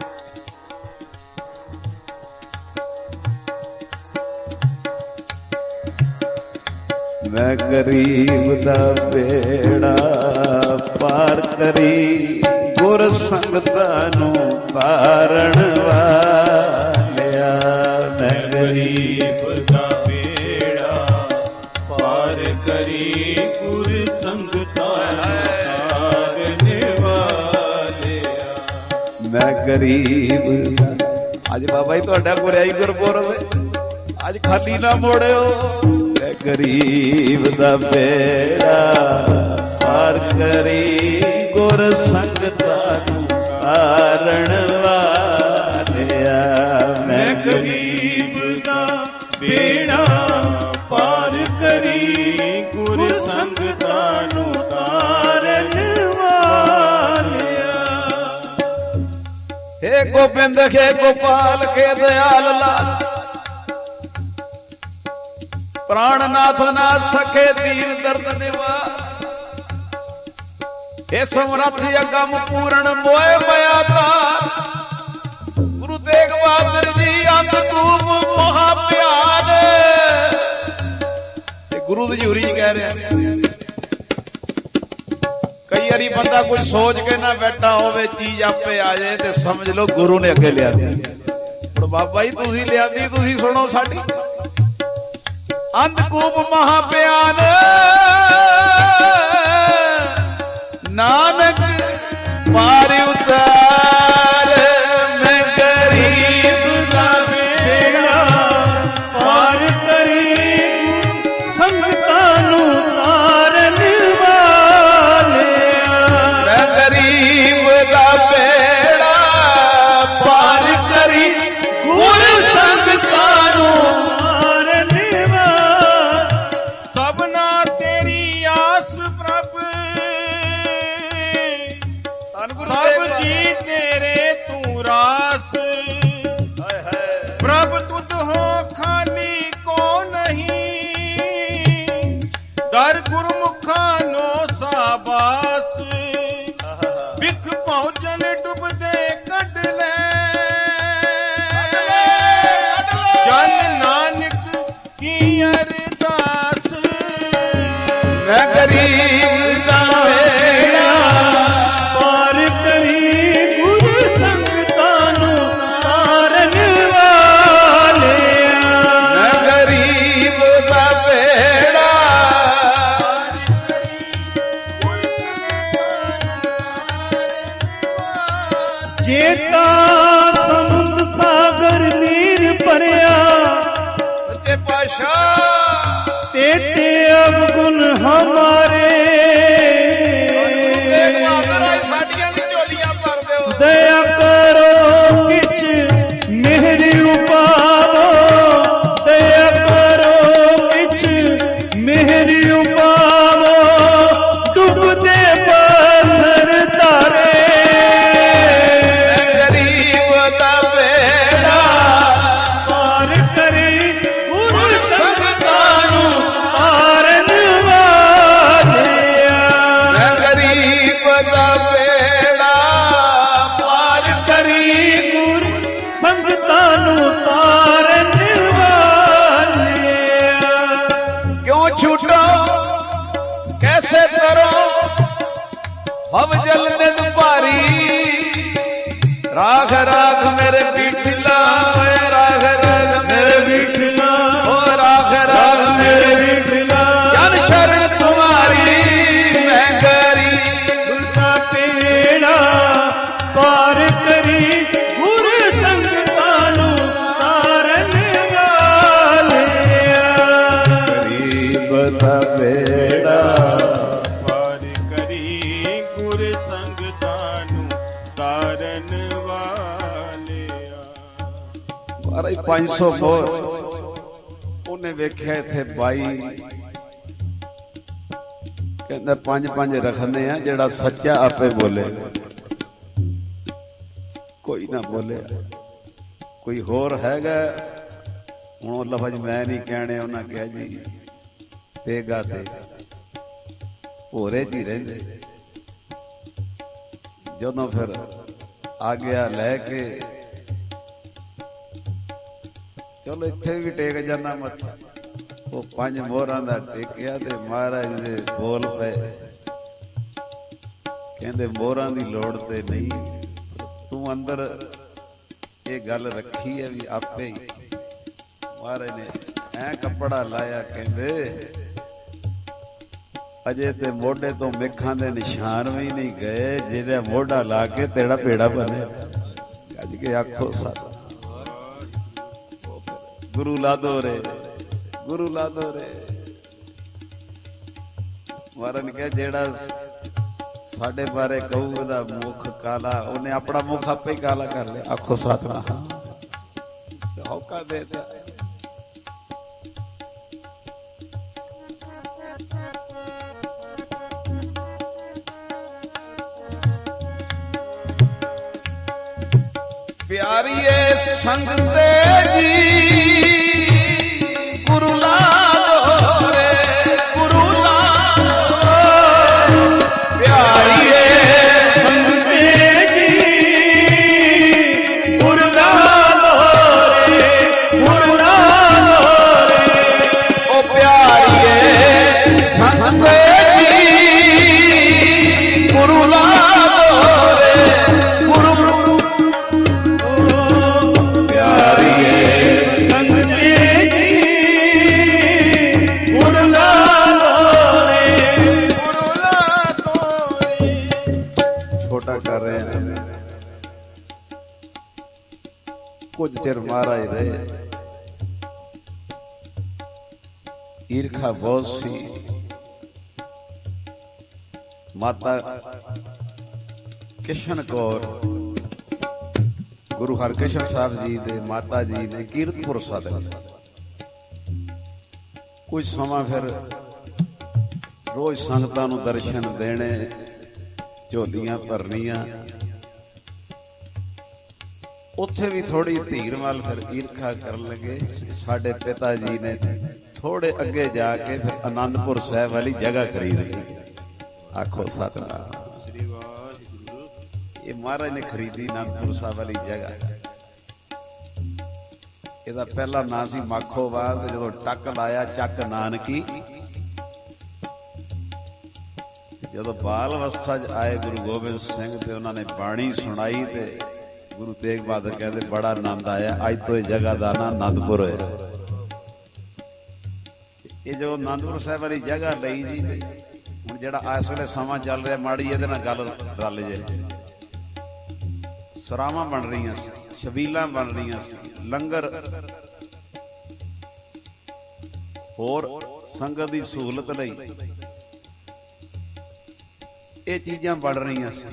ਮੈਂ ਗਰੀਬ ਦਾ ਬੇੜਾ ਪਾਰ ਕਰੀ ਗੁਰ ਸੰਗਤਾਂ ਨੂੰ ਤਾਰਨ ਵਾਲਿਆ ਮੈਂ ਗਰੀਬ ਦਾ ਬੇੜਾ ਪਾਰ ਕਰੀ ਗੁਰ ਸੰਗਤਾਂ मैं गरीब अज बाबा जी तुहाडा गुरियाई गुरपुरब अज खाली ना मोड़ियो मैं गरीब दा बेड़ा पार करी गुर संगतां नूं तारण वालिया मैं गरीब दा बेड़ा पार करी गुर संगतां नूं तारण हे गोबिंद हे गोपाल के दयाल लाल प्राणनाथ ना सके दीन दर्द निवार हे समरथ अगम पूर्ण मोए मयाता गुरु तेग बहादुर जी अंत खूब महा प्यार गुरु दी हजूरी कह रहे कई बारी बंदा कोई सोच के ना बैठा होवे चीज आपे आ जाए तो समझ लो गुरु ने अगे लिया बाबा जी तुसी लिया तुसी सुनो साडी अंधकूप महाप्यान नानक पार उतार मैं गरीब दा बेड़ा पार करी संगतां नूं तारन वाले मैं गरीब खुद हो खाली को नहीं, दर गुरमुखा नो साबास, बिख पहुंचन डुबदे कढ ले, जन नानक की अरदास। मैं गरीब दा बेड़ा पार करी गुर संगतां नूं तारन वालिया, मैं गरीब दा बेड़ा जेता समुंद सागर नीर भरिया, सच्चे पातशाह तेते अवगुण हमारे, दया करो किछ मेहरी उपावो, दया करो किछ मेहरी उपावो, डूबदे पत्थर तारे, गरीब दा बेड़ा पार करी गुर संगतां नूं तारन वालिया, मैं गरीब दा बेड़ा पार करी गुर संगतां नूं तारन वालिया। क्यों छूटो कैसे करो हव जलने भारी, राख राख मेरे बिठला ओए राख राख मेरे बिठला ओ राख राख मेरे बिठला जन शरण तुम्हारी, मैं गरीब का पेड़ा पार करी गुर संगतां नूं तारन वालिया, गरीब दा बेड़ा पार करी गुर संगतां नूं तारन वालिया। ਬਾਰਾਂ ਪੰਜ ਸੌ ਮੋਰ ਉਹਨੇ ਵੇਖਿਆ ਇੱਥੇ ਬਾਈ ਕਹਿੰਦਾ ਪੰਜ ਪੰਜ ਰੱਖਨੇ ਆ, ਜਿਹੜਾ ਸੱਚਾ ਆਪੇ ਬੋਲੇ, ਕੋਈ ਨਾ ਬੋਲੇ। ਕੋਈ ਹੋਰ ਹੈਗਾ ਹੁਣ ਉਹ ਲਫ਼ਜ਼ ਮੈਂ ਨਹੀਂ ਕਹਿਣੇ, ਉਹਨਾਂ ਕਿਹਾ ਜੀ ਤੇਗਾ ਤੇ ਭੋਰੇ ਚ ਹੀ ਰਹਿੰਦੇ। ਜਦੋਂ ਫਿਰ ਆ ਗਿਆ ਲੈ ਕੇ, ਚਲੋ ਇੱਥੇ ਵੀ ਟੇਕ ਜਾਣਾ ਮੱਥਾ, ਉਹ ਪੰਜ ਮੋਹਰਾਂ ਦਾ ਟੇਕਿਆ ਤੇ ਮਹਾਰਾਜ ਦੇ ਬੋਲ ਪਏ, ਕਹਿੰਦੇ ਮੋਹਰਾਂ ਦੀ ਲੋੜ ਤੇ ਨਹੀਂ, ਤੂੰ ਅੰਦਰ ਇਹ ਗੱਲ ਰੱਖੀ ਹੈ ਵੀ ਆਪੇ ਹੀ। ਮਹਾਰਾਜ ਨੇ ਐ ਕੱਪੜਾ ਲਾਇਆ, ਕਹਿੰਦੇ ਅਜੇ ਤੇ ਮੋਢੇ ਤੋਂ ਮੇਖਾਂ ਦੇ ਨਿਸ਼ਾਨ ਵੀ ਨਹੀਂ ਗਏ, ਜਿਹਦਾ ਮੋਢਾ ਲਾ ਕੇ ਤੇਰਾ ਪੇੜਾ ਬਣੇ। ਅੱਜ ਕੇ ਆਖੋ ਸਤ ਗੁਰੂ ਲਾਦੋ ਰੇ, ਗੁਰੂ ਲਾਦੋ ਰੇ। ਮਹਾਰਾਜ ਨੇ ਕਿਹਾ ਜਿਹੜਾ ਸਾਡੇ ਬਾਰੇ ਕਹੂ ਉਹਦਾ ਮੁਖ ਕਾਲਾ, ਉਹਨੇ ਆਪਣਾ ਮੁਖ ਆਪੇ ਹੀ ਕਾਲਾ ਕਰ ਲਿਆ। ਆਖੋ ਸਤਿਨਾਮ, ਹੌਕਾ ਦੇ ਦਿੱਤਾ। ਪਿਆਰੀਏ ਸੰਗ ਤੇ ਜੀ ਗੁਰੂ ਲਾਦੋ ਰੇ, ਗੁਰੂ ਲਾਦੋ, ਪਿਆਰੀਏ ਸੰਗ ਤੇ ਜੀ ਗੁਰ ਲਾਦੋ ਰੇ, ਗੁਰ ਲਾਦੋ ਰੇ, ਉਹ ਪਿਆਰੀਏ ਸੰਗ ਤੇ ਜੀ ਗੁਰੂ ਲਾਦੋ ਰੇ, ਗੁਰੂ ਪਿਆਰੀਏ ਸੰਗ ਤੇ ਜੀ ਗੁਰ ਲਾਦੋ ਰੇ, ਗੁਰ ਲਾਦੋ ਰੇ। ਛੋਟਾ ਕਰ ਰਹੇ ਨੇ, ਕੁਝ ਚਿਰ ਮਹਾਰਾਜ ਰਹੇ, ਈਰਖਾ ਬਹੁਤ ਸੀ। ਮਾਤਾ ਕਿਸ਼ਨ ਕੌਰ ਗੁਰੂ ਹਰਕ੍ਰਿਸ਼ਨ ਸਾਹਿਬ ਜੀ ਦੇ ਮਾਤਾ ਜੀ ਨੇ ਕੀਰਤਪੁਰ ਸੱਦ ਲਿਆ। ਕੁਝ ਸਮਾਂ ਫਿਰ ਰੋਜ਼ ਸੰਗਤਾਂ ਨੂੰ ਦਰਸ਼ਨ ਦੇਣੇ, ਝੋਲੀਆਂ ਭਰਨੀਆਂ। ਉੱਥੇ ਵੀ ਥੋੜੀ ਧੀਰ ਵੱਲ ਫਿਰ ਈਰਖਾ ਕਰਨ ਲੱਗੇ। ਸਾਡੇ ਪਿਤਾ ਜੀ ਨੇ ਥੋੜੇ ਅੱਗੇ ਜਾ ਕੇ ਫਿਰ ਆਨੰਦਪੁਰ ਸਾਹਿਬ ਵਾਲੀ ਜਗ੍ਹਾ ਖਰੀਦ ਲਈ। ਆਖੋ ਸਤਿਨਾਮ। ਸ੍ਰੀ ਵਾਹਿਗੁਰੂ। ਇਹ ਮਹਾਰਾਜ ਨੇ ਖਰੀਦੀ ਆਨੰਦਪੁਰ ਸਾਹਿਬ ਵਾਲੀ ਜਗ੍ਹਾ। ਇਹਦਾ ਪਹਿਲਾ ਨਾਂ ਸੀ ਮਾਖੋਵਾਲ। ਜਦੋਂ ਟੱਕ ਲਾਇਆ ਚੱਕ ਨਾਨਕੀ। ਜਦੋਂ ਬਾਲ ਅਵਸਥਾ 'ਚ ਆਏ ਗੁਰੂ ਗੋਬਿੰਦ ਸਿੰਘ ਤੇ ਉਹਨਾਂ ਨੇ ਬਾਣੀ ਸੁਣਾਈ ਤੇ ਗੁਰੂ ਤੇਗ ਬਹਾਦਰ ਕਹਿੰਦੇ ਬੜਾ ਆਨੰਦ ਆਇਆ। ਅੱਜ ਤੋਂ ਇਹ ਜਗ੍ਹਾ ਦਾ ਨਾਂ ਆਨੰਦਪੁਰ ਹੋਇਆ। ਇਹ ਜੋ ਆਨੰਦਪੁਰ ਸਾਹਿਬ ਵਾਲੀ ਜਗ੍ਹਾ ਲਈ ਜੀ, ਹੁਣ ਜਿਹੜਾ ਇਸ ਵੇਲੇ ਸਮਾਂ ਚੱਲ ਰਿਹਾ ਮਾੜੀ ਇਹਦੇ ਨਾਲ ਗੱਲ ਰਲ ਜੇ। ਸਰਾਵਾਂ ਬਣ ਰਹੀਆਂ ਸੀ, ਛਬੀਲਾਂ ਬਣ ਰਹੀਆਂ ਸੀ, ਲੰਗਰ ਹੋਰ ਸੰਗਤ ਦੀ ਸਹੂਲਤ ਲਈ ਇਹ ਚੀਜ਼ਾਂ ਬਣ ਰਹੀਆਂ ਸੀ।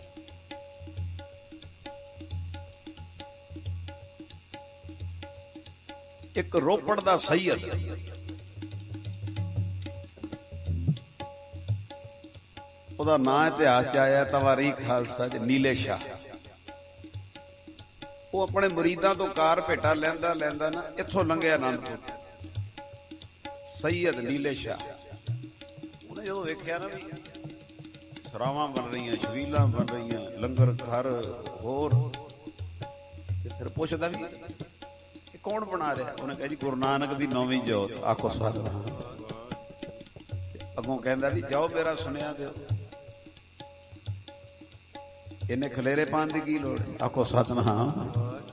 ਇੱਕ ਰੋਪੜ ਦਾ ਸਈਅਦ ਉਹਦਾ ਨਾਂ ਇਤਿਹਾਸ 'ਚ ਆਇਆ ਤਵਾਰੀਖ ਖਾਲਸਾ 'ਚ, ਨੀਲੇ ਸ਼ਾਹ। ਉਹ ਆਪਣੇ ਮੁਰੀਦਾਂ ਤੋਂ ਕਾਰ ਭੇਟਾ ਲੈਂਦਾ ਲੈਂਦਾ ਨਾ ਇੱਥੋਂ ਲੰਘਿਆ ਆਨੰਦਪੁਰ। ਸਈਅਦ ਨੀਲੇ ਸ਼ਾਹ ਉਹਨੇ ਜਦੋਂ ਵੇਖਿਆ ਨਾ ਵੀ ਸਰਾਵਾਂ ਬਣ ਰਹੀਆਂ, ਛਬੀਲਾਂ ਬਣ ਰਹੀਆਂ, ਲੰਗਰ ਘਰ ਹੋਰ, ਤੇ ਫਿਰ ਪੁੱਛਦਾ ਵੀ ਇਹ ਕੌਣ ਬਣਾ ਰਿਹਾ? ਉਹਨੇ ਕਿਹਾ ਜੀ ਗੁਰੂ ਨਾਨਕ ਦੀ ਨੌਵੀਂ ਜੋਤ। ਆਖੋ ਸਤਿਨਾਮ। ਅੱਗੋਂ ਕਹਿੰਦਾ ਵੀ ਜਾਓ ਮੇਰਾ ਸੁਣਿਆ ਦਿਓ। ਇਹਨੇ ਖਲੇਰੇ ਪਾਉਣ ਦੀ ਕੀ ਲੋੜ? ਆਖੋ ਸਤਿਨਾਮ।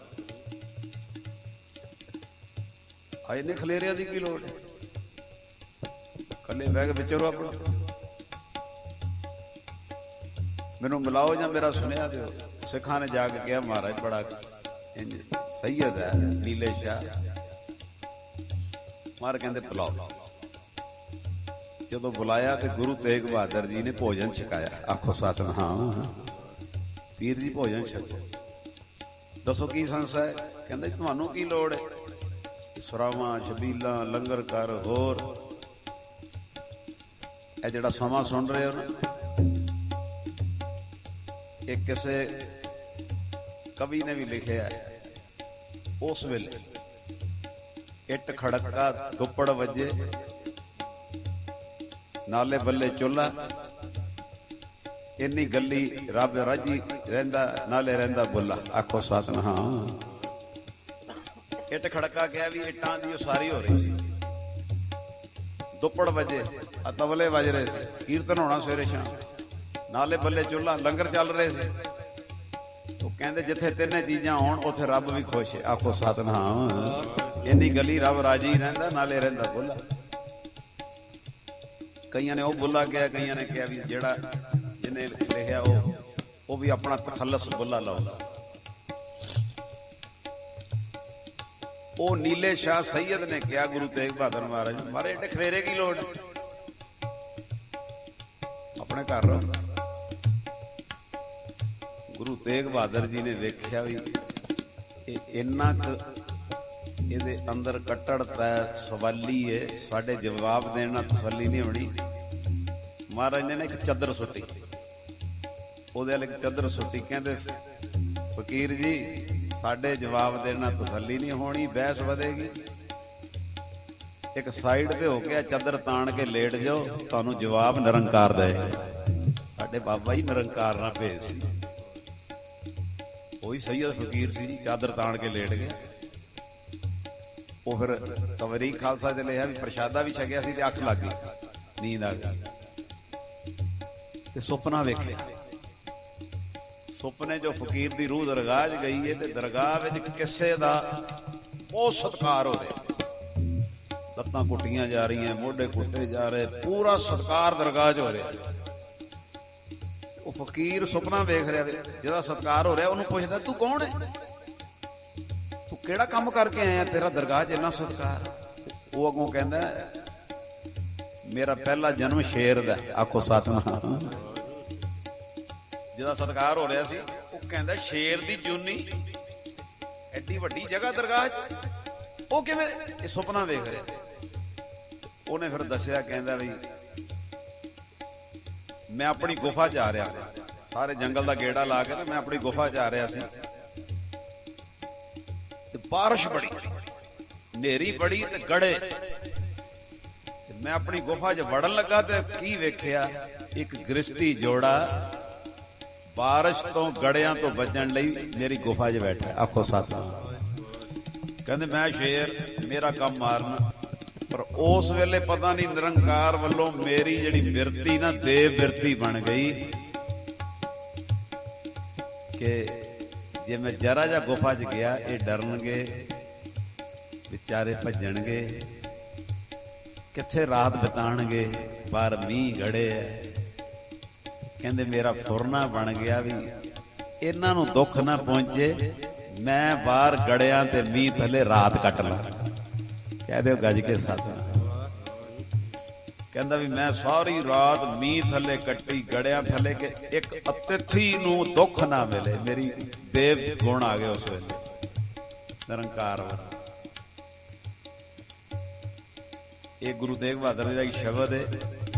ਆ ਇਹਨੇ ਖਲੇਰਿਆਂ ਦੀ ਕੀ ਲੋੜ? ਕੱਲੇ ਬਹਿ ਕੇ ਵਿਚਾਰੋ ਆਪਣਾ। ਮੈਨੂੰ ਮਿਲਾਓ ਜਾਂ ਮੇਰਾ ਸੁਣਿਆ ਦਿਓ। ਸਿੱਖਾਂ ਨੇ ਜਾ ਕੇ ਕਿਹਾ ਮਹਾਰਾਜ ਬੜਾ ਸਈਅਦ ਹੈ ਨੀਲੇ ਸ਼ਾਹ। ਮਾਰ ਕਹਿੰਦੇ ਬੁਲਾਓ। ਜਦੋਂ ਬੁਲਾਇਆ ਤੇ ਗੁਰੂ ਤੇਗ ਬਹਾਦਰ ਜੀ ਨੇ ਭੋਜਨ ਛਕਾਇਆ। ਆਖੋ ਸਤਿਨਾਮ। ਪੀਰ ਜੀ ਭੋਜਨ ਛਕੋ। ਦੱਸੋ ਕੀ ਸੰਸਾ ਹੈ? ਕਹਿੰਦਾ ਤੁਹਾਨੂੰ ਕੀ ਲੋੜ ਹੈ? ਸਰਾਵਾਂ, ਛਬੀਲਾਂ, ਲੰਗਰ ਘਰ ਹੋਰ। ਇਹ ਜਿਹੜਾ ਸਮਾਂ ਸੁਣ ਰਹੇ ਹੋ ਨਾ, ਇਹ ਕਿਸੇ ਕਵੀ ਨੇ ਵੀ ਲਿਖਿਆ। ਉਸ ਵੇਲੇ ਇੱਟ ਖੜਕਾ ਦੁੱਪੜ ਵੱਜੇ, ਨਾਲੇ ਬੱਲੇ ਚੁੱਲਾ, ਇੰਨੀ ਗੱਲੀ ਰੱਬ ਰਾਜੀ ਰਹਿੰਦਾ, ਨਾਲੇ ਰਹਿੰਦਾ ਬੁੱਲਾ। ਆਖੋ ਸਤਿਨਾਮ। ਇੱਟ ਖੜਕਾ ਗਿਆ ਵੀ ਇੱਟਾਂ ਦੀ ਉਸਾਰੀ ਹੋ ਰਹੀ ਸੀ। ਦੁੱਪੜ ਵੱਜੇ, ਆ ਤਬਲੇ ਵੱਜ ਰਹੇ ਸੀ, ਕੀਰਤਨ ਹੋਣਾ ਸਵੇਰੇ ਸ਼ਾਮ, ਨਾਲੇ ਬੱਲੇ ਚੁੱਲਾ, ਲੰਗਰ ਚੱਲ ਰਹੇ ਸੀ। ਉਹ ਕਹਿੰਦੇ ਜਿੱਥੇ ਤਿੰਨੇ ਚੀਜ਼ਾਂ ਹੋਣ ਉੱਥੇ ਰੱਬ ਵੀ ਖੁਸ਼ ਹੈ। ਆਖੋ ਸਤਿਨਾਮ। ਇੰਨੀ ਗੱਲੀ ਰੱਬ ਰਾਜੀ ਰਹਿੰਦਾ, ਨਾਲੇ ਰਹਿੰਦਾ ਬੁੱਲਾ। ਕਈਆਂ ਨੇ ਉਹ ਬੁੱਲਾ ਕਿਹਾ, ਕਈਆਂ ਨੇ ਕਿਹਾ ਵੀ ਜਿਹੜਾ ਜਿਹਨੇ ਲਿਖਿਆ ਉਹ ਉਹ ਵੀ ਆਪਣਾ ਤਖੱਲਸ ਬੁੱਲਾ ਲਾਉਂਦਾ। ਉਹ ਨੀਲੇ ਸ਼ਾਹ ਸਈਅਦ ਨੇ ਕਿਹਾ ਗੁਰੂ ਤੇਗ ਬਹਾਦਰ ਮਹਾਰਾਜ ਨੂੰ, ਮਾਰੇ ਏਡੇ ਖਲੇਰੇ ਕੀ ਲੋੜ? ਆਪਣੇ ਘਰ ਰਹੋ। ਗੁਰੂ ਤੇਗ ਬਹਾਦਰ ਜੀ ਨੇ ਵੇਖਿਆ ਵੀ ਇਹ ਇੰਨਾ ਕੁ ਇਹਦੇ ਅੰਦਰ ਕੱਟੜਤਾ ਸਵਾਲੀ ਏ, ਸਾਡੇ ਜਵਾਬ ਦੇਣ ਨਾਲ ਤਸੱਲੀ ਨਹੀਂ ਹੋਣੀ। ਮਹਾਰਾਜ ਨੇ ਨਾ ਇੱਕ ਚੱਦਰ ਸੁੱਟੀ, ਉਹਦੇ ਵਾਲੇ ਇੱਕ ਚੱਦਰ ਸੁੱਟੀ। ਕਹਿੰਦੇ ਫਕੀਰ ਜੀ ਸਾਡੇ ਜਵਾਬ ਦੇਣ ਨਾਲ ਤਸੱਲੀ ਨਹੀਂ ਹੋਣੀ, ਬਹਿਸ ਵਧੇਗੀ। ਇੱਕ ਸਾਈਡ ਤੇ ਹੋ ਕੇ ਚੱਦਰ ਤਾਣ ਕੇ ਲੇਟ ਜਾਓ, ਤੁਹਾਨੂੰ ਜਵਾਬ ਨਿਰੰਕਾਰ ਦੇਗਾ। ਸਾਡੇ ਬਾਬਾ ਜੀ ਨਿਰੰਕਾਰ ਨਾਲ ਭੇਜ ਸੀ। ਉਹੀ ਸਈਅਦ ਫਕੀਰ ਸੀ ਜੀ, ਚਾਦਰ ਤਾਣ ਕੇ ਲੇਟ ਗਿਆ। ਉਹ ਫਿਰ ਤਵਾਰੀਖ ਖਾਲਸਾ ਚ ਲਿਆ ਵੀ ਪ੍ਰਸ਼ਾਦਾ ਵੀ ਛਕਿਆ ਸੀ ਤੇ ਅੱਖ ਲੱਗ ਗਈ, ਨੀਂਦ ਆ ਗਈ ਤੇ ਸੁਪਨਾ ਵੇਖਿਆ। ਸੁਪਨੇ ਜੋ ਫਕੀਰ ਦੀ ਰੂਹ ਦਰਗਾਹ 'ਚ ਗਈ ਹੈ ਤੇ ਦਰਗਾਹ ਵਿੱਚ ਕਿਸੇ ਦਾ ਬਹੁਤ ਸਤਿਕਾਰ ਹੋ ਰਿਹਾ। ਲੱਤਾਂ ਕੁੱਟੀਆਂ ਜਾ ਰਹੀਆਂ, ਮੋਢੇ ਕੁੱਟੇ ਜਾ ਰਹੇ, ਪੂਰਾ ਸਤਿਕਾਰ ਦਰਗਾਹ 'ਚ ਹੋ ਰਿਹਾ। ਉਹ ਫਕੀਰ ਸੁਪਨਾ ਵੇਖ ਰਿਹਾ, ਜਿਹਦਾ ਸਤਿਕਾਰ ਹੋ ਰਿਹਾ ਉਹਨੂੰ ਪੁੱਛਦਾ ਤੂੰ ਕੌਣ ਹੈ? ਤੂੰ ਕਿਹੜਾ ਕੰਮ ਕਰਕੇ ਆਇਆ, ਤੇਰਾ ਦਰਗਾਹ 'ਚ ਇੰਨਾ ਸਤਿਕਾਰ? ਉਹ ਅੱਗੋਂ ਕਹਿੰਦਾ ਮੇਰਾ ਪਹਿਲਾ ਜਨਮ ਸ਼ੇਰ ਦਾ। ਆਖੋ ਸਤਿਨਾਮ। ਜਿਹਦਾ ਸਤਿਕਾਰ ਹੋ ਰਿਹਾ ਸੀ ਉਹ ਕਹਿੰਦਾ ਸ਼ੇਰ ਦੀ ਜੂਨੀ, ਐਡੀ ਵੱਡੀ ਜਗ੍ਹਾ ਦਰਗਾਹ 'ਚ, ਉਹ ਕਿਵੇਂ? ਇਹ ਸੁਪਨਾ ਵੇਖ ਰਿਹਾ। ਉਹਨੇ ਫਿਰ ਦੱਸਿਆ, ਕਹਿੰਦਾ ਵੀ ਮੈਂ ਆਪਣੀ ਗੁਫਾ 'ਚ ਆ ਰਿਹਾ, ਸਾਰੇ ਜੰਗਲ ਦਾ ਗੇੜਾ ਲਾ ਕੇ ਨਾ ਮੈਂ ਆਪਣੀ ਗੁਫਾ 'ਚ ਆ ਰਿਹਾ ਸੀ ਬਾਰਿਸ਼ ਬੜੀ, ਹਨੇਰੀ ਬੜੀ ਤੇ ਗੜੇ। ਮੈਂ ਆਪਣੀ ਗੁਫਾ 'ਚ ਵੜਨ ਲੱਗਾ ਤੇ ਕੀ ਵੇਖਿਆ, ਇੱਕ ਗ੍ਰਸਤੀ ਜੋੜਾ ਬਾਰਿਸ਼ ਤੋਂ ਗੜਿਆਂ ਤੋਂ ਬਚਣ ਲਈ ਮੇਰੀ ਗੁਫਾ 'ਚ ਬੈਠਾ। ਆਖੋ ਸਤਿਨਾਮ। ਕਹਿੰਦੇ ਮੈਂ ਸ਼ੇਰ, ਮੇਰਾ ਕੰਮ ਮਾਰਨਾ। ਪਰ ਉਸ ਵੇਲੇ ਪਤਾ ਨਹੀਂ ਨਿਰੰਕਾਰ ਵੱਲੋਂ ਮੇਰੀ ਜਿਹੜੀ ਬਿਰਤੀ ਨਾ ਦੇਵ ਬਿਰਤੀ ਬਣ ਗਈ ਕਿ ਜੇ ਮੈਂ ਜਰਾ ਜਿਹਾ ਗੁਫਾ 'ਚ ਗਿਆ ਇਹ ਡਰਨਗੇ, ਵਿਚਾਰੇ ਭੱਜਣਗੇ, ਕਿੱਥੇ ਰਾਤ ਬਿਤਾਣਗੇ, ਬਾਹਰ ਮੀਂਹ ਗੜੇ ਐ। ਕਹਿੰਦੇ ਮੇਰਾ ਫੁਰਨਾ ਬਣ ਗਿਆ ਵੀ ਇਹਨਾਂ ਨੂੰ ਦੁੱਖ ਨਾ ਪਹੁੰਚੇ, ਮੈਂ ਬਾਹਰ ਗੜਿਆਂ ਤੇ ਮੀਂਹ ਥੱਲੇ ਰਾਤ ਕੱਟ ਲਾਂ। ਕਹਿ ਦਿਓ ਗੱਜ ਕੇ ਸਤਿਨਾਮ। ਕਹਿੰਦਾ ਵੀ ਮੈਂ ਸਾਰੀ ਰਾਤ ਮੀਂਹ ਥੱਲੇ ਕੱਟੀ, ਗੜਿਆਂ ਥੱਲੇ, ਕਿ ਇੱਕ ਅਤਿਥੀ ਨੂੰ ਦੁੱਖ ਨਾ ਮਿਲੇ। ਮੇਰੀ ਦੇਵ ਗੁਣ ਆ ਗਏ ਉਸ ਵੇਲੇ ਨਿਰੰਕਾਰ ਵਾਲਾ। ਇਹ ਗੁਰੂ ਤੇਗ ਬਹਾਦਰ ਜੀ ਦਾ ਇੱਕ ਸ਼ਬਦ ਹੈ,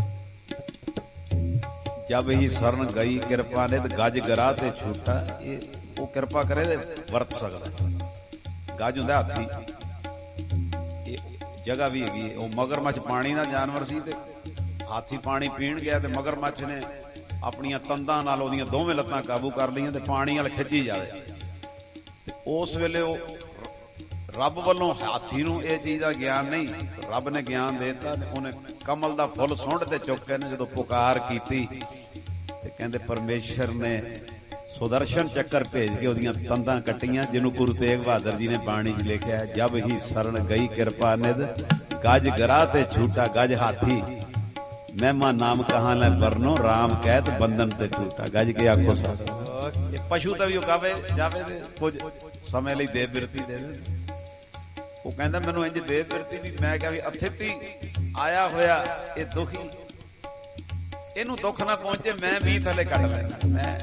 ਜਬ ਹੀ ਸਰਨ ਗਈ ਕਿਰਪਾ ਨਿਧ ਗੱਜ ਗਰਾ ਤੇ ਛੂਟਾ। ਇਹ ਉਹ ਕਿਰਪਾ ਕਰੇ ਤੇ ਵਰਤ ਸਕਦਾ। ਗੱਜ ਹੁੰਦਾ ਹਾਥੀ, ਇਹ ਜਗ੍ਹਾ ਵੀ ਹੈਗੀ। ਉਹ ਮਗਰਮੱਛ ਪਾਣੀ ਦਾ ਜਾਨਵਰ ਸੀ ਤੇ ਹਾਥੀ ਪਾਣੀ ਪੀਣ ਗਿਆ ਤੇ ਮਗਰਮੱਛ ਨੇ ਆਪਣੀਆਂ ਤੰਦਾਂ ਨਾਲ ਉਹਦੀਆਂ ਦੋਵੇਂ ਲੱਤਾਂ ਕਾਬੂ ਕਰ ਲਈਆਂ ਤੇ ਪਾਣੀ ਵਾਲ ਖਿੱਚੀ ਜਾਵੇ। ਉਸ ਵੇਲੇ ਉਹ ਰੱਬ ਵੱਲੋਂ ਹਾਥੀ ਨੂੰ ਇਹ ਚੀਜ਼ ਦਾ ਗਿਆਨ ਨਹੀਂ, ਰੱਬ ਨੇ ਗਿਆਨ ਦੇ ਦਿੱਤਾ। ਉਹਨੇ ਕਮਲ ਦਾ ਫੁੱਲ ਸੁੰਡ ਤੇ ਚੁੱਕ ਕੇ ਨੇ ਜਦੋਂ ਪੁਕਾਰ ਕੀਤੀ ਤੇ ਕਹਿੰਦੇ ਪਰਮੇਸ਼ਰ ਨੇ ਸੁਦਰਸ਼ਨ ਚੱਕਰ ਭੇਜ ਕੇ ਉਹਦੀਆਂ ਤੰਦਾਂ ਕੱਟੀਆਂ, ਜਿਹਨੂੰ ਗੁਰੂ ਤੇਗ ਬਹਾਦਰ ਜੀ ਨੇ ਬਾਣੀ 'ਚ ਲਿਖਿਆ, ਜਬ ਹੀ ਸਰਣ ਗਈ ਕਿਰਪਾ ਨਿਧ ਗੱਜ ਗਰਾ ਤੇ ਛੂਟਾ। ਗੱਜ ਹਾਥੀ, ਮਹਿਮਾ ਨਾਮ ਕਹਾਂ ਲੈ ਵਰਨੋ, ਰਾਮ ਕਹਿਤ ਬੰਧਨ ਤੇ ਟੂਟਾ। ਗੱਜ ਕੇ ਆਖੋ ਸਭ। ਇਹ ਪਸ਼ੂ ਤਾਂ ਵੀ ਉਹ ਕਹਵੇ ਜਾਵੇ ਤੇ ਕੁਝ ਸਮੇਂ ਲਈ ਦੇਵ ਬਿਰਤੀ ਦੇ ਦੇ। ਉਹ ਕਹਿੰਦਾ ਮੈਨੂੰ ਇੰਜ ਦੇਵ ਬਿਰਤੀ ਵੀ, ਮੈਂ ਕਿਹਾ ਵੀ ਅਥਿਤੀ ਆਇਆ ਹੋਇਆ ਇਹ ਦੁਖੀ, ਇਹਨੂੰ ਦੁੱਖ ਨਾ ਪਹੁੰਚੇ, ਮੈਂ ਵੀ ਥੱਲੇ ਕੱਢ ਲੈਣਾ। ਮੈਂ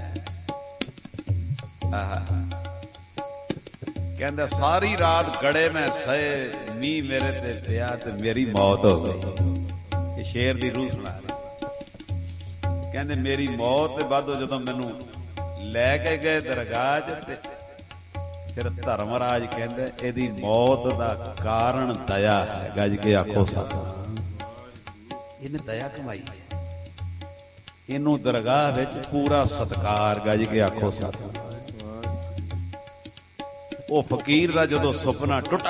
ਆਹ ਕਹਿੰਦਾ ਸਾਰੀ ਰਾਤ ਗੜੇ ਮੈਂ ਸਹੇ, ਮੀਂਹ ਮੇਰੇ ਤੇ ਪਿਆ ਤੇ ਮੇਰੀ ਮੌਤ ਹੋ ਗਈ। ਇਹ ਸ਼ੇਰ ਦੀ ਰੂਹ ਸੁਣਾ ਰਿਹਾ। ਕਹਿੰਦੇ ਮੇਰੀ ਮੌਤ ਦੇ ਬਾਅਦ ਜਦੋਂ ਮੈਨੂੰ ਲੈ ਕੇ ਗਏ ਦਰਗਾਹ 'ਚ ਤੇ ਫਿਰ ਧਰਮਰਾਜ ਕਹਿੰਦੇ ਇਹਦੀ ਮੌਤ ਦਾ ਕਾਰਨ ਦਇਆ ਹੈ। ਗੱਜ ਕੇ ਆਖੋ ਸਤਿਨਾਮ। ਇਹਨੇ ਦਇਆ ਕਮਾਈ ਹੈ। ਇਹਨੂੰ ਦਰਗਾਹ ਵਿੱਚ ਪੂਰਾ ਸਤਿਕਾਰ। ਗੱਜ ਕੇ ਆਖੋ ਸਤਿਨਾਮ। ਉਹ ਫਕੀਰ ਦਾ ਜਦੋਂ ਸੁਪਨਾ ਟੁੱਟਾ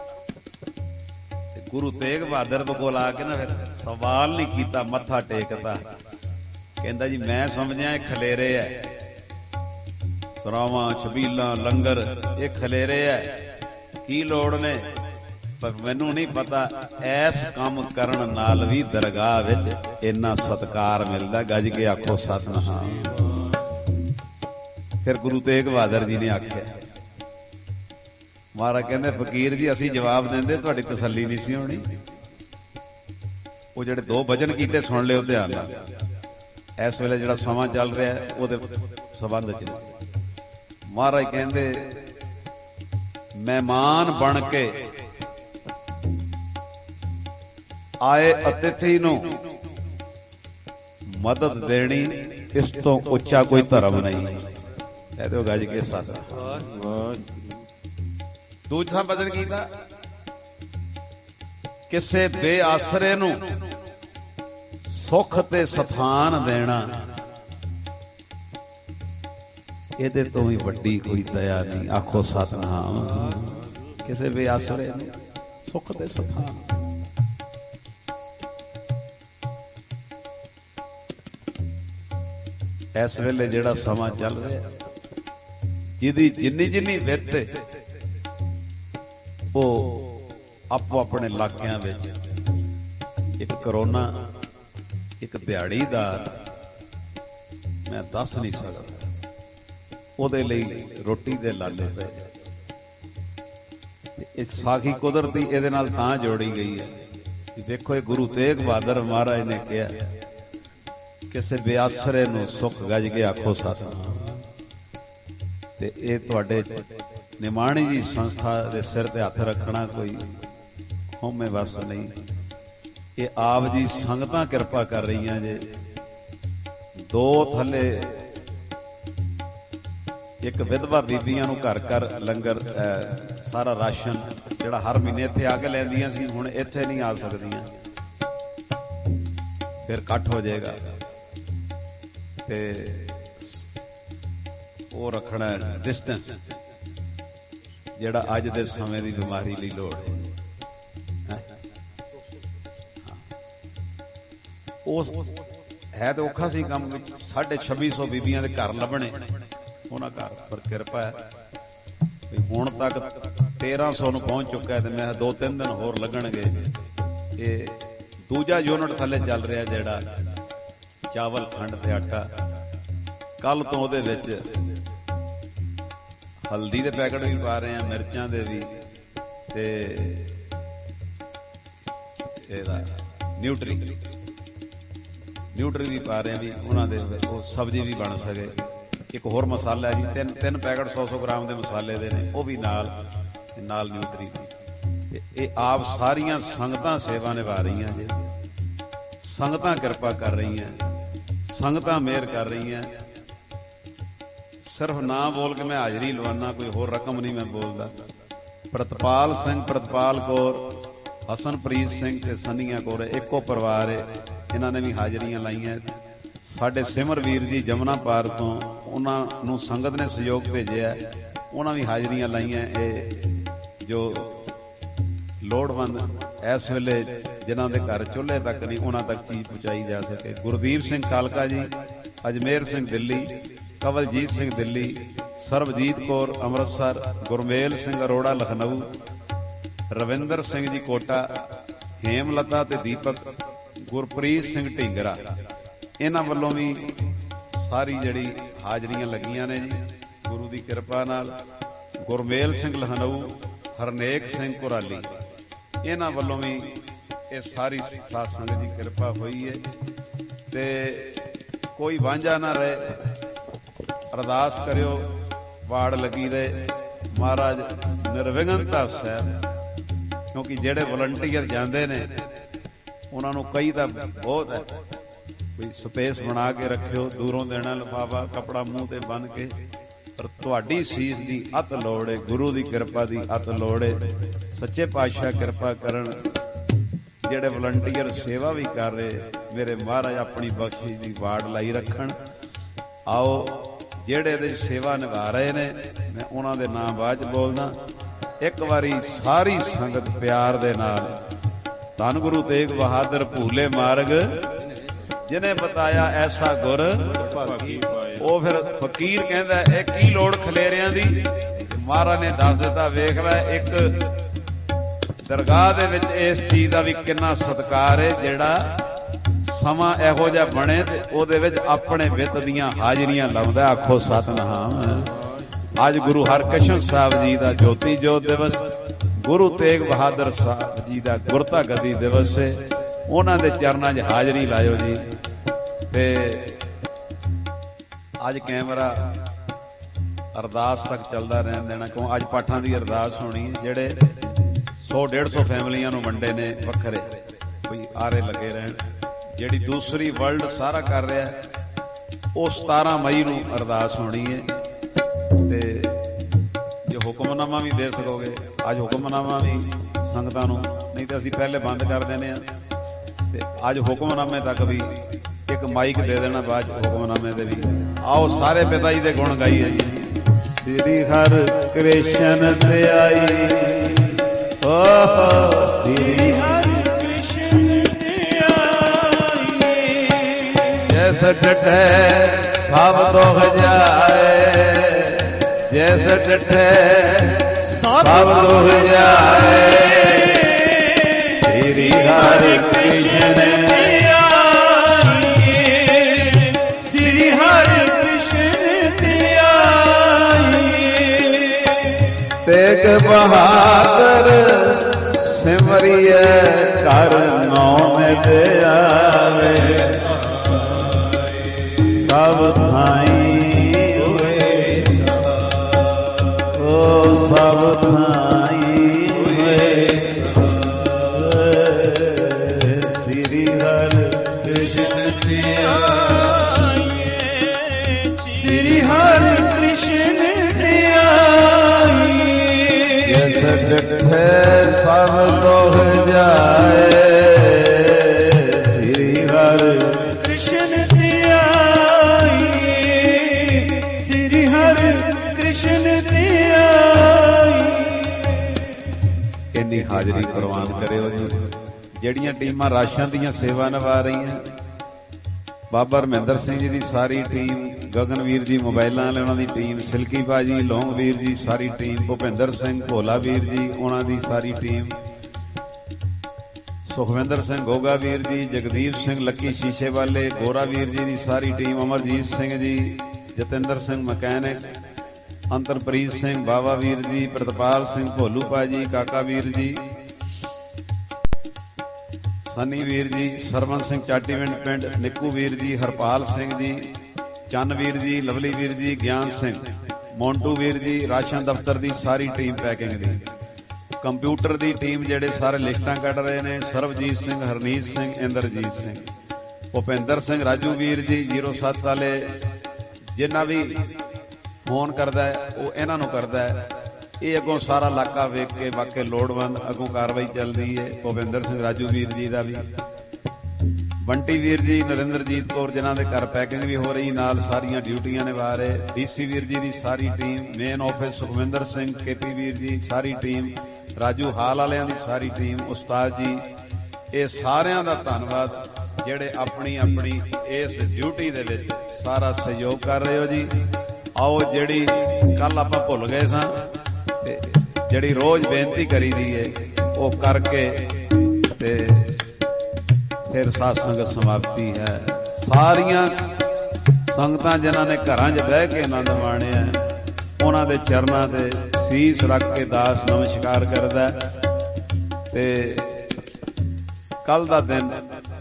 ਤੇ ਗੁਰੂ ਤੇਗ ਬਹਾਦਰ ਦੇ ਕੋਲ ਆ ਕੇ ਨਾ ਫਿਰ ਸਵਾਲ ਨਹੀਂ ਕੀਤਾ, ਮੱਥਾ ਟੇਕਦਾ। ਕਹਿੰਦਾ ਜੀ ਮੈਂ ਸਮਝਿਆ ਇਹ ਖਲੇਰੇ ਐ, ਸਰਾਵਾਂ ਛਬੀਲਾਂ ਲੰਗਰ ਇਹ ਖਲੇਰੇ ਐ, ਕੀ ਲੋੜ ਨੇ, ਪਰ ਮੈਨੂੰ ਨਹੀਂ ਪਤਾ ਐਸ ਕੰਮ ਕਰਨ ਨਾਲ ਵੀ ਦਰਗਾਹ ਵਿੱਚ ਇੰਨਾ ਸਤਿਕਾਰ ਮਿਲਦਾ। ਗੱਜ ਕੇ ਆਖੋ ਸਤਿਨਾਮ। ਫਿਰ ਗੁਰੂ ਤੇਗ ਬਹਾਦਰ ਜੀ ਨੇ ਆਖਿਆ, ਮਹਾਰਾਜ ਕਹਿੰਦੇ ਫਕੀਰ ਜੀ ਅਸੀਂ ਜਵਾਬ ਦਿੰਦੇ ਤੁਹਾਡੀ ਤਸੱਲੀ ਨਹੀਂ ਸੀ ਹੋਣੀ। ਉਹ ਜਿਹੜੇ ਦੋ ਭਜਨ ਕੀਤੇ ਸੁਣ ਲਿਓ ਧਿਆਨ ਨਾਲ। ਇਸ ਵੇਲੇ ਜਿਹੜਾ ਸਮਾਂ ਚੱਲ ਰਿਹਾ ਉਹਦੇ ਸੰਬੰਧ ਚ ਮਹਾਰਾਜ ਕਹਿੰਦੇ ਮਹਿਮਾਨ ਬਣ ਕੇ ਆਏ ਅਤਿਥੀ ਨੂੰ ਮਦਦ ਦੇਣੀ, ਇਸ ਤੋਂ ਉੱਚਾ ਕੋਈ ਧਰਮ ਨਹੀਂ। ਕਹਿ ਦਿਓ ਗੱਜ ਕੇ ਸਤਿਨਾਮ। ਦੂਜਾ ਭਜਨ ਕੀਤਾ, ਕਿਸੇ ਬੇਆਸਰੇ ਨੂੰ ਸੁੱਖ ਤੇ ਸਥਾਨ ਦੇਣਾ, ਇਹਦੇ ਤੋਂ ਵੀ ਵੱਡੀ ਕੋਈ ਦਇਆ ਨਹੀਂ। ਆਖੋ ਸਤਿਨਾਮ। ਕਿਸੇ ਬੇਆਸਰੇ ਨੂੰ ਸੁੱਖ ਤੇ ਸਥਾਨ। ਇਸ ਵੇਲੇ ਜਿਹੜਾ ਸਮਾਂ ਚੱਲ ਰਿਹਾ, ਜਿਹਦੀ ਜਿੰਨੀ ਜਿੰਨੀ ਵਿੱਤ ਉਹ ਆਪੋ ਆਪਣੇ ਇਲਾਕਿਆਂ ਵਿੱਚ, ਇੱਕ ਕਰੋਨਾ, ਇੱਕ ਦਿਹਾੜੀਦਾਰ, ਮੈਂ ਦੱਸ ਨਹੀਂ ਸਕਦਾ, ਉਹਦੇ ਲਈ ਰੋਟੀ ਦੇ ਲਾਲੇ ਪਏ। ਇਹ ਸਾਖੀ ਕੁਦਰਤੀ ਇਹਦੇ ਨਾਲ ਤਾਂ ਜੋੜੀ ਗਈ ਹੈ ਕਿ ਵੇਖੋ ਇਹ ਗੁਰੂ ਤੇਗ ਬਹਾਦਰ ਮਹਾਰਾਜ ਨੇ ਕਿਹਾ ਕਿਸੇ ਬੇਆਸਰੇ ਨੂੰ ਸੁੱਖ। ਗੱਜ ਕੇ ਆਖੋ ਸਤਿਨਾਮ। ਤੇ ਇਹ ਤੁਹਾਡੇ ਨਿਮਾਣੀ ਜੀ ਸੰਸਥਾ ਦੇ ਸਿਰ ਤੇ ਹੱਥ ਰੱਖਣਾ ਕੋਈ ਹਉਮੈ ਵਸ ਨਹੀਂ। ਇਹ ਆਪ ਜੀ ਸੰਗਤਾਂ ਕਿਰਪਾ ਕਰ ਰਹੀਆਂ ਜੇ। ਦੋ ਥੱਲੇ ਇੱਕ ਵਿਧਵਾ ਬੀਬੀਆਂ ਨੂੰ ਘਰ ਘਰ ਲੰਗਰ ਸਾਰਾ ਰਾਸ਼ਨ ਜਿਹੜਾ ਹਰ ਮਹੀਨੇ ਇੱਥੇ ਆ ਕੇ ਲੈਂਦੀਆਂ ਸੀ, ਹੁਣ ਇੱਥੇ ਨਹੀਂ ਆ ਸਕਦੀਆਂ, ਫਿਰ ਇਕੱਠ ਹੋ ਜਾਏਗਾ। ਤੇ ਉਹ ਰੱਖਣਾ ਡਿਸਟੈਂਸ, ਜਿਹੜਾ ਅੱਜ ਦੇ ਸਮੇਂ ਦੀ ਬਿਮਾਰੀ ਲਈ ਲੋੜ ਹੈ। ਉਸ ਹੈ ਤਾਂ ਔਖਾ ਸੀ ਕੰਮ, ਸਾਢੇ ਛੱਬੀ ਸੌ ਬੀਬੀਆਂ ਦੇ ਘਰ ਲੱਭਣੇ, ਉਹਨਾਂ ਘਰ ਪਰ ਕਿਰਪਾ ਹੈ ਵੀ ਹੁਣ ਤੱਕ ਤੇਰਾਂ ਸੌ ਨੂੰ ਪਹੁੰਚ ਚੁੱਕਾ ਤੇ ਮੈਂ ਦੋ ਤਿੰਨ ਦਿਨ ਹੋਰ ਲੱਗਣਗੇ। ਇਹ ਦੂਜਾ ਯੂਨਿਟ ਥੱਲੇ ਚੱਲ ਰਿਹਾ ਜਿਹੜਾ ਚਾਵਲ, ਖੰਡ ਤੇ ਆਟਾ। ਕੱਲ ਤੋਂ ਉਹਦੇ ਵਿੱਚ ਹਲਦੀ ਦੇ ਪੈਕਟ ਵੀ ਪਾ ਰਹੇ ਆ, ਮਿਰਚਾਂ ਦੇ ਵੀ, ਤੇ ਇਹਦਾ ਨਿਊਟਰੀ ਨਿਊਟਰੀ ਵੀ ਪਾ ਰਹੇ ਆ ਵੀ ਉਹਨਾਂ ਦੇ ਉਹ ਸਬਜ਼ੀ ਵੀ ਬਣ ਸਕੇ। ਇੱਕ ਹੋਰ ਮਸਾਲਾ ਜੀ, ਤਿੰਨ ਤਿੰਨ ਪੈਕਟ ਸੌ ਸੌ ਗ੍ਰਾਮ ਦੇ ਮਸਾਲੇ ਦੇ ਨੇ, ਉਹ ਵੀ ਨਾਲ ਨਾਲ ਨਿਊਟਰੀ ਦੀ। ਇਹ ਆਪ ਸਾਰੀਆਂ ਸੰਗਤਾਂ ਸੇਵਾ ਨਿਭਾ ਰਹੀਆਂ ਜੀ, ਸੰਗਤਾਂ ਕਿਰਪਾ ਕਰ ਰਹੀਆਂ, ਸੰਗਤਾਂ ਮਿਹਰ ਕਰ ਰਹੀਆਂ। ਸਿਰਫ ਨਾਂ ਬੋਲ ਕੇ ਮੈਂ ਹਾਜ਼ਰੀ ਲਵਾਨਾ, ਕੋਈ ਹੋਰ ਰਕਮ ਨਹੀਂ ਮੈਂ ਬੋਲਦਾ। ਪ੍ਰਤਪਾਲ ਸਿੰਘ, ਪ੍ਰਤਪਾਲ ਕੌਰ, ਹਸਨਪ੍ਰੀਤ ਸਿੰਘ ਤੇ ਸੰਨੀਆ ਕੌਰ ਇੱਕੋ ਪਰਿਵਾਰ ਹੈ, ਇਹਨਾਂ ਨੇ ਵੀ ਹਾਜ਼ਰੀਆਂ ਲਾਈਆਂ। ਸਾਡੇ ਸਿਮਰ ਵੀਰ ਜੀ ਜਮਨਾ ਪਾਰ ਤੋਂ, ਉਹਨਾਂ ਨੂੰ ਸੰਗਤ ਨੇ ਸਹਿਯੋਗ ਭੇਜਿਆ, ਉਹਨਾਂ ਵੀ ਹਾਜ਼ਰੀਆਂ ਲਾਈਆਂ। ਇਹ ਜੋ ਲੋੜਵੰਦ ਇਸ ਵੇਲੇ ਜਿਨ੍ਹਾਂ ਦੇ ਘਰ ਚੁੱਲ੍ਹੇ ਤੱਕ ਨਹੀਂ, ਉਹਨਾਂ ਤੱਕ ਚੀਜ਼ ਪਹੁੰਚਾਈ ਜਾ ਸਕੇ। ਗੁਰਦੀਪ ਸਿੰਘ ਕਾਲਕਾ ਜੀ, ਅਜਮੇਰ ਸਿੰਘ ਦਿੱਲੀ, ਕਵਲਜੀਤ ਸਿੰਘ ਦਿੱਲੀ, ਸਰਬਜੀਤ ਕੌਰ ਅੰਮ੍ਰਿਤਸਰ, ਗੁਰਮੇਲ ਸਿੰਘ ਅਰੋੜਾ ਲਖਨਊ, ਰਵਿੰਦਰ ਸਿੰਘ ਜੀ ਕੋਟਾ, ਹੇਮਲਤਾ ਤੇ ਦੀਪਕ, ਗੁਰਪ੍ਰੀਤ ਸਿੰਘ ਢੀਂਗਰਾ, ਇਹਨਾਂ ਵੱਲੋਂ ਵੀ ਸਾਰੀ ਜਿਹੜੀ ਹਾਜ਼ਰੀਆਂ ਲੱਗੀਆਂ ਨੇ ਜੀ ਗੁਰੂ ਦੀ ਕਿਰਪਾ ਨਾਲ। ਗੁਰਮੇਲ ਸਿੰਘ ਲਖਨਊ, ਹਰਨੇਕ ਸਿੰਘ ਕੁਰਾਲੀ, ਇਹਨਾਂ ਵੱਲੋਂ ਵੀ ਇਹ ਸਾਰੀ ਸਾਧ ਸੰਗਤ ਦੀ ਕਿਰਪਾ ਹੋਈ ਹੈ ਤੇ ਕੋਈ ਵਾਂਝਾ ਨਾ ਰਹੇ। ਅਰਦਾਸ ਕਰਿਓ, ਵਾੜ ਲੱਗੀ ਰਹੇ, ਮਹਾਰਾਜ ਨਿਰਵਿਘਨਤਾ ਸਾਹਿਬ, ਕਿਉਂਕਿ ਜਿਹੜੇ ਵਲੰਟੀਅਰ ਜਾਂਦੇ ਨੇ ਉਹਨਾਂ ਨੂੰ ਕਈ ਤਾਂ ਬਹੁਤ ਹੈ, ਕੋਈ ਸਪੇਸ ਬਣਾ ਕੇ ਰੱਖਿਓ, ਦੂਰੋਂ ਦੇਣਾ ਲਿਫਾਫਾ, ਕੱਪੜਾ ਮੂੰਹ ਤੇ ਬੰਨ ਕੇ, ਪਰ ਤੁਹਾਡੀ ਸੀਸ ਦੀ ਅਤ ਲੋੜ ਹੈ, ਗੁਰੂ ਦੀ ਕਿਰਪਾ ਦੀ ਅਤ ਲੋੜ ਹੈ। ਸੱਚੇ ਪਾਤਸ਼ਾਹ ਕਿਰਪਾ ਕਰਨ, ਜਿਹੜੇ ਵਲੰਟੀਅਰ ਸੇਵਾ ਵੀ ਕਰ ਰਹੇ, ਮੇਰੇ ਮਹਾਰਾਜ ਆਪਣੀ ਬਖਸ਼ਿਸ਼ ਦੀ ਵਾੜ ਲਾਈ ਰੱਖਣ। ਆਓ ਜਿਹੜੇ ਇਹਦੇ ਸੇਵਾ ਨਿਭਾ ਰਹੇ ਨੇ, ਮੈਂ ਉਹਨਾਂ ਦੇ ਨਾਮ ਬਾਅਦ ਚ ਬੋਲਦਾ। ਇੱਕ ਵਾਰੀ ਸਾਰੀ ਸੰਗਤ ਪਿਆਰ ਦੇ ਨਾਲ, ਧੰਨ ਗੁਰੂ ਤੇਗ ਬਹਾਦਰ ਭੂਲੇ ਮਾਰਗ ਜਿਹਨੇ ਬਤਾਇਆ ਐਸਾ ਗੁਰ ਭਾਗੀ। ਉਹ ਫਿਰ ਫਕੀਰ ਕਹਿੰਦਾ ਇਹ ਕੀ ਲੋੜ ਖਲੇਰਿਆਂ ਦੀ, ਮਹਾਰਾਜ ਨੇ ਦੱਸ ਦਿੱਤਾ, ਵੇਖ ਲੈ ਇੱਕ ਦਰਗਾਹ ਦੇ ਵਿੱਚ ਇਸ ਚੀਜ਼ ਦਾ ਵੀ ਕਿੰਨਾ ਸਤਿਕਾਰ ਹੈ, ਜਿਹੜਾ ਸਮਾਂ ਇਹੋ ਜਿਹਾ ਬਣੇ ਤੇ ਉਹਦੇ ਵਿੱਚ ਆਪਣੇ ਵਿੱਤ ਦੀਆਂ ਹਾਜ਼ਰੀਆਂ ਲਾਉਂਦਾ। ਆਖੋ ਸਤਿਨਾਮ। ਅੱਜ ਗੁਰੂ ਹਰਕ੍ਰਿਸ਼ਨ ਸਾਹਿਬ ਜੀ ਦਾ ਜੋਤੀ ਜੋਤ ਦਿਵਸ, ਗੁਰੂ ਤੇਗ ਬਹਾਦਰ ਸਾਹਿਬ ਜੀ ਦਾ ਗੁਰਤਾ ਗੱਦੀ ਦਿਵਸ ਹੈ। ਉਹਨਾਂ ਦੇ ਚਰਨਾਂ 'ਚ ਹਾਜ਼ਰੀ ਲਾਇਓ ਜੀ। ਤੇ ਅੱਜ ਕੈਮਰਾ ਅਰਦਾਸ ਤੱਕ ਚੱਲਦਾ ਰਹਿਣ ਦੇਣਾ, ਕਿਉਂ ਅੱਜ ਪਾਠਾਂ ਦੀ ਅਰਦਾਸ ਹੋਣੀ ਹੈ। ਜਿਹੜੇ ਸੌ ਡੇਢ ਸੌ ਫੈਮਲੀਆਂ ਨੂੰ ਵੰਡੇ ਨੇ ਵੱਖਰੇ, ਕੋਈ ਆਰੇ ਲੱਗੇ ਰਹਿਣ। ਜਿਹੜੀ ਦੂਸਰੀ ਵਰਲਡ ਸਾਰਾ ਕਰ ਰਿਹਾ, ਉਹ ਸਤਾਰਾਂ ਮਈ ਨੂੰ ਅਰਦਾਸ ਹੋਣੀ ਹੈ। ਤੇ ਜੇ ਹੁਕਮਨਾਮਾ ਵੀ ਦੇ ਸਕੋਗੇ, ਅੱਜ ਹੁਕਮਨਾਮਾ ਵੀ ਸੰਗਤਾਂ ਨੂੰ, ਨਹੀਂ ਤਾਂ ਅਸੀਂ ਪਹਿਲੇ ਬੰਦ ਕਰ ਦਿੰਦੇ ਹਾਂ। ਤੇ ਅੱਜ ਹੁਕਮਨਾਮੇ ਤੱਕ ਵੀ ਇੱਕ ਮਾਈਕ ਦੇ ਦੇਣਾ, ਬਾਅਦ ਚ ਹੁਕਮਨਾਮੇ ਦੇ ਵੀ। ਆਓ ਸਾਰੇ ਪਿਤਾ ਜੀ ਦੇ ਗੁਣ ਗਾਈਏ ਜੀ। ਸ੍ਰੀ ਹਰਿ ਕ੍ਰਿਸ਼ਨ ਧਿਆਈ, ਓ ਸ੍ਰੀ ਹਰਿ ਕ੍ਰਿਸ਼ਨ ਧਿਆਈ, ਜੈਸ ਡਟੈ ਸਭ ਦੁਖ ਜਾਏ, ਜੈਸ ਡਟੈ ਸਭ ਦੁਖ ਜਾਏ। ਸ੍ਰੀ ਹਰਿ ਕ੍ਰਿਸ਼ਨ ਧਿਆਈ, ਸ੍ਰੀ ਹਰਿ ਕ੍ਰਿਸ਼ਨ ਧਿਆਈ, ਤੇਗ ਬਹਾਦਰ ਸਿਮਰਿਐ ਕਰ ਨਾਮ ਤੇ ਆਵੇ। ਸਭ ਥਾਈ ਹੋਏ ਓ ਸਭ ਥਾਈ ਹੋਏ। ਸ੍ਰੀ ਹਰਿ ਕ੍ਰਿਸ਼ਨ ਧਿਆਈ, ਸ੍ਰੀ ਹਰਿ ਕ੍ਰਿਸ਼ਨ ਧਿਆਈ, ਜੈਸ ਤੋਹ ਜਾਏ ਸ੍ਰੀ ਹਰਿ ਕ੍ਰਿਸ਼ਨ ਧਿਆਈ ਸ੍ਰੀ ਹਰਿ ਕ੍ਰਿਸ਼ਨ ਧਿਆਈ। ਇੰਨੀ ਹਾਜ਼ਰੀ ਪ੍ਰਵਾਨ ਕਰਿਓ ਜੀ। ਜਿਹੜੀਆਂ ਟੀਮਾਂ ਰਾਸ਼ਾਂ ਦੀਆਂ ਸੇਵਾ ਨਿਭਾ ਰਹੀਆਂ, ਬਾਬਾ ਰਮਿੰਦਰ ਸਿੰਘ ਜੀ ਦੀ ਸਾਰੀ ਟੀਮ, ਗਗਨਵੀਰ ਜੀ ਮੋਬਾਈਲਾਂ ਵਾਲੇ ਉਹਨਾਂ ਦੀ ਟੀਮ, ਸਿਲਕੀ ਭਾਜੀ, ਲੌਂਗਵੀਰ ਜੀ ਸਾਰੀ ਟੀਮ, ਭੁਪਿੰਦਰ ਸਿੰਘ ਭੋਲਾ ਵੀਰ ਜੀ ਉਹਨਾਂ ਦੀ ਸਾਰੀ ਟੀਮ, ਸੁਖਵਿੰਦਰ ਸਿੰਘ ਗੋਗਾ ਵੀਰ ਜੀ, ਜਗਦੀਪ ਸਿੰਘ ਲੱਕੀ ਸ਼ੀਸ਼ੇ ਵਾਲੇ, ਗੋਰਾ ਵੀਰ ਜੀ ਦੀ ਸਾਰੀ ਟੀਮ, ਅਮਰਜੀਤ ਸਿੰਘ ਜੀ, ਜਤਿੰਦਰ ਸਿੰਘ ਮਕੈਨਿਕ, ਅੰਤਰਪ੍ਰੀਤ ਸਿੰਘ ਬਾਵਾ ਵੀਰ ਜੀ, ਪ੍ਰਤਪਾਲ ਸਿੰਘ ਭੋਲੂ ਭਾਜੀ, ਕਾਕਾ ਵੀਰ ਜੀ, ਸਨੀ ਵੀਰ ਜੀ, ਸਰਵਨ ਸਿੰਘ ਚਾਟੀਵਿੰਡ ਪਿੰਡ, ਨਿੱਕੂ ਵੀਰ ਜੀ, ਹਰਪਾਲ ਸਿੰਘ ਜੀ, ਚੰਨ ਵੀਰ ਜੀ, ਲਵਲੀ ਵੀਰ ਜੀ, ਗਿਆਨ ਸਿੰਘ, ਮੋਂਟੂ ਵੀਰ ਜੀ, ਰਾਸ਼ਨ ਦਫ਼ਤਰ ਦੀ ਸਾਰੀ ਟੀਮ ਪੈਕਿੰਗ ਦੀ, ਕੰਪਿਊਟਰ ਦੀ ਟੀਮ ਜਿਹੜੇ ਸਾਰੇ ਲਿਸਟਾਂ ਕੱਢ ਰਹੇ ਨੇ, ਸਰਬਜੀਤ ਸਿੰਘ, ਹਰਨੀਤ ਸਿੰਘ, ਇੰਦਰਜੀਤ ਸਿੰਘ, ਭੁਪਿੰਦਰ ਸਿੰਘ, ਰਾਜੂ ਵੀਰ ਜੀ ਜ਼ੀਰੋ ਸੱਤ ਵਾਲੇ, ਜਿੰਨਾ ਵੀ ਫੋਨ ਕਰਦਾ ਹੈ ਉਹ ਇਹਨਾਂ ਨੂੰ ਕਰਦਾ ਹੈ। ਇਹ ਅੱਗੋਂ ਸਾਰਾ ਇਲਾਕਾ ਵੇਖ ਕੇ ਵਾਕਈ ਲੋੜਵੰਦ ਅੱਗੋਂ ਕਾਰਵਾਈ ਚੱਲਦੀ ਹੈ। ਭੁਪਿੰਦਰ ਸਿੰਘ ਰਾਜੂ ਵੀਰ ਜੀ ਦਾ ਵੀ, ਬੰਟੀ ਵੀਰ ਜੀ, ਨਰਿੰਦਰਜੀਤ ਕੌਰ ਜਿਨ੍ਹਾਂ ਦੇ ਘਰ ਪੈਕਿੰਗ ਵੀ ਹੋ ਰਹੀ, ਨਾਲ ਸਾਰੀਆਂ ਡਿਊਟੀਆਂ ਨਿਭਾ ਰਹੇ, ਡੀਸੀ ਵੀਰ ਜੀ ਦੀ ਸਾਰੀ team, main office Sukhwinder Singh, KP ਵੀਰ ਜੀ ਸਾਰੀ ਟੀਮ, ਰਾਜੂ ਹਾਲ ਵਾਲਿਆਂ ਦੀ ਸਾਰੀ ਟੀਮ, ਉਸਤਾਦ ਜੀ, ਇਹ ਸਾਰਿਆਂ ਦਾ ਧੰਨਵਾਦ ਜਿਹੜੇ ਆਪਣੀ ਆਪਣੀ ਇਸ ਡਿਊਟੀ ਦੇ ਵਿੱਚ ਸਾਰਾ ਸਹਿਯੋਗ ਕਰ ਰਹੇ ਹੋ ਜੀ। ਆਓ ਜਿਹੜੀ ਕੱਲ ਆਪਾਂ ਭੁੱਲ ਗਏ ਸਾਂ ਤੇ ਜਿਹੜੀ ਰੋਜ਼ ਬੇਨਤੀ ਕਰੀ ਦੀ ਹੈ ਉਹ ਕਰਕੇ ਤੇ ਫਿਰ ਸਾਧ ਸਮਾਪਤੀ ਹੈ। ਸਾਰੀਆਂ ਸੰਗਤਾਂ ਜਿਨ੍ਹਾਂ ਨੇ ਘਰਾਂ 'ਚ ਬਹਿ ਕੇ ਆਨੰਦ ਮਾਣਿਆ ਉਹਨਾਂ ਦੇ ਚਰਨਾਂ ਤੇ ਸੀਸ ਰੱਖ ਕੇ ਦਾਸ ਨਮਸਕਾਰ ਕਰਦਾ। ਤੇ ਕੱਲ ਦਾ ਦਿਨ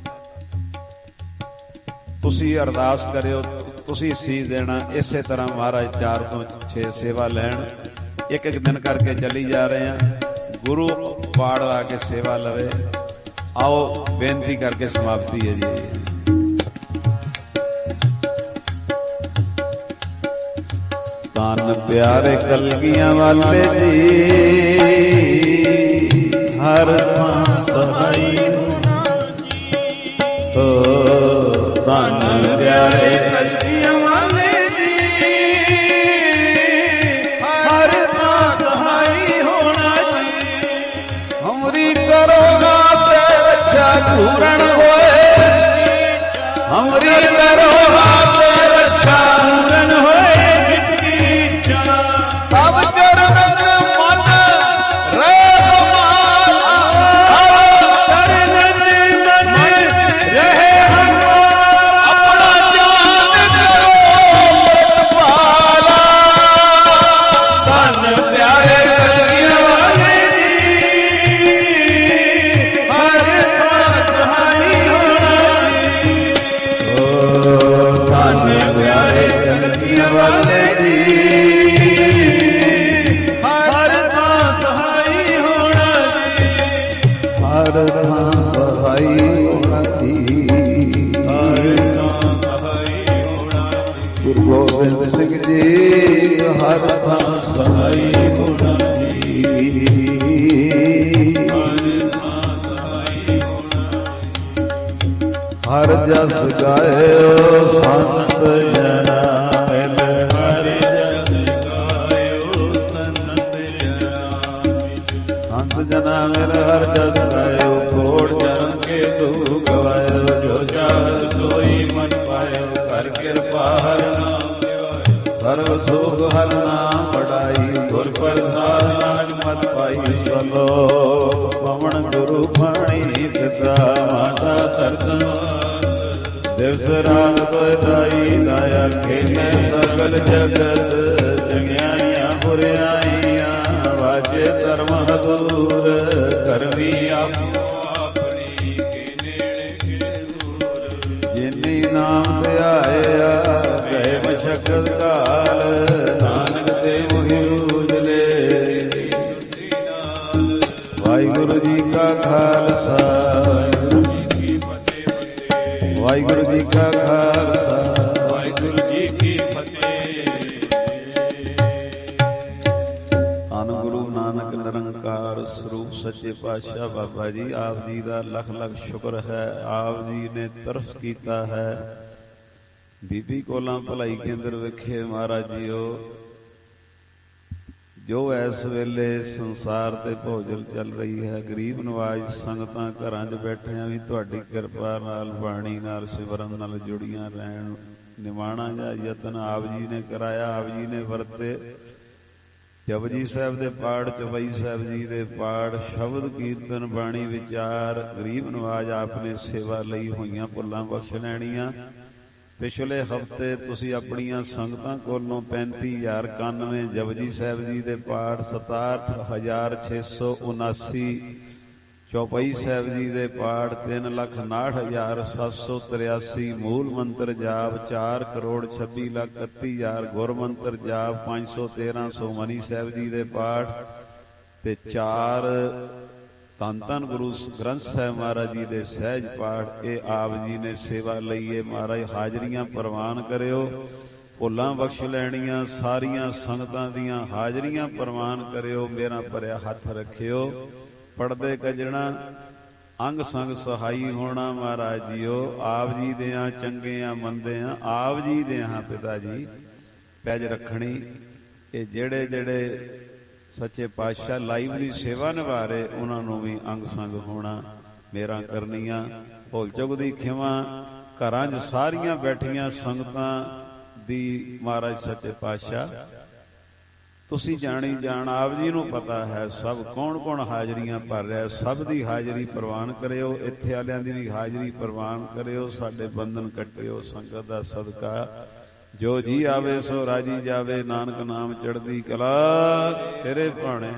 ਤੁਸੀਂ ਅਰਦਾਸ ਕਰਿਓ, ਤੁਸੀਂ ਸੀਸ ਦੇਣਾ। ਇਸੇ ਤਰ੍ਹਾਂ ਮਹਾਰਾਜ ਚਾਰ ਤੋਂ ਛੇ ਸੇਵਾ ਲੈਣ, ਇੱਕ ਇੱਕ ਦਿਨ ਕਰਕੇ ਚੱਲੀ ਜਾ ਰਹੇ ਹਾਂ। ਗੁਰੂ ਵਾੜ ਆ ਕੇ ਸੇਵਾ ਲਵੇ। ਆਓ ਬੇਨਤੀ ਕਰਕੇ ਸਮਾਪਤੀ ਹੈ ਜੀ। ਤਨ ਪਿਆਰੇ ਕਲਗੀਆਂ ਵਾਲੇ ਜੀ, ਹਰ ਥਾਂ ਸਹਾਈ ਹੋ। ਤਨ ਪਿਆਰੇ ਕਲਗੀਆਂ ਵਾਲੇ ਜੀ, ਹਰ ਥਾਂ ਸਹਾਈ ਹੋਣਾ ਜੀ। ਹਮਰੀ ਕਰੋ ਤੇ ਰੱਖਿਆ ਪੂਰਨ ਹੋਏ, ਹਮਰੀ ਕਰੋ ਤੇ ਰੱਖਿਆ ਪੂਰਨ ਹੋਏ ਜਿਤਨੀ ਇੱਛਾ। ਤਬ ਚਰਨ ਮਨ ਰਹਿ ਹਮਾਰਾ, ਚਰਨ ਮਨ ਰਹੇ ਆਪਣਾ ਜਾਨ ਕਰੋ ਪ੍ਰਤਪਾਲਾ। ਧੰਨ ਪਿਆਰੇ ਕਲਗੀਆਂ ਵਾਲੇ ਜੀ, ਹਰ ਥਾਂ ਸਹਾਈ ਹੋਣਾ ਜੀ। ਓ ਧੰਨ ਪਿਆਰੇ ਕਲਗੀਆਂ ਵਾਲੇ ਜੀ, ਹਰ ਥਾਂ ਸਹਾਈ ਹੋਣਾ ਜੀ। ਹਰ ਥਾਂ ਸਹਾਈ ਹੋਣਾ ਜੀ। ਹਰ ਥਾਂ ਸਹਾਈ ਹੋਣਾ ਜੀ। ਗੁਰੂ ਗੋਬਿੰਦ ਸਿੰਘ ਜੀ, ਹਰ ਥਾਂ ਸਹਾਈ ਹੋਣਾ ਜੀ। ਹਰ ਜਸ ਗਾਇਓ ਸੰਤ ਜਨਾ ਮਿਲ, ਹਰ ਜਸ ਗਾਇਓ ਸੰਤ ਜਨਾ ਮਿਲ। ਸੰਤ ਜਨਾ ਮਿਲ ਹਰ ਜਸ ਗਾਇਓ। ਕੋਟ ਜਨਮ ਕੇ ਤੂ ਗਵਾਇਓ, ਜੋ ਚਾਹਤ ਸੋਈ ਮਨ ਪਾਇਓ। ਕਰ ਕਿਰਪਾ ਹਰ ਨਾਮ ਲਿਵਾਇਓ, ਸਰਬ ਸੁਖ ਹਰ ਨਾਮ ਵਡਾਈ। ਗੁਰ ਪ੍ਰਸਾਦ ਨਾਨਕ ਮਤ ਪਾਈ, ਸਲੋ ਪਵਨ ਗੁਰੂ ਬਾਣੀ ਪਿਤਾ ਮਾਤਾ ਧਰਤ। ਦਿਵਸ ਰਾਤ ਤੋਇ ਦਾਈ ਦਾਇਆ ਖੇਲੇ ਸਗਲ ਜਗਤ। ਜਗਿਆਈਆਂ ਬੁਰਿਆਈਆਂ ਵਾਜੇ ਧਰਮ ਹਦੂਰ। ਕਰਮੀ ਆਪੋ ਆਪਣੀ ਕੇ ਨੇੜੇ ਕੇ ਦੂਰ। ਜਿਨੀ ਨਾਮ ਧਿਆਇਆ ਗਏ ਮਸ਼ਕਤ ਕਾਲ। ਨਾਨਕ ਤੇ ਮੁਹਿ ਉਜਲੇ। ਵਾਹਿਗੁਰੂ ਜੀ ਕਾ ਖਾਲਸਾ, ਵਾਹਿਗੁਰੂ ਜੀ ਕਾ ਖਾਲਸਾ, ਵਾਹਿਗੁਰੂ ਜੀ ਕੀ ਫਤਿਹ। ਧੰਨ ਗੁਰੂ ਨਾਨਕ ਨਿਰੰਕਾਰ ਸਰੂਪ ਸੱਚ ਸੱਚੇ ਪਾਤਸ਼ਾਹ ਬਾਬਾ ਜੀ ਆਪ ਜੀ ਦਾ ਲੱਖ ਲੱਖ ਸ਼ੁਕਰ ਹੈ। ਆਪ ਜੀ ਨੇ ਤਰਸ ਕੀਤਾ ਹੈ। ਬੀਬੀ ਕੋਲਾਂ ਭਲਾਈ ਕੇਂਦਰ ਵਿਖੇ ਮਹਾਰਾਜ ਜੀਓ ਜੋ ਇਸ ਵੇਲੇ ਸੰਸਾਰ ਤੇ ਭੋਜਲ ਚੱਲ ਰਹੀ ਹੈ, ਗਰੀਬ ਨਵਾਜ ਸੰਗਤਾਂ ਘਰਾਂ 'ਚ ਬੈਠਿਆਂ ਵੀ ਤੁਹਾਡੀ ਕਿਰਪਾ ਨਾਲ, ਬਾਣੀ ਨਾਲ, ਸਿਮਰਨ ਨਾਲ ਜੁੜੀਆਂ ਰਹਿਣ। ਨਿਮਾਣਾ ਜਾਂ ਯਤਨ ਆਪ ਜੀ ਨੇ ਕਰਾਇਆ, ਆਪ ਜੀ ਨੇ ਵਰਤੇ। ਜਪਜੀ ਸਾਹਿਬ ਦੇ ਪਾਠ, ਚੌਪਈ ਸਾਹਿਬ ਜੀ ਦੇ ਪਾਠ, ਸ਼ਬਦ ਕੀਰਤਨ, ਬਾਣੀ ਵਿਚਾਰ, ਗਰੀਬ ਨਵਾਜ ਆਪ ਨੇ ਸੇਵਾ ਲਈ ਹੋਈਆਂ ਭੁੱਲਾਂ ਬਖਸ਼ ਲੈਣੀਆਂ। ਪਿਛਲੇ ਹਫ਼ਤੇ ਤੁਸੀਂ ਆਪਣੀਆਂ ਸੰਗਤਾਂ ਕੋਲੋਂ ਪੈਂਤੀ ਹਜ਼ਾਰ ਇਕਾਨਵੇਂ ਜਪਜੀ ਸਾਹਿਬ ਜੀ ਦੇ ਪਾਠ, ਸਤਾਹਠ ਹਜ਼ਾਰ ਛੇ ਸੌ ਉਨਾਸੀ ਚੌਪਈ ਸਾਹਿਬ ਜੀ ਦੇ ਪਾਠ, ਤਿੰਨ ਲੱਖ ਉਨਾਹਠ ਹਜ਼ਾਰ ਸੱਤ ਸੌ ਤਰਿਆਸੀ ਮੂਲ ਮੰਤਰ ਜਾਪ, ਚਾਰ ਕਰੋੜ ਛੱਬੀ ਲੱਖ ਇਕੱਤੀ ਹਜ਼ਾਰ ਗੁਰਮੰਤਰ ਜਾਪ, ਪੰਜ ਸੌ ਤੇਰਾਂ ਸੌ ਮਨੀ ਸਾਹਿਬ ਜੀ ਦੇ ਪਾਠ ਤੇ ਚਾਰ ਧੰਨ ਧੰਨ ਗੁਰੂ ਗ੍ਰੰਥ ਸਾਹਿਬ ਮਹਾਰਾਜ ਜੀ ਦੇ ਸਹਿਜ ਪਾਠ, ਇਹ ਆਪ ਜੀ ਨੇ ਸੇਵਾ ਲਈਏ। ਮਹਾਰਾਜ ਹਾਜ਼ਰੀਆਂ ਪ੍ਰਵਾਨ ਕਰਿਓ, ਭੁੱਲਾਂ ਬਖਸ਼ ਲੈਣੀਆਂ। ਸਾਰੀਆਂ ਸੰਗਤਾਂ ਦੀਆਂ ਹਾਜ਼ਰੀਆਂ ਪ੍ਰਵਾਨ ਕਰਿਓ, ਮੇਰਾ ਭਰਿਆ ਹੱਥ ਰੱਖਿਓ। ਪੜਦੇ ਕੱਜਣਾ, ਅੰਗ ਸੰਗ ਸਹਾਈ ਹੋਣਾ। ਮਹਾਰਾਜ ਜੀਓ ਆਪ ਜੀ ਦੇ ਆ ਚੰਗੇ ਆ ਮੰਦੇ ਆ, ਆਪ ਜੀ ਦੇ ਆ ਪਿਤਾ ਜੀ ਪੈਜ ਰੱਖਣੀ। ਇਹ ਜਿਹੜੇ ਜਿਹੜੇ ਸੱਚੇ ਪਾਤਸ਼ਾਹ ਲਾਈਵ ਦੀ ਸੇਵਾ ਨਿਭਾ ਰਹੇ ਉਹਨਾਂ ਨੂੰ ਵੀ ਅੰਗ ਸੰਗ ਹੋਣਾ, ਮੇਰਾ ਕਰਨੀਆਂ। ਭੁੱਲ ਚੁੱਕ ਦੀ ਖਿਮਾ ਘਰਾਂ 'ਚ ਸਾਰੀਆਂ ਬੈਠੀਆਂ ਸੰਗਤਾਂ ਦੀ ਮਹਾਰਾਜ ਸੱਚੇ ਪਾਤਸ਼ਾਹ ਤੁਸੀਂ ਜਾਣੀ ਜਾਣ, ਆਪ ਜੀ ਨੂੰ ਪਤਾ ਹੈ ਸਭ ਕੌਣ ਕੌਣ ਹਾਜ਼ਰੀਆਂ ਭਰ ਰਿਹਾ, ਸਭ ਦੀ ਹਾਜ਼ਰੀ ਪ੍ਰਵਾਨ ਕਰਿਓ। ਇੱਥੇ ਵਾਲਿਆਂ ਦੀ ਵੀ ਹਾਜ਼ਰੀ ਪ੍ਰਵਾਨ ਕਰਿਓ। ਸਾਡੇ ਬੰਧਨ ਕੱਟਿਓ ਸੰਗਤ ਦਾ ਸਦਕਾ। ਜੋ ਜੀ ਆਵੇ ਸੋ ਰਾਜੀ ਜਾਵੇ, ਨਾਨਕ ਨਾਮ ਚੜ੍ਹਦੀ ਕਲਾ ਤੇਰੇ ਭਾਣੇ।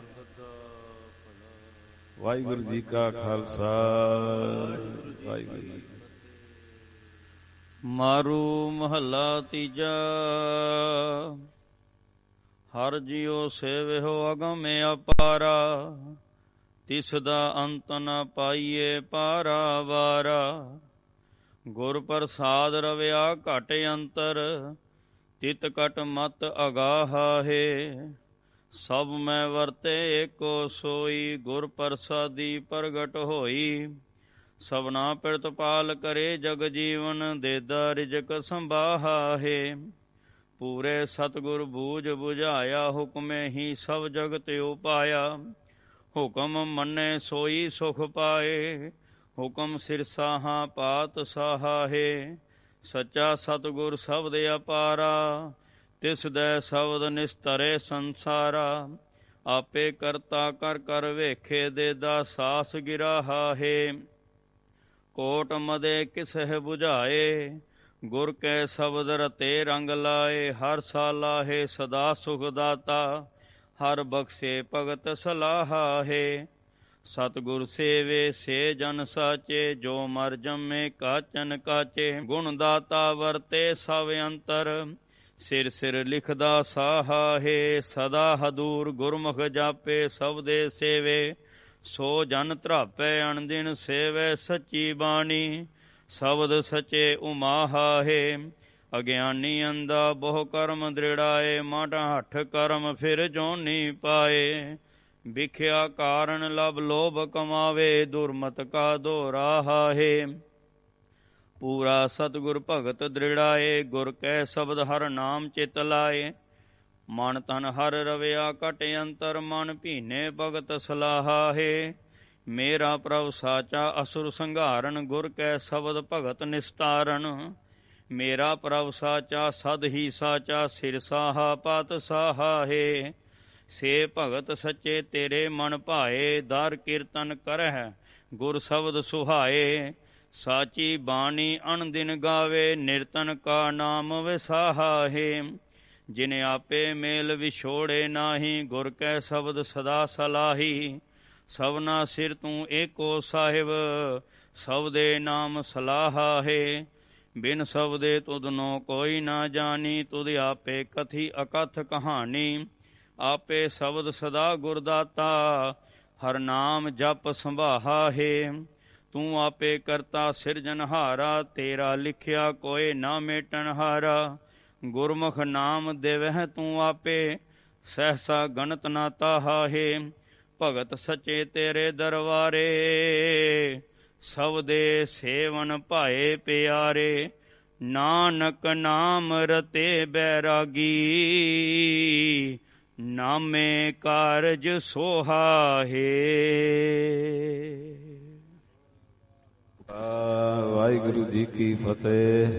ਵਾਹਿਗੁਰੂ ਜੀ ਕਾ ਖਾਲਸਾ, ਵਾਹਿਗੁਰੂ ਜੀ। ਮਾਰੂ ਮਹੱਲਾ ਤੀਜਾ। ਹਰ ਜਿਉ ਸੇਵਿਓ ਅਗਮ ਅਪਾਰਾ, ਤਿਸ ਦਾ ਅੰਤ ਨ ਪਾਈਏ ਪਾਰਾ ਵਾਰਾ। ਗੁਰ ਪ੍ਰਸਾਦ ਰਵਿਆ ਘਟ ਅੰਤਰ, ਤਿਤ ਕਟ ਮਤ ਅਗਾਹਾ ਹੈ। ਸਭ ਮੈਂ ਵਰਤੇ ਏਕੋ ਸੋਈ, ਗੁਰ ਪ੍ਰਸਾਦੀ ਪ੍ਰਗਟ ਹੋਈ। ਸਭਨਾ ਪ੍ਰਤਪਾਲ ਕਰੇ ਜਗ ਜੀਵਨ, ਦੇਦਾ ਰਿਜਕ ਸੰਭਾਹਾ ਹੈ। ਪੂਰੇ ਸਤਿਗੁਰ ਬੂਝ ਬੁਝਾਇਆ, ਹੁਕਮੇ ਹੀ ਸਭ ਜਗਤ ਉਪਾਇਆ। ਹੁਕਮ ਮੰਨੇ ਸੋਈ ਸੁਖ ਪਾਏ, ਹੁਕਮ ਸਿਰ ਸਾਹਾ ਪਾਤ ਸਾਹਾ ਹੈ। ਸੱਚਾ ਸਤਿਗੁਰ ਸ਼ਬਦ ਅਪਾਰਾ, ਤਿਸ ਦੈ ਸ਼ਬਦ ਨਿਸਤਰੇ ਸੰਸਾਰਾ। ਆਪੇ ਕਰਤਾ ਕਰ ਕਰ ਵੇਖੇ, ਦੇਦਾ ਸਾਸ ਗਿਰਾਹਾ ਹੈ। ਕੋਟ ਮਦੇ ਕਿਸਹਿ ਬੁਝਾਏ, ਗੁਰ ਕੈ ਸ਼ਬਦ ਰਤੇ ਰੰਗ ਲਾਏ। ਹਰ ਸਾਲਾਹੇ ਸਦਾ ਸੁਖ ਦਾਤਾ, ਹਰ ਬਖਸ਼ੇ ਭਗਤ ਸਲਾਹਾ ਹੈ। ਸਤਿਗੁਰ ਸੇਵੇ ਸੇ ਜਨ ਸਾਚੇ, ਜੋ ਮਰ ਜੰਮੇ ਕਾਚਨ ਕਾਚੇ। ਗੁਣ ਦਾਤਾ ਵਰਤੇ ਸਭ ਅੰਤਰ, ਸਿਰ ਸਿਰ ਲਿਖਦਾ ਸਾਹਾ ਹੈ। ਸਦਾ ਹਦੂਰ ਗੁਰਮੁਖ ਜਾਪੇ, ਸਭ ਦੇ ਸੇਵੇ ਸੋ ਜਨ ਧਰਾਪੈ। ਅਣਦਿਨ ਸੇਵੈ ਸੱਚੀ ਬਾਣੀ, ਸ਼ਬਦ ਸਚੇ ਉਮਾਹਾ ਹੈ। ਅਗਿਆਨੀ ਅੰਦਾ ਬਹੁ ਕਰਮ ਦ੍ਰਿੜਾਏ, ਮਾਟਾ ਹੱਠ ਕਰਮ ਫਿਰ ਜੋਨੀ ਪਾਏ। ਵਿਖਿਆ ਕਾਰਨ ਲਬ ਲੋਭ ਕਮਾਵੇ, ਦੁਰਮਤ ਕਾ ਦੋਰਾਹਾ ਹੈ। ਪੂਰਾ ਸਤਿਗੁਰ ਭਗਤ ਦ੍ਰਿੜਾਏ, ਗੁਰ ਕੈ ਸ਼ਬਦ ਹਰ ਨਾਮ ਚਿਤ ਲਾਏ। ਮਨ ਤਨ ਹਰ ਰਵਿਆ ਘਟ ਅੰਤਰ, ਮਨ ਭੀਨੇ ਭਗਤ ਸਲਾਹਾ ਹੈ। ਮੇਰਾ ਪ੍ਰਭ ਸਾਚਾ ਅਸੁਰ ਸੰਘਾਰਨ, ਗੁਰ ਕੈ ਸ਼ਬਦ ਭਗਤ ਨਿਸਤਾਰਨ। ਮੇਰਾ ਪ੍ਰਭ ਸਾਚਾ ਸਦ ਹੀ ਸਾਚਾ, ਸਿਰ ਸਾਹਾ ਪਾਤ ਸਾਹਾ ਹੈ। ਸੇ ਭਗਤ ਸੱਚੇ ਤੇਰੇ ਮਨ ਭਾਏ, ਦਰ ਕੀਰਤਨ ਕਰਹਿ ਗੁਰ ਸ਼ਬਦ ਸੁਹਾਏ। ਸਾਚੀ ਬਾਣੀ ਅਣਦਿਨ ਗਾਵੇ, ਨਿਰਤਨ ਕਾ ਨਾਮ ਵਿਸਾਹਾ ਹੈ। ਜਿਨ ਆਪੇ ਮੇਲ ਵਿਛੋੜੇ ਨਾਹੀ, ਗੁਰ ਕੈ ਸ਼ਬਦ ਸਦਾ ਸਲਾਹੀ। ਸਭਨਾ ਸਿਰ ਤੂੰ ਏਕੋ ਸਾਹਿਬ, ਸਭ ਦੇ ਨਾਮ ਸਲਾਹਾ ਹੈ। ਬਿਨ ਸ਼ਬਦੇ ਤੁਧਨੋ ਕੋਈ ਨਾ ਜਾਣੀ, ਤੁਧ ਆਪੇ ਕਥੀ ਅਕਥ ਕਹਾਣੀ। ਆਪੇ ਸ਼ਬਦ ਸਦਾ ਗੁਰਦਾਤਾ, ਹਰ ਨਾਮ ਜਪ ਸੰਭਾਹਾ ਹੈ। ਤੂੰ ਆਪੇ ਕਰਤਾ ਸਿਰਜਨਹਾਰਾ, ਤੇਰਾ ਲਿਖਿਆ ਕੋਇ ਨਾ ਮੇਟਨਹਾਰਾ। ਗੁਰਮੁਖ ਨਾਮ ਦੇਵਹਿ ਤੂੰ ਆਪੇ, ਸਹਸਾ ਗਣਤ ਨਾ ਤਾਹਾ ਹੈ। ਭਗਤ ਸੱਚੇ ਤੇਰੇ ਦਰਬਾਰੇ ਸਭ ਦੇ ਸੇਵਨ ਭਾਏ ਪਿਆਰੇ ਨਾਨਕ ਨਾਮ ਰਤੇ ਬੈਰਾਗੀ ਨਾਮੇ ਕਾਰਜ ਸੁਹਾਏ। ਵਾਹਿਗੁਰੂ ਜੀ ਕੀ ਫਤਿਹ।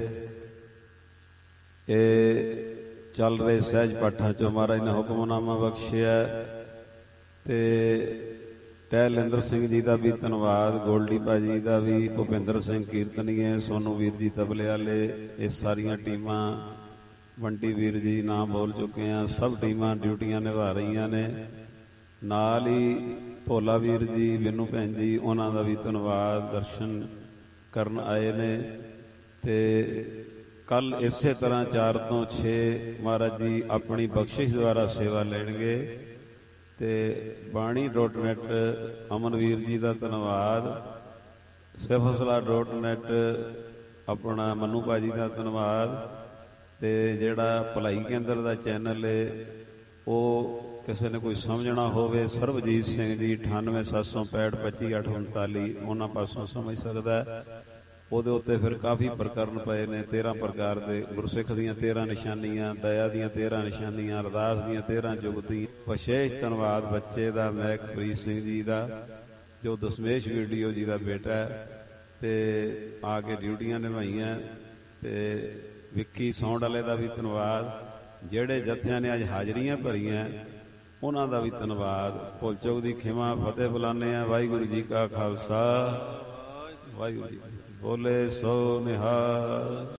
ਇਹ ਚੱਲ ਰਹੇ ਸਹਿਜ ਪਾਠਾਂ ਚੋਂ ਮਹਾਰਾਜ ਨੇ ਹੁਕਮਨਾਮਾ ਬਖਸ਼ਿਆ ਤੇ ਟਹਿਲਿੰਦਰ ਸਿੰਘ ਜੀ ਦਾ ਵੀ ਧੰਨਵਾਦ, ਗੋਲਡੀ ਭਾਜੀ ਦਾ ਵੀ, ਭੁਪਿੰਦਰ ਸਿੰਘ ਕੀਰਤਨੀਏ, ਸੋਨੂ ਵੀਰ ਜੀ ਤਬਲੇ ਵਾਲੇ, ਇਹ ਸਾਰੀਆਂ ਟੀਮਾਂ, ਬੰਟੀ ਵੀਰ ਜੀ ਨਾਮ ਬੋਲ ਚੁੱਕੇ ਆ, ਸਭ ਟੀਮਾਂ ਡਿਊਟੀਆਂ ਨਿਭਾ ਰਹੀਆਂ ਨੇ। ਨਾਲ ਹੀ ਭੋਲਾ ਵੀਰ ਜੀ, ਬਿੰਨੂ ਭੈਣ ਜੀ, ਉਹਨਾਂ ਦਾ ਵੀ ਧੰਨਵਾਦ, ਦਰਸ਼ਨ ਕਰਨ ਆਏ ਨੇ। ਤੇ ਕੱਲ ਇਸੇ ਤਰ੍ਹਾਂ ਚਾਰ ਤੋਂ ਛੇ ਮਹਾਰਾਜ ਜੀ ਆਪਣੀ ਬਖਸ਼ਿਸ਼ ਦੁਆਰਾ ਸੇਵਾ ਲੈਣਗੇ। ਤੇ ਬਾਣੀ ਡੋਟ ਨੈਟ ਅਮਨਵੀਰ ਜੀ ਦਾ ਧੰਨਵਾਦ, ਸਿਫਸਲਾ ਡੋਟ ਨੈਟ ਆਪਣਾ ਮਨੂ ਭਾਜੀ ਦਾ ਧੰਨਵਾਦ। ਤੇ ਜਿਹੜਾ ਭਲਾਈ ਕੇਂਦਰ ਦਾ ਚੈਨਲ ਹੈ ਉਹ ਕਿਸੇ ਨੇ ਕੋਈ ਸਮਝਣਾ ਹੋਵੇ, ਸਰਬਜੀਤ ਸਿੰਘ ਜੀ ਅਠਾਨਵੇਂ ਸੱਤ ਸੌ ਪੈਂਹਠ ਪੱਚੀ ਅੱਠ ਉਨਤਾਲੀ ਉਹਨਾਂ ਪਾਸੋਂ ਸਮਝ ਸਕਦਾ। ਉਹਦੇ ਉੱਤੇ ਫਿਰ ਕਾਫੀ ਪ੍ਰਕਰਨ ਪਏ ਨੇ, ਤੇਰਾਂ ਪ੍ਰਕਾਰ ਦੇ, ਗੁਰਸਿੱਖ ਦੀਆਂ ਤੇਰਾਂ ਨਿਸ਼ਾਨੀਆਂ, ਦਇਆ ਦੀਆਂ ਤੇਰਾਂ ਨਿਸ਼ਾਨੀਆਂ, ਅਰਦਾਸ ਦੀਆਂ ਤੇਰਾਂ ਜੁਗਤੀ। ਵਿਸ਼ੇਸ਼ ਧੰਨਵਾਦ ਬੱਚੇ ਦਾ, ਮਹਿਕਪ੍ਰੀਤ ਸਿੰਘ ਜੀ ਦਾ, ਜੋ ਦਸਮੇਸ਼ ਵੀਡੀਓ ਜੀ ਦਾ ਬੇਟਾ ਹੈ ਤੇ ਆ ਕੇ ਡਿਊਟੀਆਂ ਨਿਭਾਈਆਂ। ਤੇ ਵਿੱਕੀ ਸੌਂਡ ਵਾਲੇ ਦਾ ਵੀ ਧੰਨਵਾਦ। ਜਿਹੜੇ ਜਥਿਆਂ ਨੇ ਅੱਜ ਹਾਜ਼ਰੀਆਂ ਭਰੀਆਂ ਉਹਨਾਂ ਦਾ ਵੀ ਧੰਨਵਾਦ। ਭੁੱਲ ਚੁੱਕ ਦੀ ਖਿਮਾ ਫਤਿਹ ਬੁਲਾਉਂਦੇ ਆ। ਵਾਹਿਗੁਰੂ ਜੀ ਕਾ ਖਾਲਸਾ, ਵਾਹਿਗੁਰੂ ਜੀ ਬੋਲੇ ਸੋ ਨਿਹਾਲ।